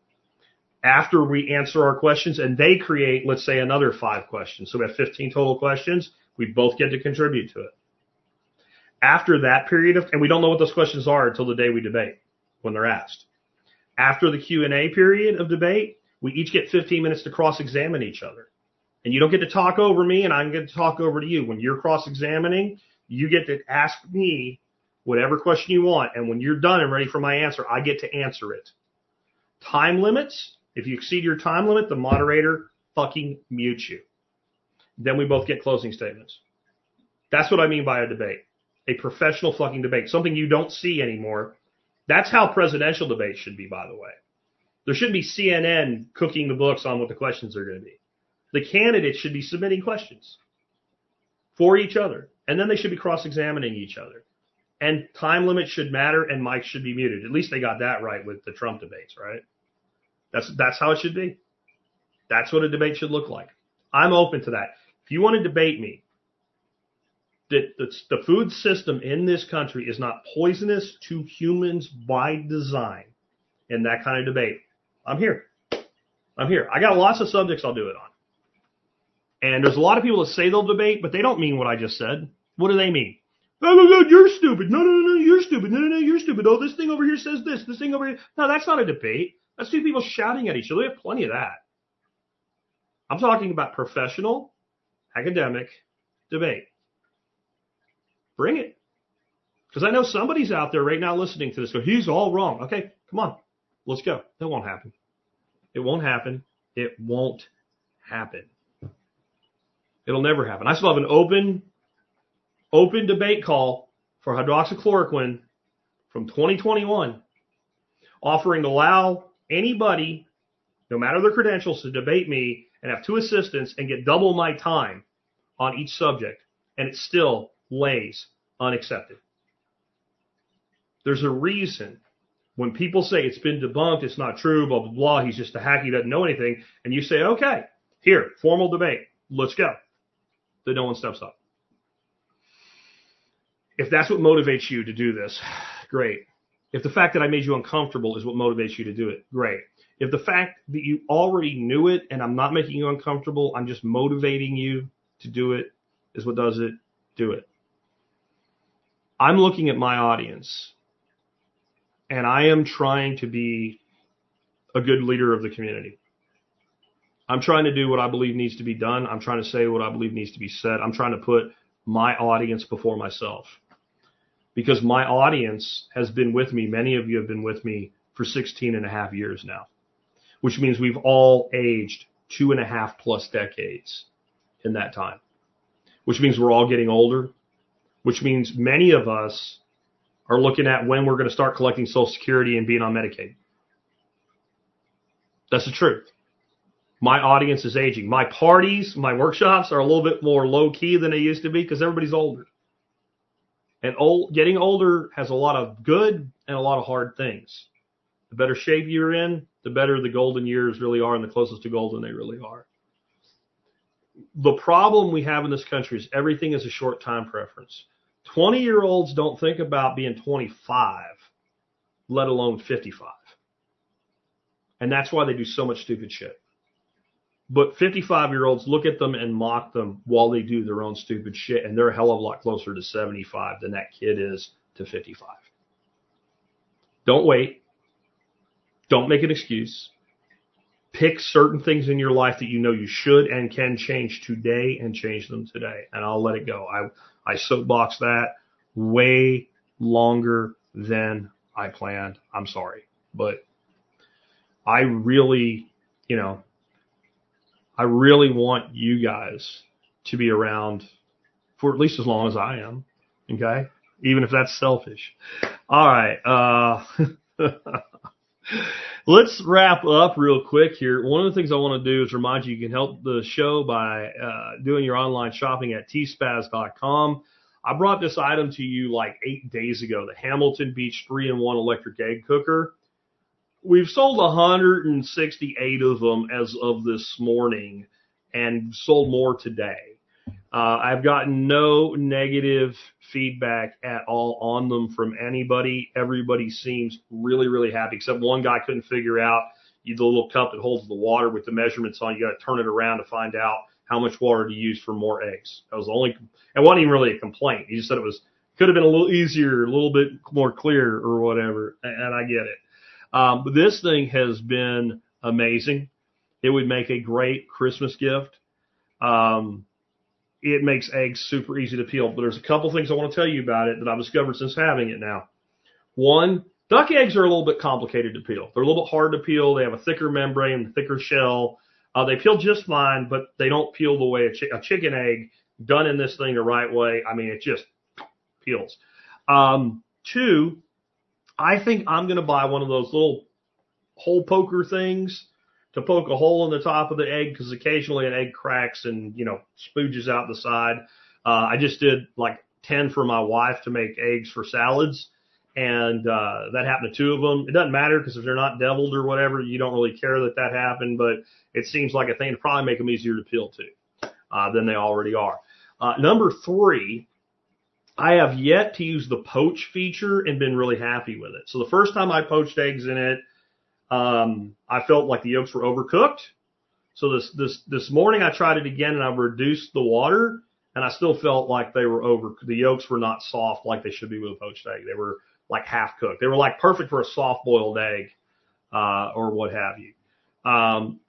After we answer our questions, and they create, let's say, another five questions. So we have fifteen total questions. We both get to contribute to it. After that period of, and we don't know what those questions are until the day we debate, when they're asked. After the Q and A period of debate, we each get fifteen minutes to cross-examine each other. And you don't get to talk over me, and I get to talk over to you. When you're cross-examining, you get to ask me whatever question you want. And when you're done and ready for my answer, I get to answer it. Time limits. If you exceed your time limit, the moderator fucking mutes you. Then we both get closing statements. That's what I mean by a debate. A professional fucking debate. Something you don't see anymore. That's how presidential debates should be, by the way. There shouldn't be C N N cooking the books on what the questions are going to be. The candidates should be submitting questions for each other. And then they should be cross-examining each other. And time limits should matter and mics should be muted. At least they got that right with the Trump debates, right? That's that's how it should be. That's what a debate should look like. I'm open to that. If you want to debate me, that the, the food system in this country is not poisonous to humans by design, in that kind of debate, I'm here. I'm here. I got lots of subjects I'll do it on. And there's a lot of people that say they'll debate, but they don't mean what I just said. What do they mean? Oh, no, no, you're stupid. No, no, no, no, you're stupid. No, no, no, you're stupid. Oh, this thing over here says this. This thing over here. No, that's not a debate. That's two people shouting at each other. We have plenty of that. I'm talking about professional, academic debate. Bring it. Because I know somebody's out there right now listening to this. Go, he's all wrong. Okay, come on. Let's go. That won't happen. It won't happen. It won't happen. It'll never happen. I still have an open, open debate call for hydroxychloroquine from twenty twenty-one, offering to allow anybody, no matter their credentials, to debate me and have two assistants and get double my time on each subject, and it still lays unaccepted. There's a reason when people say it's been debunked, it's not true, blah, blah, blah, he's just a hack, he doesn't know anything, and you say, okay, here, formal debate, let's go. Then no one steps up. If that's what motivates you to do this, great. If the fact that I made you uncomfortable is what motivates you to do it, great. If the fact that you already knew it and I'm not making you uncomfortable, I'm just motivating you to do it is what does it, do it. I'm looking at my audience and I am trying to be a good leader of the community. I'm trying to do what I believe needs to be done. I'm trying to say what I believe needs to be said. I'm trying to put my audience before myself because my audience has been with me. Many of you have been with me for sixteen and a half years now, which means we've all aged two and a half plus decades in that time, which means we're all getting older, which means many of us are looking at when we're going to start collecting Social Security and being on Medicaid. That's the truth. My audience is aging. My parties, my workshops are a little bit more low key than they used to be because everybody's older. And old, getting older has a lot of good and a lot of hard things. The better shape you're in, the better the golden years really are and the closest to golden they really are. The problem we have in this country is everything is a short time preference. twenty-year-olds don't think about being twenty-five, let alone fifty-five. And that's why they do so much stupid shit. But fifty-five-year-olds look at them and mock them while they do their own stupid shit, and they're a hell of a lot closer to seventy-five than that kid is to fifty-five. Don't wait. Don't make an excuse. Pick certain things in your life that you know you should and can change today and change them today, and I'll let it go. I I soapbox that way longer than I planned. I'm sorry, but I really, you know, I really want you guys to be around for at least as long as I am, okay? Even if that's selfish. All right. Uh, let's wrap up real quick here. One of the things I want to do is remind you you can help the show by uh, doing your online shopping at t spaz dot com. I brought this item to you like eight days ago, the Hamilton Beach three in one electric egg cooker. We've sold one hundred sixty-eight of them as of this morning and sold more today. Uh, I've gotten no negative feedback at all on them from anybody. Everybody seems really, really happy, except one guy couldn't figure out the little cup that holds the water with the measurements on. You got to turn it around to find out how much water to use for more eggs. That was the only, it wasn't even really a complaint. He just said it was, could have been a little easier, a little bit more clear or whatever, and I get it. Um, but this thing has been amazing. It would make a great Christmas gift. Um, it makes eggs super easy to peel. But there's a couple things I want to tell you about it that I've discovered since having it now. One, duck eggs are a little bit complicated to peel. They're a little bit hard to peel. They have a thicker membrane, a thicker shell. Uh, they peel just fine, but they don't peel the way a, chi- a chicken egg done in this thing the right way. I mean, it just peels. Um, two, I think I'm going to buy one of those little hole poker things to poke a hole in the top of the egg because occasionally an egg cracks and, you know, spooges out the side. Uh, I just did like ten for my wife to make eggs for salads, And uh, that happened to two of them. It doesn't matter because if they're not deviled or whatever, you don't really care that that happened. But it seems like a thing to probably make them easier to peel to uh, than they already are. Uh, number three, I have yet to use the poach feature and been really happy with it. So the first time I poached eggs in it, um, I felt like the yolks were overcooked. So this this this morning I tried it again and I reduced the water, and I still felt like they were over. The yolks were not soft like they should be with a poached egg. They were like half cooked. They were like perfect for a soft boiled egg uh, or what have you. Um,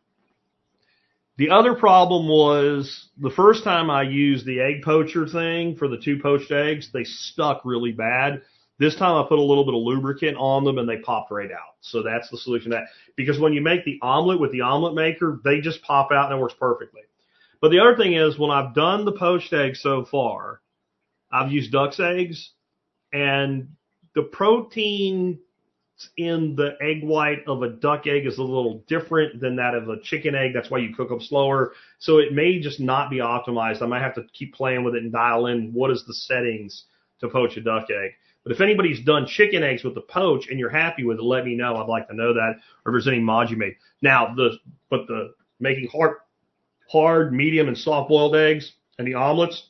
The other problem was the first time I used the egg poacher thing for the two poached eggs, they stuck really bad. This time I put a little bit of lubricant on them and they popped right out. So that's the solution to that. Because when you make the omelet with the omelet maker, they just pop out and it works perfectly. But the other thing is when I've done the poached eggs so far, I've used duck's eggs, and the protein in the egg white of a duck egg is a little different than that of a chicken egg. That's why you cook them slower. So it may just not be optimized. I might have to keep playing with it and dial in what is the settings to poach a duck egg. But if anybody's done chicken eggs with the poach and you're happy with it, let me know. I'd like to know that, or if there's any mod you made. Now, the but the making hard, hard, medium, and soft boiled eggs and the omelets,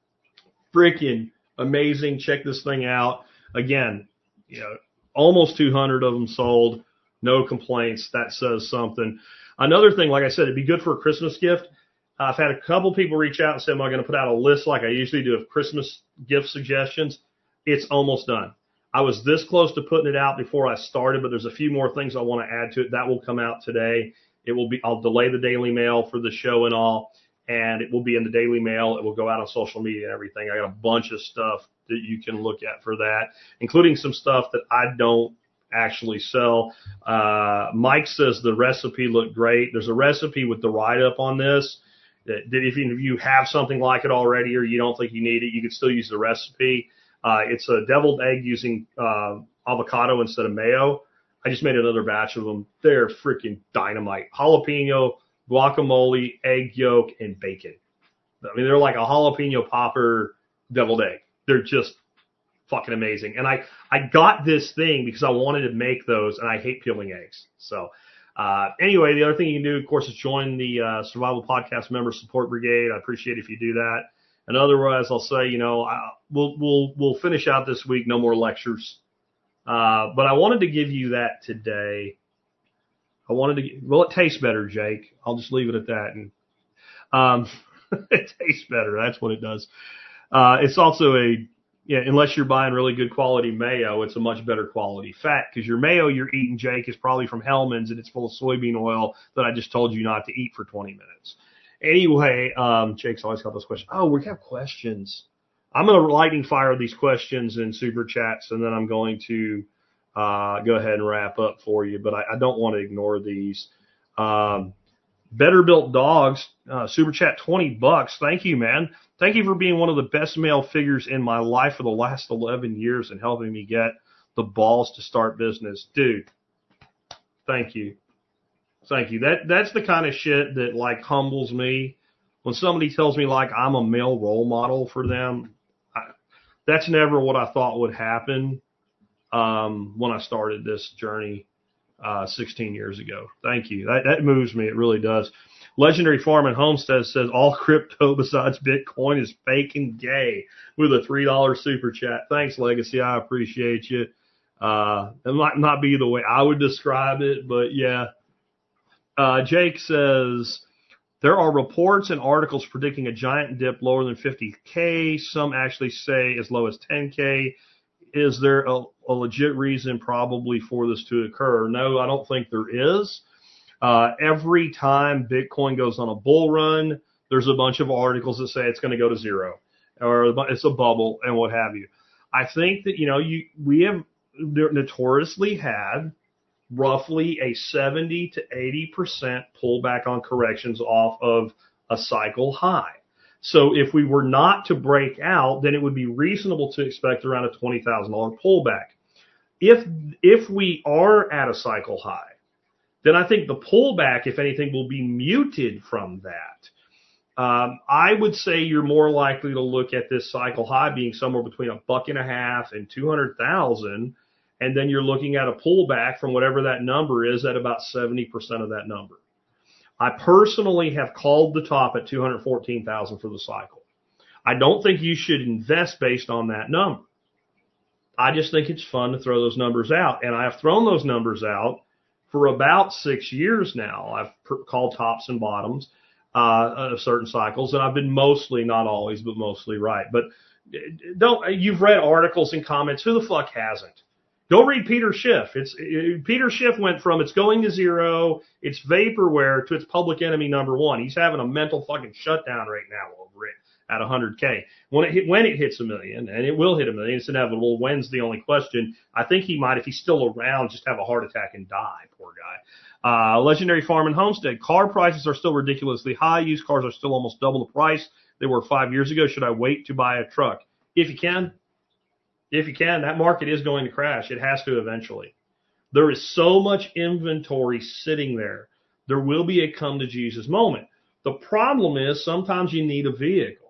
freaking amazing. Check this thing out. Again, you know, almost two hundred of them sold. No complaints. That says something. Another thing, like I said, it'd be good for a Christmas gift. Uh, I've had a couple people reach out and say, am I going to put out a list like I usually do of Christmas gift suggestions? It's almost done. I was this close to putting it out before I started, but there's a few more things I want to add to it. That will come out today. It will be, I'll delay the Daily Mail for the show and all, and it will be in the Daily Mail. It will go out on social media and everything. I got a bunch of stuff that you can look at for that, including some stuff that I don't actually sell. Uh, Mike says the recipe looked great. There's a recipe with the write-up on this that, that if you have something like it already or you don't think you need it, you can still use the recipe. Uh, it's a deviled egg using uh, avocado instead of mayo. I just made another batch of them. They're freaking dynamite. Jalapeno, guacamole, egg yolk, and bacon. I mean, they're like a jalapeno popper deviled egg. They're just fucking amazing. And I, I got this thing because I wanted to make those, and I hate peeling eggs. So uh, anyway, the other thing you can do, of course, is join the uh, Survival Podcast Member Support Brigade. I appreciate if you do that. And otherwise, I'll say, you know, I, we'll we'll we'll finish out this week. No more lectures. Uh, but I wanted to give you that today. I wanted to, well, it tastes better, Jake. I'll just leave it at that. And um, it tastes better. That's what it does. Uh, it's also a, yeah, unless you're buying really good quality mayo, it's a much better quality fat, because your mayo you're eating, Jake, is probably from Hellman's and it's full of soybean oil that I just told you not to eat for twenty minutes. Anyway, um, Jake's always got those questions. Oh, we have questions. I'm going to lightning fire these questions in super chats, and then I'm going to uh, go ahead and wrap up for you, but I, I don't want to ignore these. Um, Better Built Dogs, uh, super chat, twenty bucks. Thank you, man. Thank you for being one of the best male figures in my life for the last eleven years and helping me get the balls to start business. Dude, thank you. Thank you. That That's the kind of shit that, like, humbles me. When somebody tells me, like, I'm a male role model for them, I, that's never what I thought would happen um, when I started this journey uh, sixteen years ago. Thank you. That, that moves me. It really does. Legendary Farm and Homestead says all crypto besides Bitcoin is fake and gay with a three dollar super chat. Thanks, Legacy. I appreciate you. Uh, it might not be the way I would describe it, but yeah. Uh, Jake says, there are reports and articles predicting a giant dip lower than fifty K. Some actually say as low as ten K. Is there a, a legit reason probably for this to occur? No, I don't think there is. Uh, every time Bitcoin goes on a bull run, there's a bunch of articles that say it's going to go to zero or it's a bubble and what have you. I think that, you know, you we have notoriously had roughly a seventy to eighty percent pullback on corrections off of a cycle high. So if we were not to break out, then it would be reasonable to expect around a twenty thousand dollars pullback. If, if we are at a cycle high, then I think the pullback, if anything, will be muted from that. Um, I would say you're more likely to look at this cycle high being somewhere between a buck and a half and two hundred thousand And then you're looking at a pullback from whatever that number is at about seventy percent of that number. I personally have called the top at two hundred fourteen thousand for the cycle. I don't think you should invest based on that number. I just think it's fun to throw those numbers out. And I have thrown those numbers out for about six years now. I've per- called tops and bottoms uh, of certain cycles, and I've been mostly, not always, but mostly right. But don't, you've read articles and comments. Who the fuck hasn't? Go read Peter Schiff. It's it, Peter Schiff went from it's going to zero, it's vaporware, to its public enemy number one. He's having a mental fucking shutdown right now over it at one hundred K. When it hit, when it hits a million, and it will hit a million, it's inevitable. When's the only question? I think he might, if he's still around, just have a heart attack and die. Poor guy. Uh, Legendary Farm and Homestead. Car prices are still ridiculously high. Used cars are still almost double the price they were five years ago. Should I wait to buy a truck? If you can. If you can, that market is going to crash. It has to eventually. There is so much inventory sitting there. There will be a come to Jesus moment. The problem is sometimes you need a vehicle.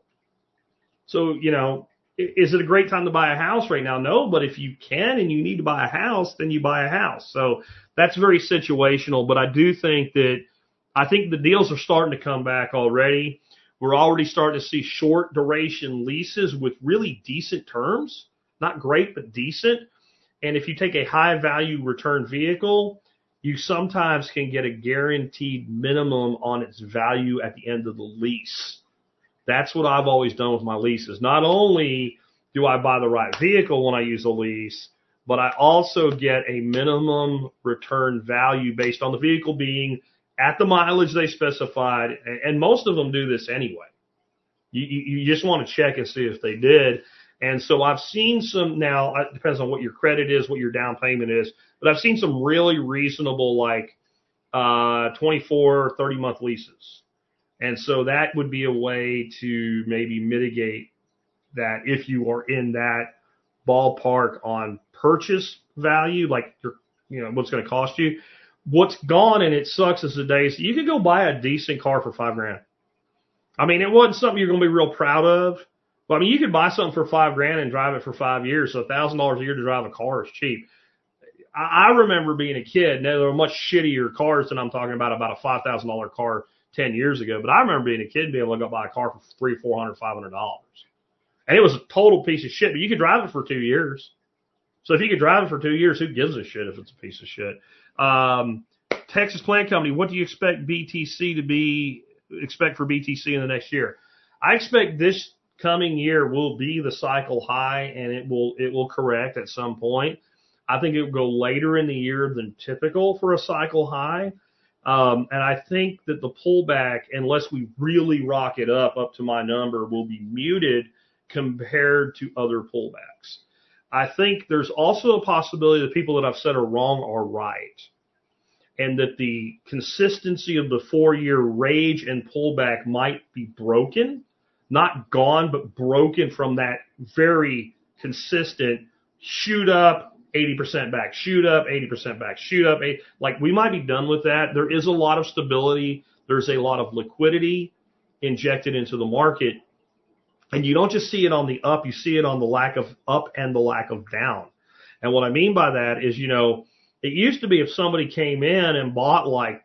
So, you know, is it a great time to buy a house right now? No, but if you can and you need to buy a house, then you buy a house. So that's very situational. But I do think that I think the deals are starting to come back already. We're already starting to see short duration leases with really decent terms. Not great, but decent. And if you take a high value return vehicle, you sometimes can get a guaranteed minimum on its value at the end of the lease. That's what I've always done with my leases. Not only do I buy the right vehicle when I use a lease, but I also get a minimum return value based on the vehicle being at the mileage they specified. And most of them do this anyway. You, you, you just want to check and see if they did. And so I've seen some, now it depends on what your credit is, what your down payment is, but I've seen some really reasonable, like uh, twenty-four, thirty month leases. And so that would be a way to maybe mitigate that if you are in that ballpark on purchase value, like your, you know, what's going to cost you. What's gone, and it sucks, is the days you could go buy a decent car for five grand. I mean, it wasn't something you're going to be real proud of. But I mean, you could buy something for five grand and drive it for five years. So a thousand dollars a year to drive a car is cheap. I, I remember being a kid. Now, there were much shittier cars than I'm talking about, about a five thousand dollar car ten years ago. But I remember being a kid and being able to go buy a car for three, four hundred, five hundred dollars. And it was a total piece of shit, but you could drive it for two years. So if you could drive it for two years, who gives a shit if it's a piece of shit? Um, Texas Plant Company, what do you expect B T C to be, expect for B T C in the next year? I expect this coming year will be the cycle high, and it will it will correct at some point. I think it will go later in the year than typical for a cycle high. Um, and I think that the pullback, unless we really rock it up, up to my number, will be muted compared to other pullbacks. I think there's also a possibility that people that I've said are wrong are right, and that the consistency of the four-year rage and pullback might be broken. Not gone, but broken from that very consistent shoot up, eighty percent back, shoot up, eighty percent back, shoot up. eighty Like, we might be done with that. There is a lot of stability. There's a lot of liquidity injected into the market. And you don't just see it on the up, you see it on the lack of up and the lack of down. And what I mean by that is, you know, it used to be if somebody came in and bought like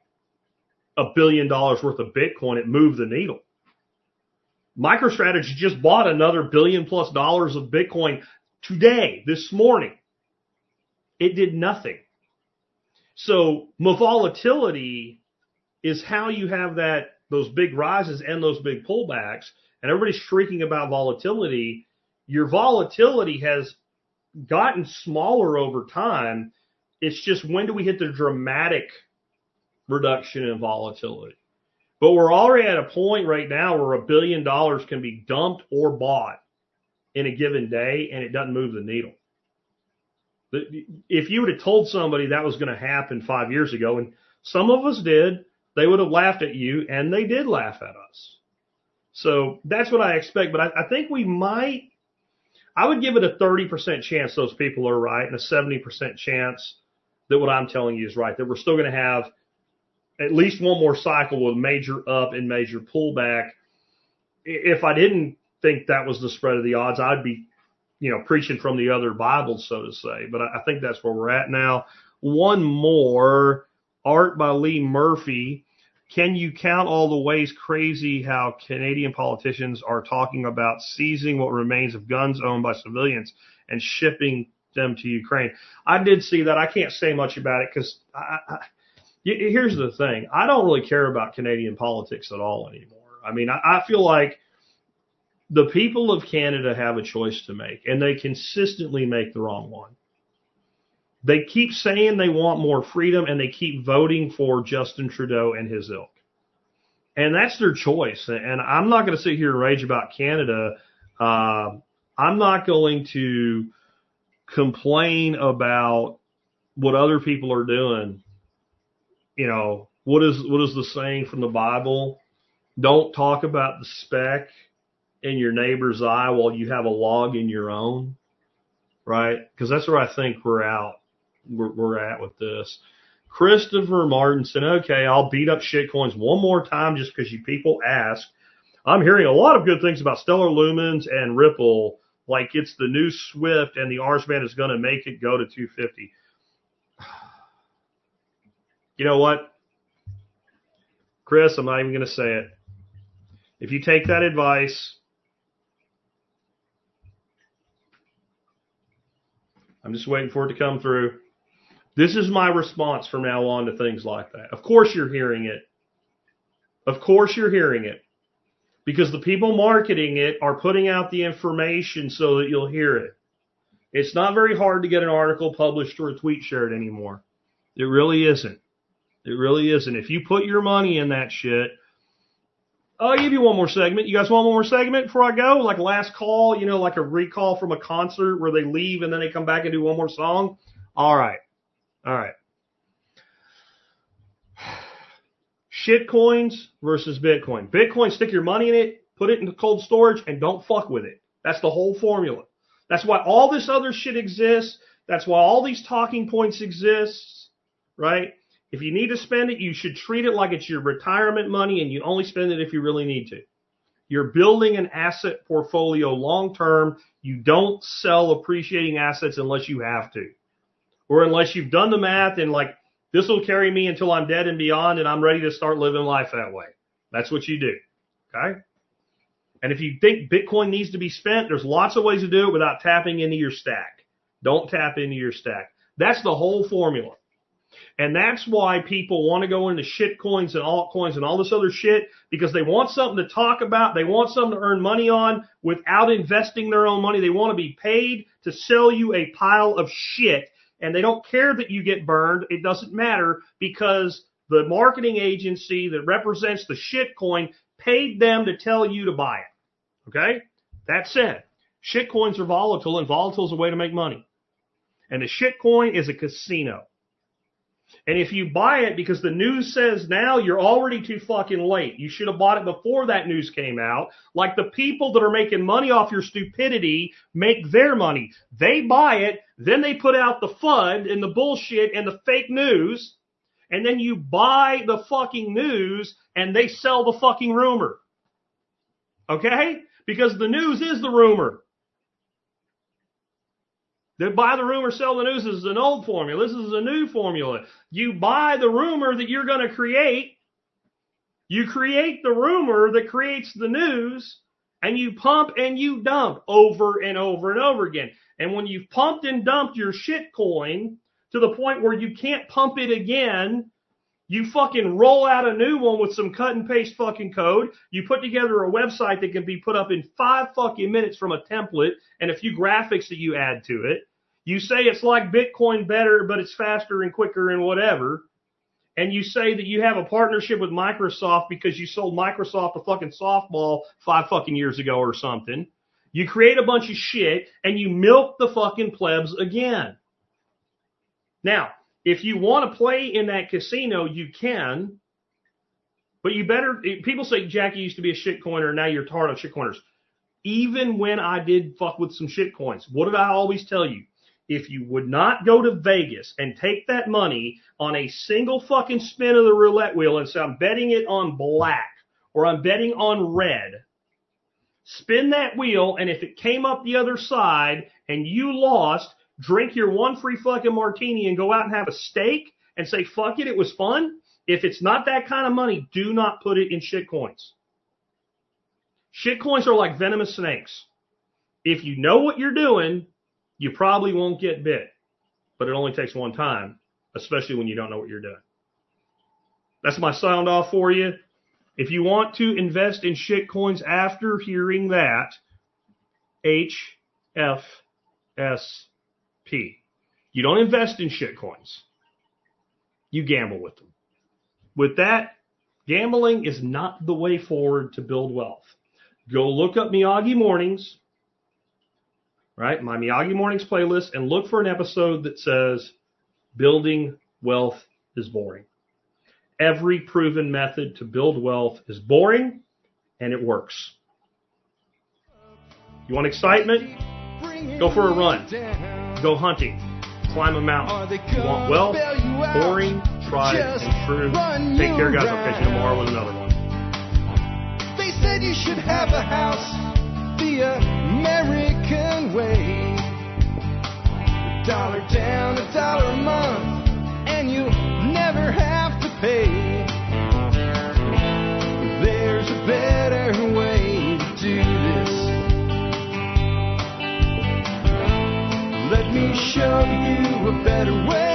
a billion dollars worth of Bitcoin, it moved the needle. MicroStrategy just bought another billion plus dollars of Bitcoin today, this morning. It did nothing. So the volatility is how you have that, those big rises and those big pullbacks, and everybody's shrieking about volatility. Your volatility has gotten smaller over time. It's just, when do we hit the dramatic reduction in volatility? But we're already at a point right now where a billion dollars can be dumped or bought in a given day, and it doesn't move the needle. If you would have told somebody that was going to happen five years ago, and some of us did, they would have laughed at you, and they did laugh at us. So that's what I expect. But I, I think we might, I would give it a thirty percent chance those people are right, and a seventy percent chance that what I'm telling you is right, that we're still going to have at least one more cycle with major up and major pullback. If I didn't think that was the spread of the odds, I'd be you know, preaching from the other Bibles, so to say. But I, I think that's where we're at now. One more, art by Lee Murphy. Can you count all the ways crazy how Canadian politicians are talking about seizing what remains of guns owned by civilians and shipping them to Ukraine? I did see that. I can't say much about it because I, I, here's the thing. I don't really care about Canadian politics at all anymore. I mean, I, I feel like the people of Canada have a choice to make, and they consistently make the wrong one. They keep saying they want more freedom, and they keep voting for Justin Trudeau and his ilk. And that's their choice. And I'm not going to sit here and rage about Canada. Uh, I'm not going to complain about what other people are doing. You know, what is what is the saying from the Bible? Don't talk about the speck in your neighbor's eye while you have a log in your own, right? Because that's where I think we're out. We're, we're at with this. Christopher Martin said, okay, I'll beat up shitcoins one more time just because you people ask. I'm hearing a lot of good things about Stellar Lumens and Ripple, like it's the new Swift and the R S band is going to make it go to two fifty. You know what? Chris, I'm not even going to say it. If you take that advice, I'm just waiting for it to come through. This is my response from now on to things like that. Of course you're hearing it. Of course you're hearing it. Because the people marketing it are putting out the information so that you'll hear it. It's not very hard to get an article published or a tweet shared anymore. It really isn't. It really isn't. If you put your money in that shit, I'll give you one more segment. You guys want one more segment before I go? Like last call, you know, like a recall from a concert where they leave and then they come back and do one more song? All right. All right. Shitcoins versus Bitcoin. Bitcoin, stick your money in it, put it into cold storage, and don't fuck with it. That's the whole formula. That's why all this other shit exists. That's why all these talking points exist, right? If you need to spend it, you should treat it like it's your retirement money, and you only spend it if you really need to. You're building an asset portfolio long term. You don't sell appreciating assets unless you have to. Or unless you've done the math and like, this will carry me until I'm dead and beyond and I'm ready to start living life that way. That's what you do. Okay? And if you think Bitcoin needs to be spent, there's lots of ways to do it without tapping into your stack. Don't tap into your stack. That's the whole formula. And that's why people want to go into shitcoins and altcoins and all this other shit, because they want something to talk about. They want something to earn money on without investing their own money. They want to be paid to sell you a pile of shit. And they don't care that you get burned. It doesn't matter because the marketing agency that represents the shitcoin paid them to tell you to buy it. Okay? That's it. Shitcoins are volatile, and volatile is a way to make money. And the shitcoin is a casino. And if you buy it because the news says now, you're already too fucking late. You should have bought it before that news came out. Like the people that are making money off your stupidity make their money. They buy it, then they put out the F U D and the bullshit and the fake news, and then you buy the fucking news and they sell the fucking rumor. Okay? Because the news is the rumor. They buy the rumor, sell the news. This is an old formula. This is a new formula. You buy the rumor that you're going to create. You create the rumor that creates the news, and you pump and you dump over and over and over again. And when you've pumped and dumped your shit coin to the point where you can't pump it again, you fucking roll out a new one with some cut and paste fucking code. You put together a website that can be put up in five fucking minutes from a template and a few graphics that you add to it. You say it's like Bitcoin better, but it's faster and quicker and whatever. And you say that you have a partnership with Microsoft because you sold Microsoft a fucking softball five fucking years ago or something. You create a bunch of shit and you milk the fucking plebs again. Now, if you want to play in that casino, you can. But you better, people say Jackie used to be a shitcoiner, now you're tired of shitcoiners. Even when I did fuck with some shitcoins, what did I always tell you? If you would not go to Vegas and take that money on a single fucking spin of the roulette wheel and say, I'm betting it on black or I'm betting on red, spin that wheel, and if it came up the other side and you lost, drink your one free fucking martini and go out and have a steak and say, fuck it, it was fun. If it's not that kind of money, do not put it in shit coins. Shit coins are like venomous snakes. If you know what you're doing, you probably won't get bit. But it only takes one time, especially when you don't know what you're doing. That's my sound off for you. If you want to invest in shit coins after hearing that, H F S P. You don't invest in shit coins. You gamble with them. With that, gambling is not the way forward to build wealth. Go look up Miyagi Mornings, right? My Miyagi Mornings playlist, and look for an episode that says, building wealth is boring. Every proven method to build wealth is boring, and it works. You want excitement? Go for a run. Go hunting. Climb a mountain. You want wealth? Boring, tried, and true. Take care, guys. I'll catch you tomorrow with another one. They said you should have a house the American way. A dollar down, a dollar a month, and you never have to pay. There's a better way to do this. Let me show you a better way.